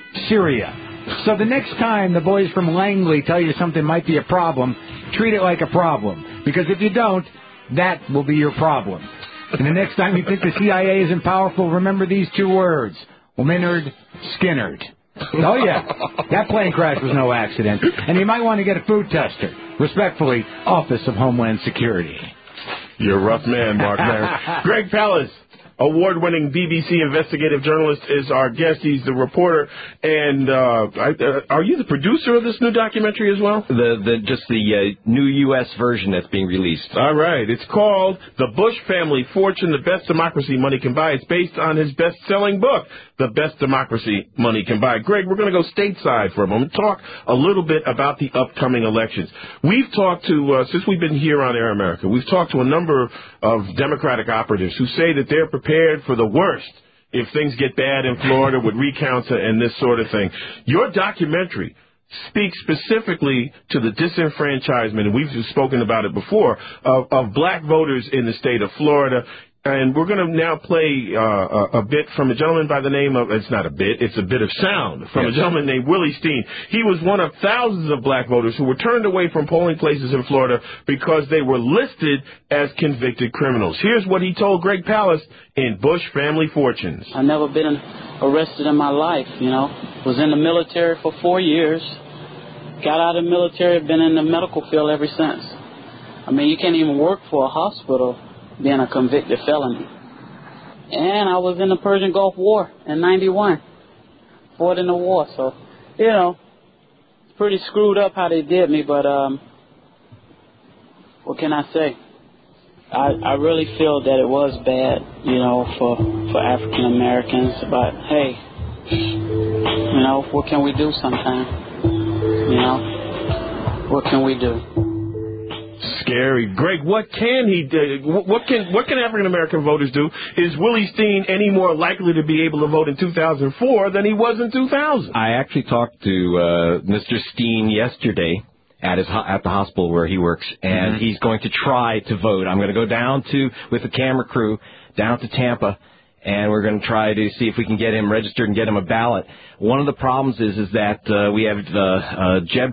Syria. So the next time the boys from Langley tell you something might be a problem, treat it like a problem. Because if you don't, that will be your problem. And the next time you think the CIA isn't powerful, remember these two words. Maynard Skinnerd. Oh, yeah. That plane crash was no accident. And you might want to get a food tester. Respectfully, Office of Homeland Security.
You're a rough man, Mark Maron. Greg Palast, award-winning BBC investigative journalist, is our guest. He's the reporter. And are you the producer of this new documentary as well?
Just the new U.S. version that's being released.
All right. It's called The Bush Family Fortune, the Best Democracy Money Can Buy. It's based on his best-selling book, The Best Democracy Money Can Buy. Greg, we're going to go stateside for a moment, talk a little bit about the upcoming elections. We've talked to, since we've been here on Air America, we've talked to a number of Democratic operatives who say that they're prepared for the worst if things get bad in Florida with recounts and this sort of thing. Your documentary speaks specifically to the disenfranchisement, and we've spoken about it before, of black voters in the state of Florida. And we're going to now play a bit from a gentleman by the name of, it's not a bit, it's a bit of sound, from a gentleman named Willie Steen. He was one of thousands of black voters who were turned away from polling places in Florida because they were listed as convicted criminals. Here's what he told Greg Palast in Bush Family Fortunes.
I've never been arrested in my life, you know. Was in the military for 4 years. Got out of the military, been in the medical field ever since. I mean, you can't even work for a hospital being a convicted felony. And I was in the Persian Gulf War in 91. Fought in the war, so, you know, it's pretty screwed up how they did me, but what can I say? I really feel that it was bad, you know, for African Americans, but hey, you know, what can we do sometimes? You know, what can we do?
Scary. Greg, what can he do? What can African American voters do? Is Willie Steen any more likely to be able to vote in 2004 than he was in 2000?
I actually talked to Mr. Steen yesterday at the hospital where he works, and he's going to try to vote. I'm going to go down with the camera crew down to Tampa, and we're going to try to see if we can get him registered and get him a ballot. One of the problems is that we have Jeb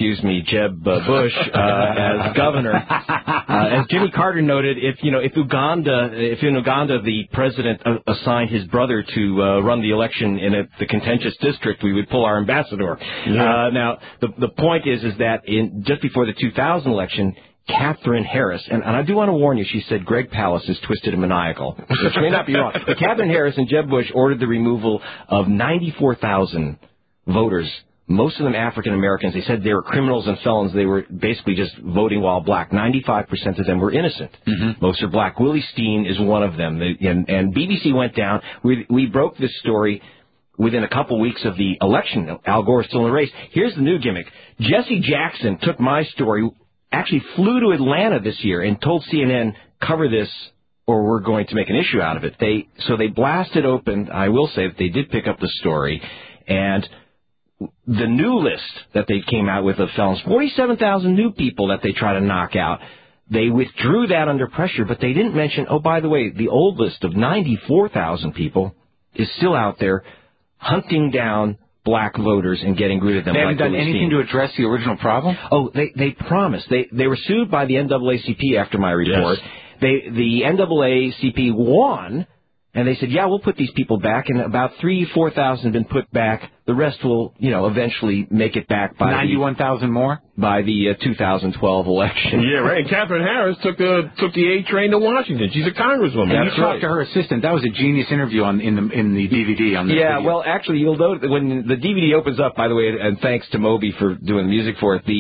Bush as governor. As Jimmy Carter noted, if in Uganda the president assigned his brother to run the election in the contentious district, we would pull our ambassador.
Yeah.
Now the point is that just before the 2000 election, Catherine Harris, and I do want to warn you, she said Greg Palast is twisted and maniacal, which may not be wrong. But Catherine Harris and Jeb Bush ordered the removal of 94,000 voters, most of them African Americans. They said they were criminals and felons. They were basically just voting while black. 95% of them were innocent. Most are black. Willie Steen is one of them. And BBC went down. We broke this story within a couple weeks of the election. Al Gore is still in the race. Here's the new gimmick. Jesse Jackson took my story, actually flew to Atlanta this year and told CNN, cover this or we're going to make an issue out of it. So they blasted open. I will say that they did pick up the story, and the new list that they came out with of felons, 47,000 new people that they try to knock out. They withdrew that under pressure, but they didn't mention, oh, by the way, the old list of 94,000 people is still out there hunting down black voters and getting rid of them.
They haven't done anything to address the original problem?
Oh, they promised. They were sued by the NAACP after my report.
Yes.
The NAACP won, and they said, yeah, we'll put these people back, and about 4,000 have been put back. The rest will, eventually make it back by
91,000 more
by the 2012 election.
Yeah, right. Catherine Harris took the A train to Washington. She's a congresswoman.
And you talked to her assistant. That was a genius interview in the DVD on this video.
Well, actually, you'll note that when the DVD opens up, by the way, and thanks to Moby for doing the music for it,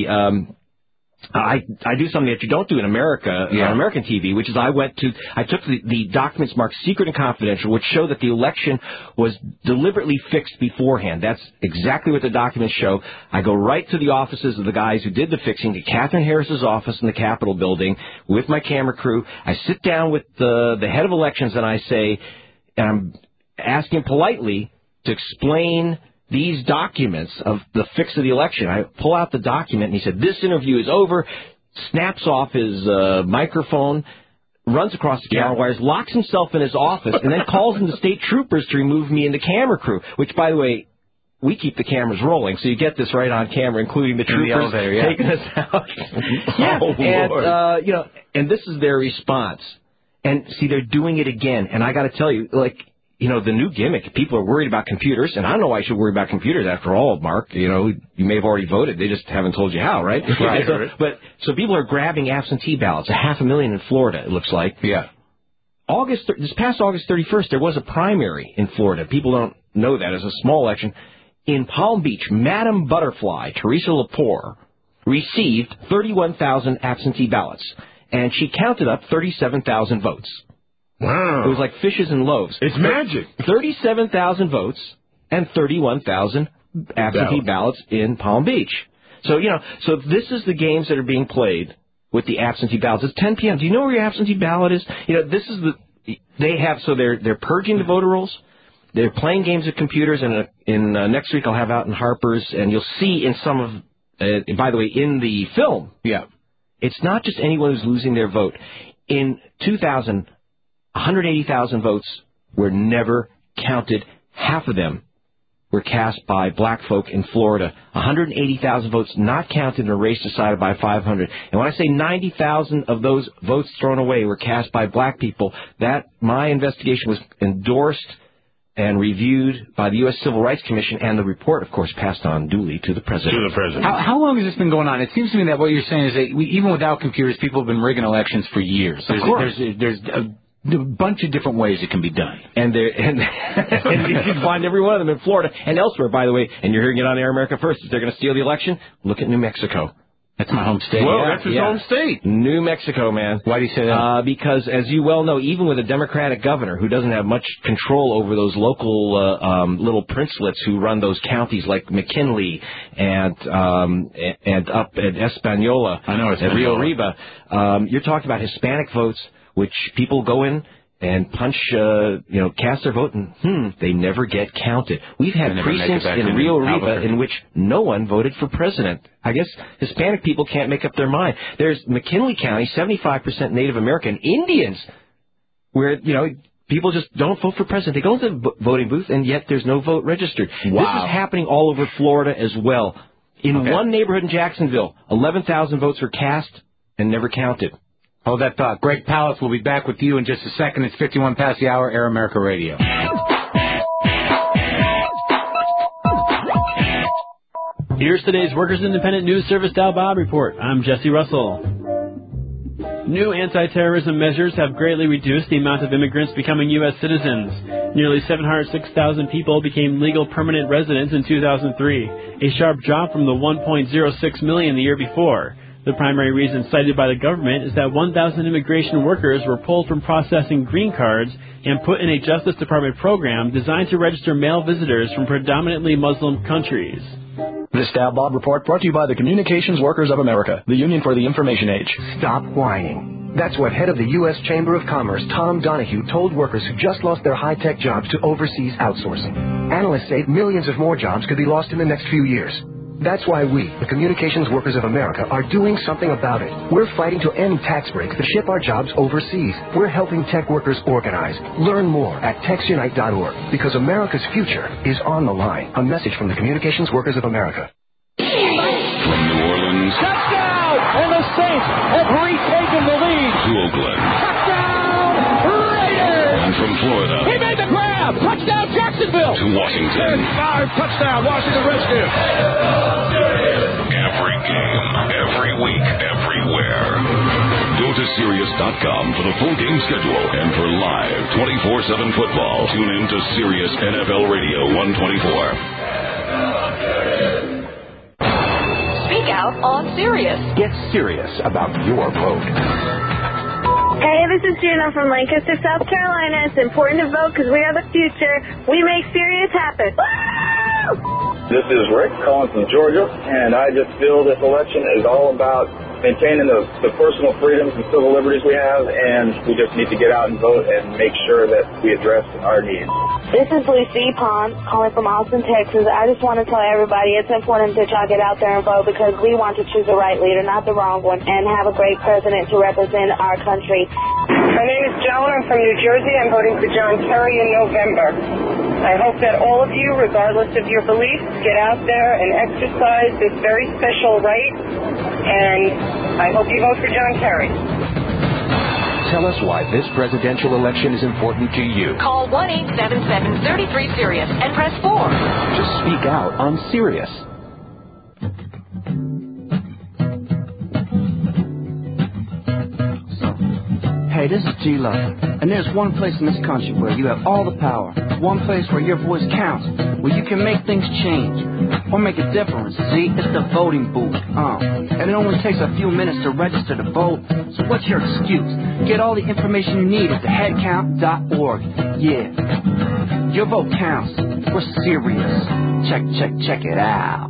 I do something that you don't do in America, on American TV, which is I took the documents marked secret and confidential, which show that the election was deliberately fixed beforehand. That's exactly what the documents show. I go right to the offices of the guys who did the fixing, to Catherine Harris's office in the Capitol building with my camera crew. I sit down with the head of elections and I say, and I'm asking politely to explain these documents of the fix of the election. I pull out the document, and he said, this interview is over, snaps off his microphone, runs across the camera wires, locks himself in his office, and then calls in the state troopers to remove me and the camera crew, which, by the way, we keep the cameras rolling, so you get this right on camera, including the troopers taking us out. And and this is their response. And see, they're doing it again. And I got to tell you, like, the new gimmick. People are worried about computers, and I don't know why I should worry about computers after all, Mark. You may have already voted. They just haven't told you how, right?
Right.
So people are grabbing absentee ballots. 500,000 in Florida, it looks like.
Yeah.
This past August 31st, there was a primary in Florida. People don't know that. It's a small election. In Palm Beach, Madam Butterfly, Teresa Lepore, received 31,000 absentee ballots, and she counted up 37,000 votes.
Wow.
It was like fishes and loaves.
It's magic.
37,000 votes and 31,000 absentee ballots in Palm Beach. So, so this is the games that are being played with the absentee ballots. It's 10 p.m. Do you know where your absentee ballot is? This is they're purging the voter rolls. They're playing games with computers, and in next week I'll have out in Harper's, and you'll see in some of, by the way, in the film, it's not just anyone who's losing their vote. In 2000, 180,000 votes were never counted. Half of them were cast by black folk in Florida. 180,000 votes not counted in a race decided by 500. And when I say 90,000 of those votes thrown away were cast by black people, that my investigation was endorsed and reviewed by the U.S. Civil Rights Commission, and the report, of course, passed on duly to the president.
How long has this been going on? It seems to me that what you're saying is that even without computers, people have been rigging elections for years. There's a bunch of different ways it can be done.
And you can find every one of them in Florida and elsewhere, by the way. And you're hearing it on Air America First. If they're going to steal the election, look at New Mexico.
That's my home state.
Well, that's his home state.
New Mexico, man.
Why do you say that?
Because, as you well know, even with a Democratic governor who doesn't have much control over those local little princelets who run those counties like McKinley and up at Española, at Rio Arriba, you're talking about Hispanic votes, which people go in and punch, cast their vote, and they never get counted. We've had precincts in Rio Arriba in which no one voted for president. I guess Hispanic people can't make up their mind. There's McKinley County, 75% Native American Indians, where, people just don't vote for president. They go to the voting booth, and yet there's no vote registered. Wow. This is happening all over Florida as well. In one neighborhood in Jacksonville, 11,000 votes were cast and never counted.
Hold that thought. Greg Palast will be back with you in just a second. It's 51 past the hour, Air America Radio.
Here's today's Workers Independent News Service Dow Bob Report. I'm Jesse Russell. New anti-terrorism measures have greatly reduced the amount of immigrants becoming U.S. citizens. Nearly 706,000 people became legal permanent residents in 2003, a sharp drop from the 1.06 million the year before. The primary reason cited by the government is that 1,000 immigration workers were pulled from processing green cards and put in a Justice Department program designed to register male visitors from predominantly Muslim countries.
This Dow Bob Report brought to you by the Communications Workers of America, the Union for the Information Age.
Stop whining. That's what head of the U.S. Chamber of Commerce, Tom Donahue, told workers who just lost their high-tech jobs to overseas outsourcing. Analysts say millions of more jobs could be lost in the next few years. That's why we, the Communications Workers of America, are doing something about it. We're fighting to end tax breaks that ship our jobs overseas. We're helping tech workers organize. Learn more at TexUnite.org, because America's future is on the line. A message from the Communications Workers of America.
From New Orleans
touchdown! And the Saints have retaken the lead.
to Oakland.
Touchdown! Raiders!
And from Florida
He made the grab! Touchdown Jacksonville!
to Washington.
5 touchdown Washington Redskins!
Every game, every week, everywhere. Go to Sirius.com for the full game schedule and for live 24/7 football. Tune in to Sirius NFL Radio 124.
Speak out on Sirius.
Get serious about your vote.
Hey, this is Gina from Lancaster, South Carolina. It's important to vote because we are the future. We make Sirius happen. Woo!
This is Rick calling from Georgia, and I just feel this election is all about maintaining the personal freedoms and civil liberties we have, and we just need to get out and vote and make sure that we address our needs.
This is Lucy Pond calling from Austin, Texas. I just want to tell everybody it's important that y'all get out there and vote because we want to choose the right leader, not the wrong one, and have a great president to represent our country.
My name is Joan. I'm from New Jersey. I'm voting for John Kerry in November. I hope that all of you, regardless of your beliefs, get out there and exercise this very special right, and I hope you vote for John Kerry.
Tell us why this presidential election is important to you.
Call 1-877-33-SIRIUS and press 4.
Just speak out on Sirius.
Hey, this is G Love, and there's one place in this country where you have all the power, one place where your voice counts, where you can make things change or make a difference. See, it's the voting booth, and it only takes a few minutes to register to vote. So what's your excuse? Get all the information you need at theheadcount.org. Yeah, your vote counts. We're serious. Check it out.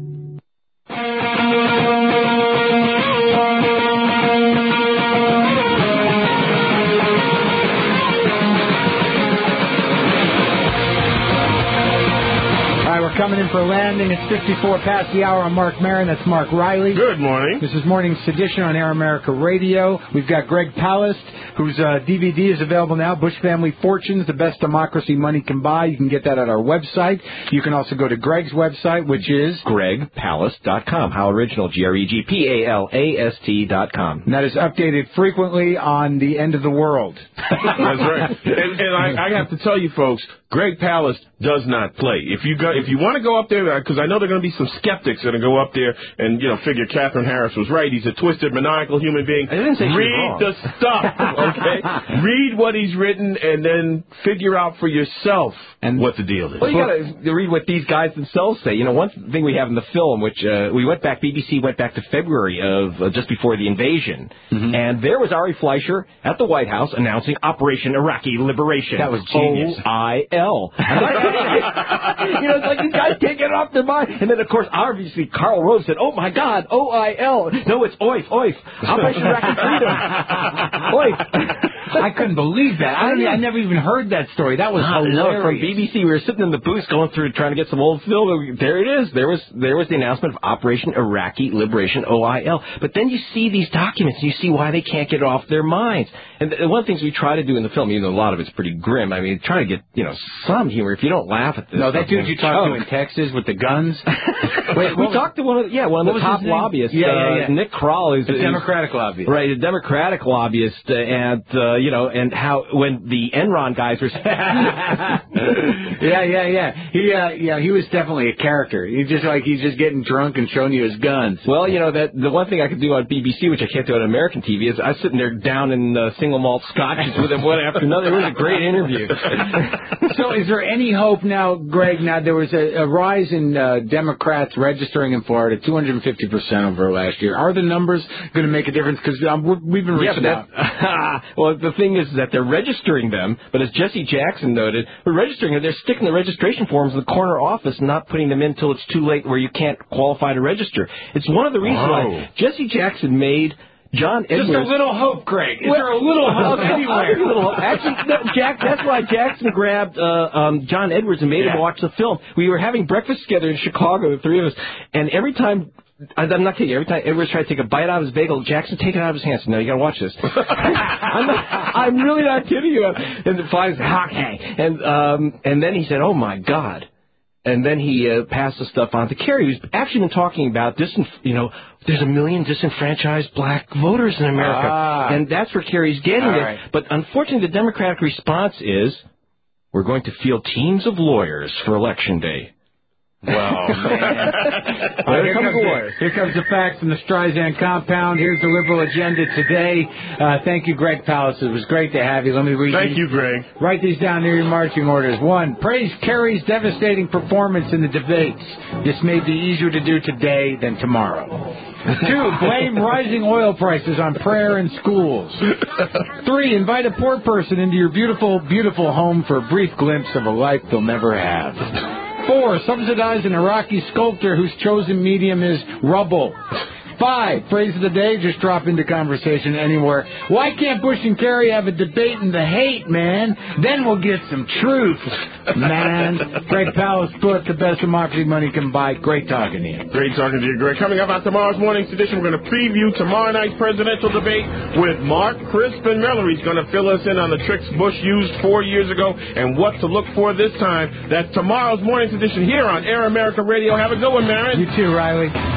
Coming in for a landing. It's 54 past the hour. I'm Mark Maron. That's Mark Riley.
Good morning.
This is Morning Sedition on Air America Radio. We've got Greg Palast, whose DVD is available now, Bush Family Fortunes, the best democracy money can buy. You can get that at our website. You can also go to Greg's website, which is
GregPalast.com. How original, GregPalast.com.
And that is updated frequently on the end of the world.
That's right. And I have to tell you, folks, Greg Palast does not play. If you want to go up there, because I know there are going to be some skeptics that are going to go up there and figure Catherine Harris was right. He's a twisted, maniacal human being.
I didn't say she was
wrong. Read the stuff, okay? Read what he's written and then figure out for yourself what the deal is.
Well, you got to read what these guys themselves say. One thing we have in the film, which BBC went back to February of just before the invasion, and there was Ari Fleischer at the White House announcing Operation Iraqi Liberation.
That was genius.
OIL. It's like these guys can't get it off their mind. And then, of course, obviously, Karl Rove said, "Oh my God, OIL." No, it's OIF. Operation Iraqi Freedom. OIF.
I couldn't believe that. I never even heard that story. That was hilarious.
From BBC, we were sitting in the booth going through trying to get some old film. There it is. There was the announcement of Operation Iraqi Liberation, OIL. But then you see these documents, and you see why they can't get it off their minds. And one of the things we try to do in the film, even though a lot of it's pretty grim, I mean, try to get some humor. If you don't laugh at this,
no, that dude you talked to in Texas with the guns.
Wait, we talked to one of the top lobbyists. Yeah. Nick Kroll is
a Democratic lobbyist.
Right, a Democratic lobbyist, and how when the Enron guys were.
He was definitely a character. He's just getting drunk and showing you his guns.
Well, that the one thing I could do on BBC, which I can't do on American TV, is I was sitting there down in single malt scotches with him one after another. It was a great interview.
So is there any hope now, Greg? Now, there was a rise in Democrats registering in Florida, 250% over last year. Are the numbers going to make a difference? Because we've been reaching out.
Well, the thing is that they're registering them, but as Jesse Jackson noted, they're sticking the registration forms in the corner office and not putting them in until it's too late where you can't qualify to register. It's one of the reasons why Jesse Jackson made John Edwards.
Just a little hope, Greg. Is there a little hope anywhere?
Actually, that's why Jackson grabbed John Edwards and made him watch the film. We were having breakfast together in Chicago, the three of us, and every time, I'm not kidding, every time Edwards tried to take a bite out of his bagel, Jackson take it out of his hands. No, you got to watch this. I'm really not kidding you. And finally, okay. And then he said, "Oh my God." And then he passed the stuff on to Kerry, who's actually been talking about there's 1 million disenfranchised black voters in America. And that's where Kerry's getting it. Right. But unfortunately, the Democratic response is, we're going to field teams of lawyers for Election Day.
Well, man. Here comes the facts from the Streisand compound. Here's the liberal agenda today. Thank you, Greg Palast. It was great to have you. Let me read
Thank you, Greg.
Write these down near your marching orders. 1, praise Kerry's devastating performance in the debates. This may be easier to do today than tomorrow. 2, blame rising oil prices on prayer in schools. 3, invite a poor person into your beautiful, beautiful home for a brief glimpse of a life they'll never have. 4, subsidize an Iraqi sculptor whose chosen medium is rubble. 5, phrase of the day, just drop into conversation anywhere. Why can't Bush and Kerry have a debate in the hate, man? Then we'll get some truth, man. Greg Palast book, The Best Democracy Money Can Buy. Great talking to you.
Great talking to you, Greg. Coming up on tomorrow's morning's edition, we're going to preview tomorrow night's presidential debate with Mark Crispin-Miller. He's going to fill us in on the tricks Bush used 4 years ago and what to look for this time. That's tomorrow's morning's edition here on Air America Radio. Have a good one, Marin.
You too, Riley.